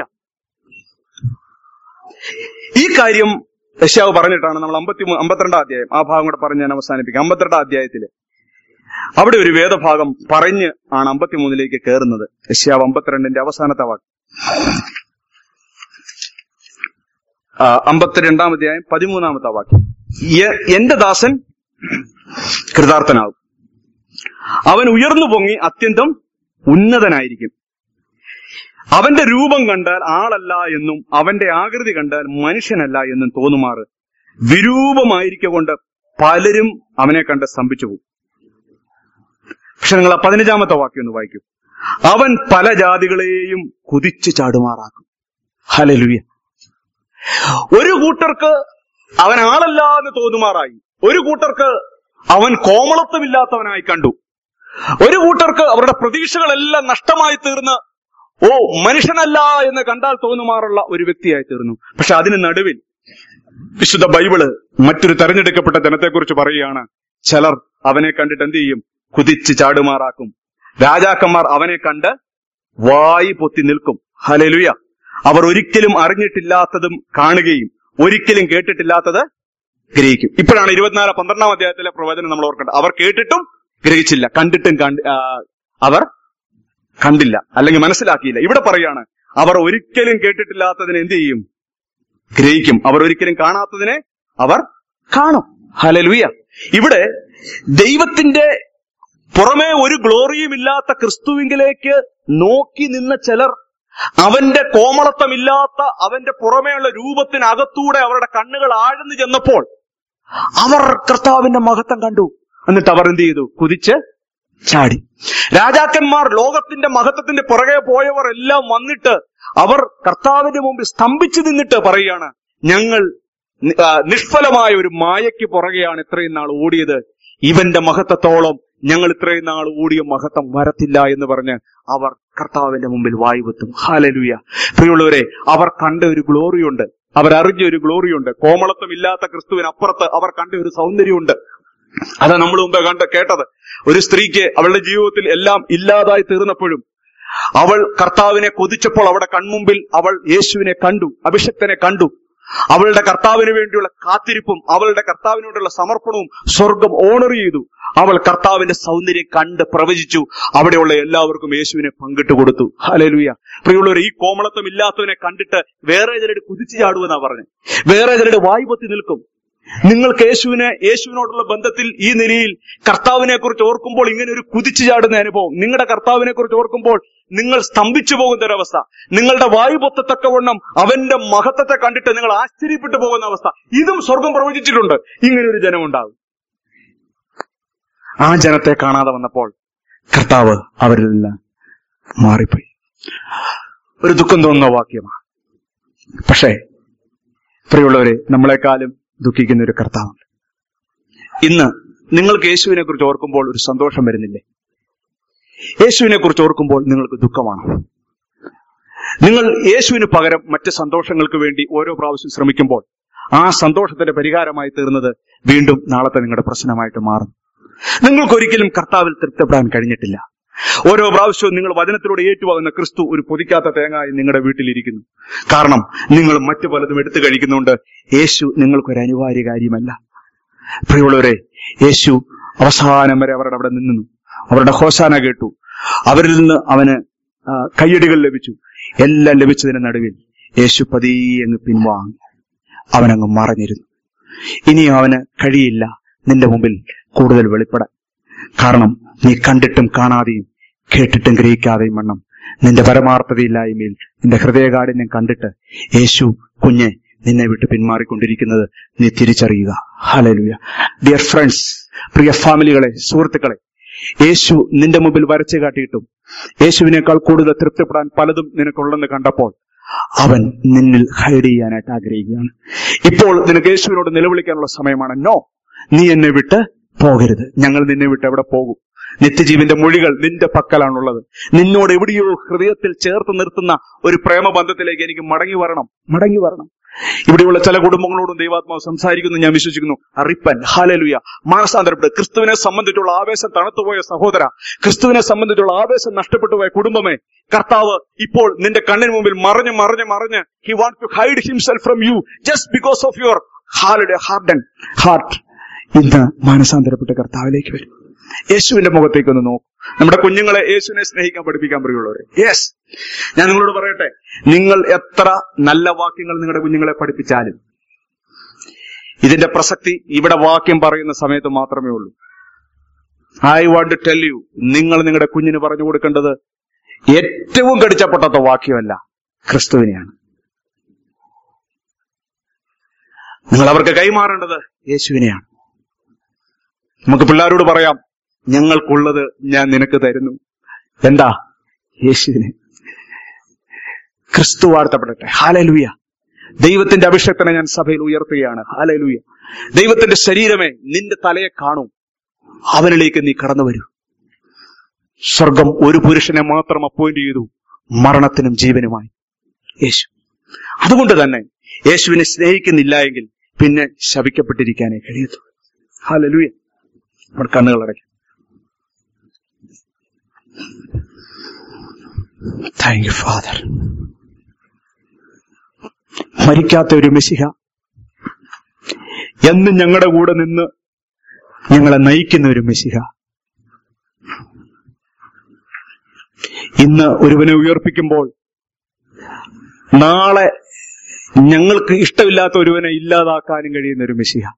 ഈ കാര്യം യെശയ്യാവ് പറഞ്ഞിട്ടാണ് നമ്മൾ 52 അധ്യായം, ആ ഭാഗം കൂടെ പറഞ്ഞ് ഞാൻ അവസാനിപ്പിക്കാം. 52 അധ്യായത്തില് അവിടെ ഒരു വേദഭാഗം പറഞ്ഞ് ആണ് 53 കയറുന്നത്. യെശയ്യാവ് 52 അവസാനത്തെ വാക്ക്, 52 അധ്യായം 13 വാക്യം. എന്റെ ദാസൻ കൃതാർത്ഥനാകും, അവൻ ഉയർന്നു പൊങ്ങി അത്യന്തം ഉന്നതനായിരിക്കും. അവന്റെ രൂപം കണ്ടാൽ ആളല്ല എന്നും അവന്റെ ആകൃതി കണ്ടാൽ മനുഷ്യനല്ല എന്നും തോന്നുമാറ് വിരൂപമായിരിക്കൊണ്ട് പലരും അവനെ കണ്ട് സ്തംഭിച്ചു പോകും. പക്ഷെ നിങ്ങൾ 15 വാക്യം ഒന്ന് വായിക്കൂ. അവൻ പല ജാതികളെയും കുതിച്ചു ചാടുമാറാക്കും. ഹല്ലേലൂയ. ഒരു കൂട്ടർക്ക് അവൻ ആളല്ല എന്ന് തോന്നുമാറായി, ഒരു കൂട്ടർക്ക് അവൻ കോമളത്വമില്ലാത്തവനായി കണ്ടു, ഒരു കൂട്ടർക്ക് അവരുടെ പ്രതീക്ഷകളെല്ലാം നഷ്ടമായി തീർന്ന് മനുഷ്യനല്ല എന്ന് കണ്ടാൽ തോന്നുമാറുള്ള ഒരു വ്യക്തിയായി തീർന്നു. പക്ഷെ അതിന് നടുവിൽ വിശുദ്ധ ബൈബിള് മറ്റൊരു തെരഞ്ഞെടുക്കപ്പെട്ട ജനത്തെക്കുറിച്ച് പറയുകയാണ്. ചിലർ അവനെ കണ്ടിട്ട് എന്ത് ചെയ്യും? കുതിച്ച് ചാടുമാറാക്കും. രാജാക്കന്മാർ അവനെ കണ്ട് വായി പൊത്തി നിൽക്കും. ഹല്ലേലൂയ. അവർ ഒരിക്കലും അറിഞ്ഞിട്ടില്ലാത്തതും കാണുകയും ഒരിക്കലും കേട്ടിട്ടില്ലാത്തത് ഗ്രഹിക്കും. ഇപ്പോഴാണ് 12 അധ്യായത്തിലെ പ്രവചനം നമ്മൾ ഓർക്കേണ്ടത്. അവർ കേട്ടിട്ടും ഗ്രഹിച്ചില്ല, കണ്ടിട്ടും അവർ കണ്ടില്ല, അല്ലെങ്കിൽ മനസ്സിലാക്കിയില്ല. ഇവിടെ പറയാണ്, അവർ ഒരിക്കലും കേട്ടിട്ടില്ലാത്തതിനെ എന്ത് ചെയ്യും? ഗ്രഹിക്കും. അവർ ഒരിക്കലും കാണാത്തതിനെ അവർ കാണും. ഹല്ലേലൂയ. ഇവിടെ ദൈവത്തിന്റെ പുറമേ ഒരു ഗ്ലോറിയും ഇല്ലാത്ത ക്രിസ്തുവിങ്കിലേക്ക് നോക്കി നിന്ന ചിലർ അവന്റെ കോമളത്വമില്ലാത്ത അവന്റെ പുറമേയുള്ള രൂപത്തിനകത്തൂടെ അവരുടെ കണ്ണുകൾ ആഴ്ന്നു ചെന്നപ്പോൾ അവർ കർത്താവിന്റെ മഹത്വം കണ്ടു. എന്നിട്ട് അവർ എന്ത് ചെയ്തു? കുതിച്ച് ചാടി. രാജാക്കന്മാർ ലോകത്തിന്റെ മഹത്വത്തിന്റെ പുറകെ പോയവർ എല്ലാം വന്നിട്ട് അവർ കർത്താവിന്റെ മുമ്പിൽ സ്തംഭിച്ചു നിന്നിട്ട് പറയുകയാണ്, ഞങ്ങൾ നിഷ്ഫലമായ ഒരു മായയ്ക്ക് പുറകെയാണ് ഇത്രയും നാൾ ഓടിയത്. ഇവന്റെ മഹത്വത്തോളം ഞങ്ങൾ ഇത്രയും നാൾ ഓടിയ മഹത്വം വരത്തില്ല എന്ന് പറഞ്ഞ് അവർ കർത്താവിന്റെ മുമ്പിൽ വായുവെത്തും. ഹല്ലേലൂയ. പ്രിയമുള്ളവരെ, അവർ കണ്ട ഒരു ഗ്ലോറിയുണ്ട്, അവരറിഞ്ഞ ഒരു ഗ്ലോറിയുണ്ട്. കോമളത്വം ഇല്ലാത്ത ക്രിസ്തുവിനപ്പുറത്ത് അവർ കണ്ട ഒരു സൗന്ദര്യമുണ്ട്. അതാ നമ്മൾ മുമ്പ് കേട്ടത്. ഒരു സ്ത്രീക്ക് അവളുടെ ജീവിതത്തിൽ എല്ലാം ഇല്ലാതായി തീർന്നപ്പോഴും അവൾ കർത്താവിനെ കൊതിച്ചപ്പോൾ അവിടെ കൺമുമ്പിൽ അവൾ യേശുവിനെ കണ്ടു, അഭിഷക്തനെ കണ്ടു. അവളുടെ കർത്താവിന് വേണ്ടിയുള്ള കാത്തിരിപ്പും അവളുടെ കർത്താവിനോടുള്ള സമർപ്പണവും സ്വർഗം ഓണർ ചെയ്തു. അവൾ കർത്താവിന്റെ സൗന്ദര്യം കണ്ട് പ്രവചിച്ചു. അവിടെയുള്ള എല്ലാവർക്കും യേശുവിനെ പങ്കിട്ട് കൊടുത്തു. ഹല്ലേലൂയ. പ്രിയമുള്ളവരെ, ഈ കോമളത്വം ഇല്ലാത്തവനെ കണ്ടിട്ട് വേറെ ചിലർ കുതിച്ചു ചാടുമെന്നാ പറഞ്ഞു. വേറെ ചിലർ വായ്പത്തി നിൽക്കും. നിങ്ങൾക്ക് യേശുവിനോടുള്ള ബന്ധത്തിൽ ഈ നിലയിൽ കർത്താവിനെ കുറിച്ച് ഓർക്കുമ്പോൾ ഇങ്ങനെ ഒരു കുതിച്ചു ചാടുന്ന അനുഭവം, നിങ്ങളുടെ കർത്താവിനെ കുറിച്ച് ഓർക്കുമ്പോൾ നിങ്ങൾ സ്തംഭിച്ചു പോകുന്ന ഒരവസ്ഥ, നിങ്ങളുടെ വായു പൊത്തത്തക്കവണ്ണം അവന്റെ മഹത്വത്തെ കണ്ടിട്ട് നിങ്ങൾ ആശ്ചര്യപ്പെട്ടു പോകുന്ന അവസ്ഥ, ഇതും സ്വർഗം പ്രവചിച്ചിട്ടുണ്ട്. ഇങ്ങനെ ഒരു ജനമുണ്ടാകും. ആ ജനത്തെ കാണാതെ വന്നപ്പോൾ കർത്താവ് അവരിൽ നിന്ന് മാറിപ്പോയി. ഒരു ദുഃഖം തോന്നുന്ന വാക്യമാണ്. പക്ഷേ പ്രിയമുള്ളവരെ, നമ്മളെക്കാളും ദുഃഖിക്കുന്ന ഒരു കർത്താവുണ്ട്. ഇന്ന് നിങ്ങൾക്ക് യേശുവിനെ കുറിച്ച് ഓർക്കുമ്പോൾ ഒരു സന്തോഷം വരുന്നില്ലേ? യേശുവിനെ കുറിച്ച് ഓർക്കുമ്പോൾ നിങ്ങൾക്ക് ദുഃഖമാണ്. നിങ്ങൾ യേശുവിന് പകരം മറ്റ് സന്തോഷങ്ങൾക്ക് വേണ്ടി ഓരോ പ്രാവശ്യം ശ്രമിക്കുമ്പോൾ ആ സന്തോഷത്തിന്റെ പരിഹാരമായി തീർന്നത് വീണ്ടും നാളത്തെ നിങ്ങളുടെ പ്രശ്നമായിട്ട് മാറും. നിങ്ങൾക്കൊരിക്കലും കർത്താവിൽ തൃപ്തിപ്പെടാൻ കഴിഞ്ഞിട്ടില്ല. ഓരോ പ്രാവശ്യവും നിങ്ങൾ വചനത്തിലൂടെ ഏറ്റുവാങ്ങുന്ന ക്രിസ്തു ഒരു പൊതിക്കാത്ത തേങ്ങായി നിങ്ങളുടെ വീട്ടിലിരിക്കുന്നു. കാരണം നിങ്ങൾ മറ്റു പലതും എടുത്തു കഴിക്കുന്നുണ്ട്. യേശു നിങ്ങൾക്കൊരു അനിവാര്യ കാര്യമല്ല. പ്രിയമുള്ളവരെ, യേശു അവസാനം വരെ അവരുടെ അവിടെ നിന്നു. അവരുടെ ഹോശാന കേട്ടു. അവരിൽ നിന്ന് അവന് കയ്യടികൾ ലഭിച്ചു. എല്ലാം ലഭിച്ചതിന് നടുവിൽ യേശു പതിയെ അങ്ങ് പിൻവാങ്ങി. അവനങ്ങ് മറഞ്ഞിരുന്നു. ഇനി അവന് കഴിയില്ല നിന്റെ മുമ്പിൽ കൂടുതൽ വെളിപ്പെടാൻ. കാരണം നീ കണ്ടിട്ടും കാണാതെയും കേട്ടിട്ടും ഗ്രഹിക്കാതെയും വണ്ണം നിന്റെ പരമാർത്ഥതയില്ലായ്മയിൽ നിന്റെ ഹൃദയകാഠിന്യം കണ്ടിട്ട് യേശു കുഞ്ഞെ നിന്നെ വിട്ട് പിന്മാറിക്കൊണ്ടിരിക്കുന്നത് നീ തിരിച്ചറിയുക. ഹല്ലേലൂയ. ഡിയർ ഫ്രണ്ട്സ്, പ്രിയ ഫാമിലികളെ, സുഹൃത്തുക്കളെ, യേശു നിന്റെ മുമ്പിൽ വരച്ചു കാട്ടിയിട്ടും യേശുവിനേക്കാൾ കൂടുതൽ തൃപ്തിപ്പെടാൻ പലതും നിനക്കുള്ളെന്ന് കണ്ടപ്പോൾ അവൻ നിന്നിൽ ഹൈഡ് ചെയ്യാനായിട്ട് ആഗ്രഹിക്കുകയാണ്. ഇപ്പോൾ നിനക്ക് യേശുവിനോട് നിലവിളിക്കാനുള്ള സമയമാണ്. നോ, നീ എന്നെ വിട്ട് പോകരുത്. ഞങ്ങൾ നിന്നെ വിട്ട് എവിടെ പോകും? നിത്യജീവന്റെ മൊഴികൾ നിന്റെ പക്കലാണുള്ളത്. നിന്നോട് എവിടെയോ ഹൃദയത്തിൽ ചേർത്ത് നിർത്തുന്ന ഒരു പ്രേമബന്ധത്തിലേക്ക് എനിക്ക് മടങ്ങി വരണം. ഇവിടെയുള്ള ചില കുടുംബങ്ങളോടും ദൈവാത്മാവ് സംസാരിക്കുന്നു ഞാൻ വിശ്വസിക്കുന്നു. റിപ്പൻ, ഹല്ലേലൂയ, മാനസാന്തരപ്പെട്ട്. ക്രിസ്തുവിനെ സംബന്ധിച്ചുള്ള ആവേശം തണുത്തുപോയ സഹോദര, ക്രിസ്തുവിനെ സംബന്ധിച്ചുള്ള ആവേശം നഷ്ടപ്പെട്ടുപോയ കുടുംബമേ, കർത്താവ് ഇപ്പോൾ നിന്റെ കണ്ണിന് മുമ്പിൽ മറഞ്ഞ് he want to hide himself from you just because of your harden heart. ഇന്ന് മാനസാന്തരപ്പെട്ട കർത്താവിലേക്ക് വരും. യേശുവിന്റെ മുഖത്തേക്ക് ഒന്ന് നോക്കും. നമ്മുടെ കുഞ്ഞുങ്ങളെ യേശുവിനെ സ്നേഹിക്കാൻ പഠിപ്പിക്കാൻ പ്രിയമുള്ളവരെ. യെസ്, ഞാൻ നിങ്ങളോട് പറയട്ടെ, നിങ്ങൾ എത്ര നല്ല വാക്യങ്ങൾ നിങ്ങളുടെ കുഞ്ഞുങ്ങളെ പഠിപ്പിച്ചാലും ഇതിന്റെ പ്രസക്തി ഇവിടെ വാക്യം പറയുന്ന സമയത്ത് മാത്രമേ ഉള്ളൂ. I want to tell you, നിങ്ങൾ നിങ്ങളുടെ കുഞ്ഞിന് പറഞ്ഞു കൊടുക്കേണ്ടത് ഏറ്റവും കടിച്ചപ്പൊട്ടാത്ത വാക്യമല്ല, ക്രിസ്തുവിനെയാണ്. നിങ്ങൾ അവർക്ക് കൈമാറേണ്ടത് യേശുവിനെയാണ്. നമുക്ക് പിള്ളേരോട് പറയാം, ഞങ്ങൾക്കുള്ളത് ഞാൻ നിനക്ക് തരുന്നു. എന്താ? യേശുവിനെ. ക്രിസ്തു വാഴ്ത്തപ്പെടട്ടെ. ഹല്ലേലൂയ. ദൈവത്തിന്റെ അഭിഷേകത്തിനെ ഞാൻ സഭയിൽ ഉയർത്തുകയാണ്. ഹല്ലേലൂയ. ദൈവത്തിന്റെ ശരീരമേ, നിന്റെ തലയെ കാണൂ. അവനിലേക്ക് നീ കടന്നു വരൂ. സ്വർഗം ഒരു പുരുഷനെ മാത്രം അപ്പോയിന്റ് ചെയ്തു, മരണത്തിനും ജീവനുമായി, യേശു. അതുകൊണ്ട് തന്നെ യേശുവിനെ സ്നേഹിക്കുന്നില്ല എങ്കിൽ പിന്നെ ശപിക്കപ്പെട്ടിരിക്കാനേ കഴിയത്തു. ഹല്ലേലൂയ. നമ്മുടെ കണ്ണുകളടയ്ക്കും. Thank you father. മരിക്കാത്ത ഒരു മെശിഹ, എന്നും ഞങ്ങളുടെ കൂടെ നിന്ന് ഞങ്ങളെ നയിക്കുന്ന ഒരു മെശിഹ, ഇന്ന് ഒരുവനെ ഉയർപ്പിക്കുമ്പോൾ നാളെ ഞങ്ങൾക്ക് ഇഷ്ടമില്ലാത്ത ഒരുവനെ ഇല്ലാതാക്കാനും കഴിയുന്ന ഒരു മെശിഹ,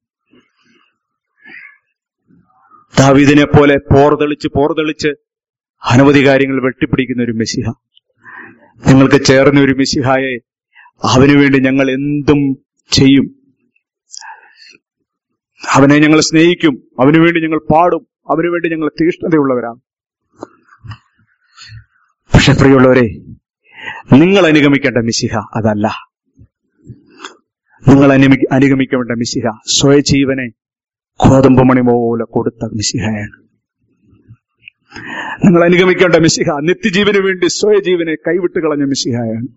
ദാവീദിനെ പോലെ പോർതെളിച്ച് അനവധി കാര്യങ്ങൾ വെട്ടിപ്പിടിക്കുന്ന ഒരു മെശിഹ, ഞങ്ങൾക്ക് ചേർന്ന ഒരു മെശിഹായെ, അവനു വേണ്ടി ഞങ്ങൾ എന്തും ചെയ്യും. അവനെ ഞങ്ങൾ സ്നേഹിക്കും. അവനു വേണ്ടി ഞങ്ങൾ പാടും. അവനു വേണ്ടി ഞങ്ങൾ തീഷ്ണതയുള്ളവരാണ്. പക്ഷെ പ്രിയമുള്ളവരെ, നിങ്ങൾ അനുഗമിക്കേണ്ട മെശിഹ അതല്ല. നിങ്ങൾ അനുഗമിക്കേണ്ട മെശിഹ സ്വയജീവനെ ഗോതമ്പ് മണി പോലെ കൊടുത്ത മിശിഹയാണ്. നിങ്ങൾ അനുഗമിക്കേണ്ട മിശിഹ നിത്യജീവന് വേണ്ടി സ്വയജീവനെ കൈവിട്ട് കളഞ്ഞ മിശിഹയാണ്.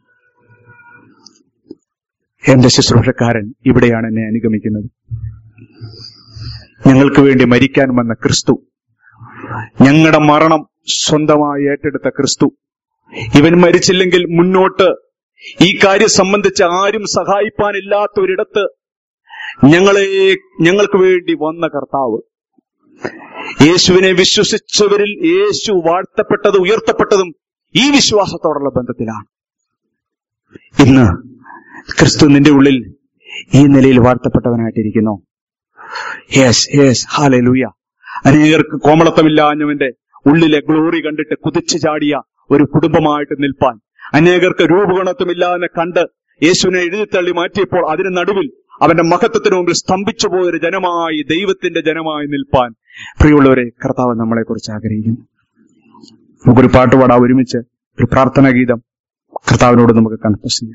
എന്റെ ശുശ്രൂഷക്കാരൻ ഇവിടെയാണ് എന്നെ അനുഗമിക്കുന്നത്. ഞങ്ങൾക്ക് വേണ്ടി മരിക്കാൻ വന്ന ക്രിസ്തു, ഞങ്ങളുടെ മരണം സ്വന്തമായി ഏറ്റെടുത്ത ക്രിസ്തു, ഇവൻ മരിച്ചില്ലെങ്കിൽ മുന്നോട്ട് ഈ കാര്യം സംബന്ധിച്ച് ആരും സഹായിപ്പാനില്ലാത്ത ഒരിടത്ത് ഞങ്ങൾക്ക് വേണ്ടി വന്ന കർത്താവ്, യേശുവിനെ വിശ്വസിച്ചവരിൽ യേശു വാഴ്ത്തപ്പെട്ടതും ഉയർത്തപ്പെട്ടതും ഈ വിശ്വാസത്തോടുള്ള ബന്ധത്തിലാണ്. ഇന്ന് ക്രിസ്തു നിന്റെ ഉള്ളിൽ ഈ നിലയിൽ വാഴ്ത്തപ്പെട്ടവനായിട്ടിരിക്കുന്നു. Yes yes hallelujah. അനേകർക്ക് കോമളത്വമില്ലാഞ്ഞവന്റെ ഉള്ളിലെ ഗ്ലോറി കണ്ടിട്ട് കുതിച്ചു ചാടിയ ഒരു കുടുംബമായിട്ട് നിൽപ്പാൻ, അനേകർക്ക് രൂപഗുണത്വമില്ലാതെ കണ്ട് യേശുവിനെ എഴുതിത്തള്ളി മാറ്റിയപ്പോൾ അതിന് നടുവിൽ അവന്റെ മഹത്വത്തിന് മുമ്പിൽ സ്തംഭിച്ചു പോയൊരു ജനമായി, ദൈവത്തിന്റെ ജനമായി നിൽപ്പാൻ പ്രിയമുള്ളവരെ കർത്താവ് നമ്മളെ കുറിച്ച് ആഗ്രഹിക്കുന്നു. നമുക്കൊരു പാട്ട് പാടാം ഒരുമിച്ച്, ഒരു പ്രാർത്ഥനാ ഗീതം കർത്താവിനോട് നമുക്ക് കൺഫസ് ചെയ്യാം.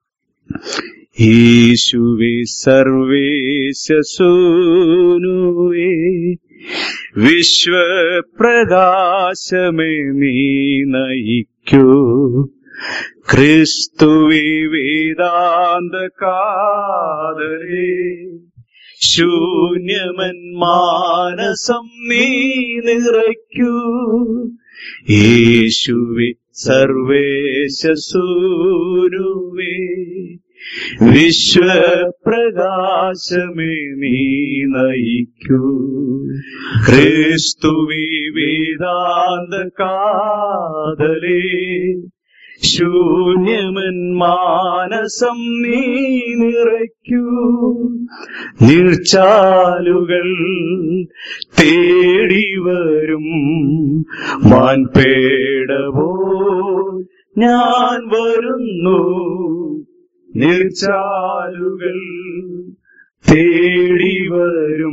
യേശുവേ സർവേശസൂനുവേ വിശ്വപ്രകാശമേ നീ നയിക്കൂ, ക്രിസ്തുവേ വേദാന്ത കാതരേ ശൂന്യമൻ മാനസം നീ നിറയ്ക്കൂ. യേശുവേ സർവേശസൂനുവേ വിശ്വപ്രകാശമേ നീ നയിക്കൂ, ക്രിസ്തുവേ വേദാന്ത കാതലേ ശൂന്യമൻ മാനസം നീ നിറയ്ക്കൂ. നീർച്ചാലുകൾ തേടി വരും മാൻപേടവോ ഞാൻ വരുന്നു, നീർച്ചാലുകൾ തേടി വരും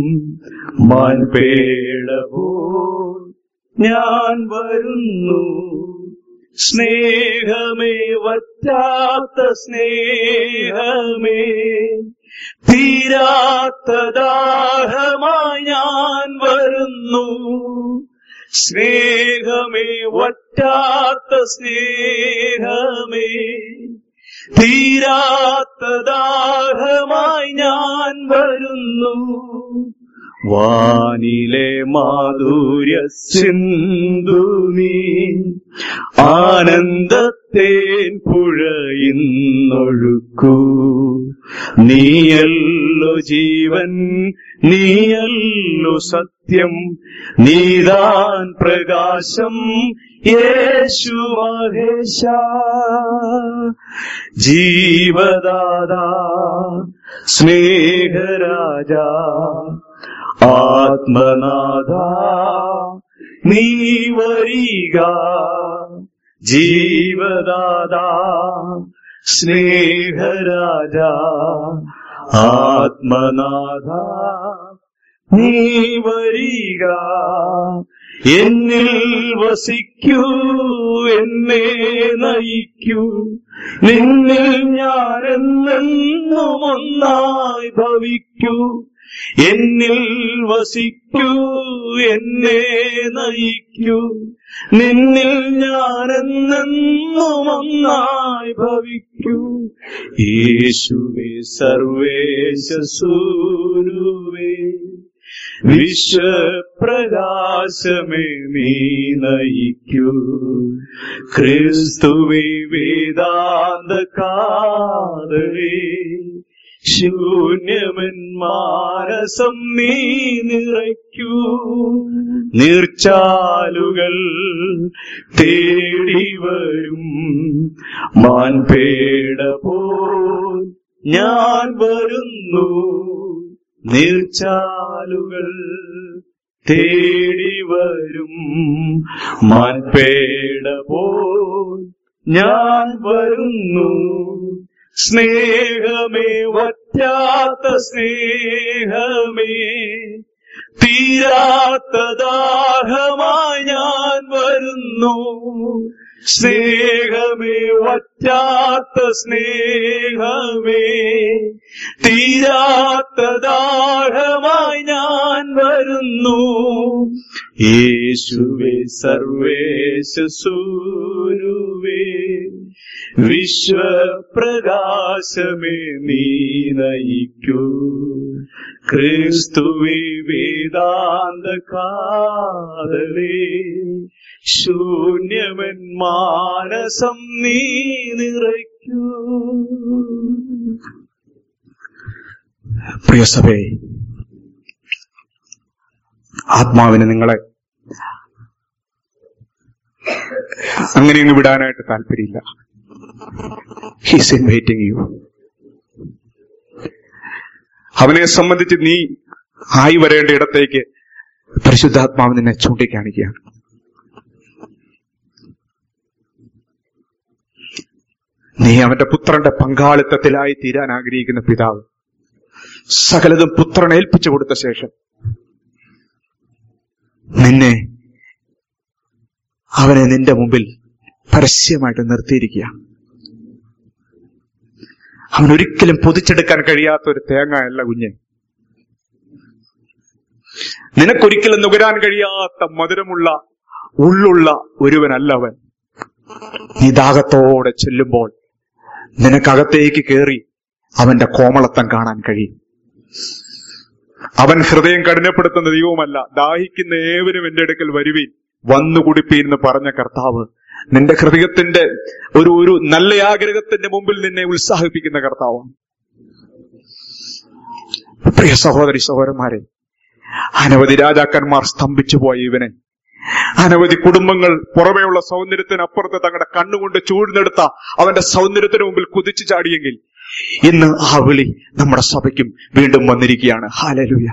മാൻപേടവോ ഞാൻ വരുന്നു. സ്നേഹമേ വറ്റാത്ത സ്നേഹമേ തീരാത്ത ദാഹമായി ഞാൻ വരുന്നു. സ്നേഹമേ വറ്റാത്ത സ്നേഹമേ തീരാത്ത ദാഹമായി ഞാൻ വരുന്നു. വാനിലെ മാധുര്യ സിന്ധു നീ ആനന്ദത്തേൻ പുഴയിന്നൊഴുക്കൂ. നീയല്ലോ ജീവൻ, നീയല്ലോ സത്യം, നീതാൻ പ്രകാശം യേശു മഹേശ. ജീവദാതാ സ്നേഹരാജാ ആത്മനാഥ നീ വരിക. ജീവദാതാ സ്നേഹരാജാ ആത്മനാഥ നീ വരിക. എന്നിൽ വസിക്കൂ, എന്നെ നയിക്കൂ, നിന്നിൽ ഞാനെന്നെന്നും ഒന്നായി ഭവിക്കൂ. എന്നിൽ വസിക്കൂ, എന്നെ നയിക്കൂ, നിന്നിൽ ഞാനെന്നെന്നും ഒന്നായി ഭവിക്കൂ. യേശുവേ സർവേശസൂനുവേ വിശ്വപ്രകാശമേ നീ നയിക്കൂ, ക്രിസ്തുവേ വേദാന്ത കാതരേ ശൂന്യമൻ മാനസം നീ നിറയ്ക്കൂ. നീർച്ചാലുകൾ തേടി വരും മാൻപേട പോൽ ഞാൻ വരുന്നു. നീർച്ചാലുകൾ തേടി വരും മാൻപേട പോൽ ഞാൻ വരുന്നു. സ്നേഹമേ വറ്റാത്ത സ്നേഹമേ തീരാത്ത ദാഹമായി ഞാൻ വരുന്നു. സ്നേഹമേ വറ്റാത്ത സ്നേഹമേ തീരാത്ത ദാഹമായി ഞാൻ യേശുവേ സർവേശസൂരുവേ വിശ്വപ്രകാശമേ നീ നയിക്കൂ. ക്രിസ്തുവേ വേദാന്ത കാതലേ ശൂന്യമൻ മാനസം നീ നിറയ്ക്കൂ. പ്രിയ സഭേ, ആത്മാവിന് നിങ്ങളെ അങ്ങനെയൊന്നും വിടാനായിട്ട് താല്പര്യമില്ല. He's inviting you. അവനെ സംബന്ധിച്ച് നീ ആയി വരേണ്ട ഇടത്തേക്ക് പരിശുദ്ധാത്മാവ് നിന്നെ ചൂണ്ടിക്കാണിക്കുകയാണ്. നീ അവന്റെ പുത്രന്റെ പങ്കാളിത്തത്തിലായി തീരാൻ ആഗ്രഹിക്കുന്ന പിതാവ് സകലതും പുത്രനെ ഏൽപ്പിച്ചു കൊടുത്ത ശേഷം അവനെ നിന്റെ മുമ്പിൽ പരസ്യമായിട്ട് നിർത്തിയിരിക്കുക. അവനൊരിക്കലും പൊതിച്ചെടുക്കാൻ കഴിയാത്ത ഒരു തേങ്ങയല്ല കുഞ്ഞെ. നിനക്കൊരിക്കലും നുകരാൻ കഴിയാത്ത മധുരമുള്ള ഉള്ളുള്ള ഒരുവനല്ല അവൻ. നീ ദാഹത്തോടെ ചെല്ലുമ്പോൾ നിനക്കകത്തേക്ക് കയറി അവന്റെ കോമളത്വം കാണാൻ കഴിയും. അവൻ ഹൃദയം കഠിനപ്പെടുത്തുന്ന ദൈവവുമല്ല. ദാഹിക്കുന്ന ഏവരും എന്റെ അടുക്കൽ വരുവീൻ, വന്നു കുടിപ്പീൻ എന്ന് പറഞ്ഞ കർത്താവ് നിന്റെ ഹൃദയത്തിന്റെ ഒരു നല്ല ആഗ്രഹത്തിന്റെ മുമ്പിൽ നിന്നെ ഉത്സാഹിപ്പിക്കുന്ന കർത്താവാണ്. പ്രിയ സഹോദരി സഹോദരന്മാരെ, അനവധി രാജാക്കന്മാർ സ്തംഭിച്ചു പോയ ഇവനെ, അനവധി കുടുംബങ്ങൾ പുറമേയുള്ള സൗന്ദര്യത്തിനപ്പുറത്ത് തങ്ങളുടെ കണ്ണുകൊണ്ട് ചൂഴ്ന്നെടുത്ത അവന്റെ സൗന്ദര്യത്തിന് മുമ്പിൽ കുതിച്ചു ചാടിയെങ്കിൽ ഇന്ന് ആ വിളി നമ്മുടെ സഭയ്ക്കും വീണ്ടും വന്നിരിക്കുകയാണ്. ഹല്ലേലൂയ.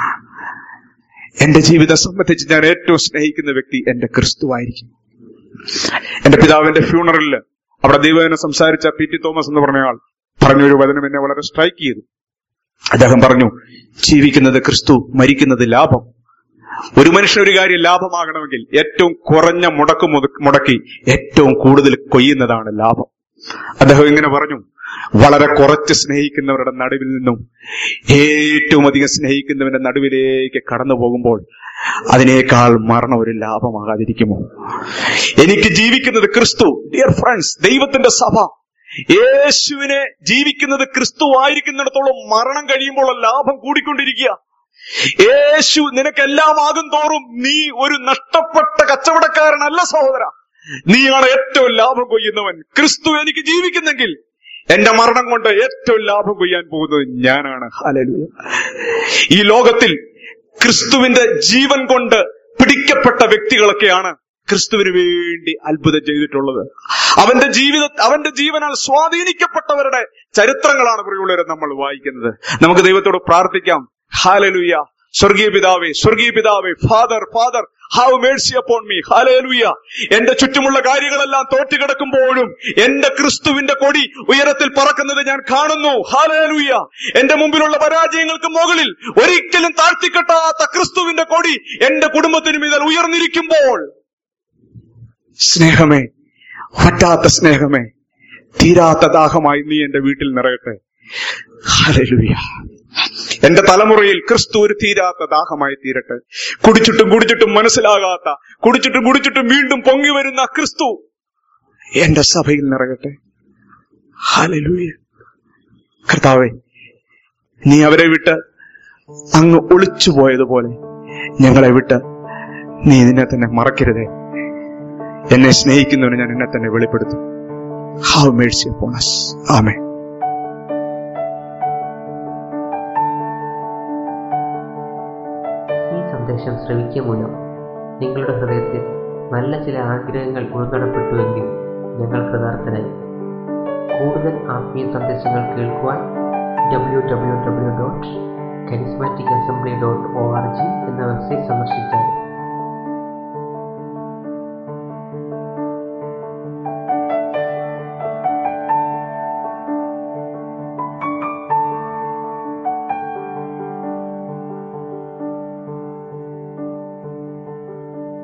എന്റെ ജീവിതം സംബന്ധിച്ച് ഞാൻ ഏറ്റവും സ്നേഹിക്കുന്ന വ്യക്തി എന്റെ ക്രിസ്തുവായിരിക്കും. എന്റെ പിതാവിന്റെ ഫ്യൂണറലില് അവിടെ ദൈവനെ സംസാരിച്ച പി ടി തോമസ് എന്ന് പറഞ്ഞയാൾ പറഞ്ഞൊരു വചനം എന്നെ വളരെ സ്ട്രൈക്ക് ചെയ്തു. അദ്ദേഹം പറഞ്ഞു, ജീവിക്കുന്നത് ക്രിസ്തു, മരിക്കുന്നത് ലാഭം. ഒരു മനുഷ്യൻ ഒരു കാര്യം ലാഭമാകണമെങ്കിൽ ഏറ്റവും കുറഞ്ഞ മുടക്കി ഏറ്റവും കൂടുതൽ കൊയ്യുന്നതാണ് ലാഭം. അദ്ദേഹം ഇങ്ങനെ പറഞ്ഞു, വളരെ കുറച്ച് സ്നേഹിക്കുന്നവരുടെ നടുവിൽ നിന്നും ഏറ്റവും അധികം സ്നേഹിക്കുന്നവന്റെ നടുവിലേക്ക് കടന്നു പോകുമ്പോൾ അതിനേക്കാൾ മരണം ഒരു ലാഭമാകാതിരിക്കുമോ? എനിക്ക് ജീവിക്കുന്നത് ക്രിസ്തു. ഡിയർ ഫ്രണ്ട്സ്, ദൈവത്തിന്റെ സഭ യേശുവിനെ ജീവിക്കുന്നത് ക്രിസ്തു ആയിരിക്കുന്നിടത്തോളം മരണം കഴിയുമ്പോൾ ലാഭം കൂടിക്കൊണ്ടിരിക്കുക. യേശു നിനക്കെല്ലാം ആകും തോറും നീ ഒരു നഷ്ടപ്പെട്ട കച്ചവടക്കാരനല്ല സഹോദര, നീയാണ് ഏറ്റവും ലാഭം കൊയ്യുന്നവൻ. ക്രിസ്തു എനിക്ക് ജീവിക്കുന്നെങ്കിൽ എന്റെ മരണം കൊണ്ട് ഏറ്റവും ലാഭം കൊയ്യാൻ പോകുന്നത് ഞാനാണ്. ഹല്ലേലൂയ. ഈ ലോകത്തിൽ ക്രിസ്തുവിന്റെ ജീവൻ കൊണ്ട് പിടിക്കപ്പെട്ട വ്യക്തികളൊക്കെയാണ് ക്രിസ്തുവിന് വേണ്ടി അത്ഭുതം ചെയ്തിട്ടുള്ളത്. അവന്റെ ജീവനാൽ സ്വാധീനിക്കപ്പെട്ടവരുടെ ചരിത്രങ്ങളാണ് പ്രിയമുള്ളവരെ നമ്മൾ വായിക്കുന്നത്. നമുക്ക് ദൈവത്തോട് പ്രാർത്ഥിക്കാം. ഹല്ലേലൂയ. സ്വർഗീയ പിതാവേ, father have mercy upon me. Hallelujah. എന്റെ ചുറ്റുമുള്ള കാര്യങ്ങളെല്ലാം തോറ്റുകിടക്കുമ്പോഴും എന്റെ ക്രിസ്തുവിന്റെ കൊടി ഉയരത്തിൽ പറക്കുന്നത് ഞാൻ കാണുന്നു. ഹല്ലേലൂയ. എന്റെ മുമ്പിലുള്ള പരാജയങ്ങൾക്ക് മുകളിൽ ഒരിക്കലും താഴ്ത്തിക്കെട്ടാത്ത ക്രിസ്തുവിന്റെ കൊടി എന്റെ കുടുംബത്തിനും ഇതിൽ ഉയർന്നിരിക്കുമ്പോൾ, സ്നേഹമേ, വറ്റാത്ത സ്നേഹമേ, തീരാത്ത ദാഹമായി നീ എന്റെ വീട്ടിൽ നിറയട്ടെ. ഹല്ലേലൂയ. എന്റെ തലമുറയിൽ ക്രിസ്തു ഒരു തീരാത്ത ദാഹമായി തീരട്ടെ. കുടിച്ചിട്ടും മനസ്സിലാകാത്ത, കുടിച്ചിട്ടും വീണ്ടും പൊങ്ങി വരുന്ന ക്രിസ്തു എന്റെ സഭയിൽ നിറയട്ടെ. ഹല്ലേലൂയ. കർത്താവേ, നീ അവരെ വിട്ട് അങ്ങ് ഒളിച്ചു പോയതുപോലെ ഞങ്ങളെ വിട്ട് നീ നിന്നെ തന്നെ മറക്കരുതേ. എന്നെ സ്നേഹിക്കുന്നവന് ഞാൻ എന്നെ തന്നെ വെളിപ്പെടുത്തും. Have mercy upon us. Amen. സന്ദേശം ശ്രവിക്കുക മൂലം നിങ്ങളുടെ ഹൃദയത്തിൽ നല്ല ചില ആഗ്രഹങ്ങൾ ഉൾക്കടപ്പെട്ടുവെങ്കിൽ ഞങ്ങൾ കൃതാർത്ഥരായി. കൂടുതൽ ആത്മീയ സന്ദേശങ്ങൾ കേൾക്കുവാൻ www.charismaticassembly.org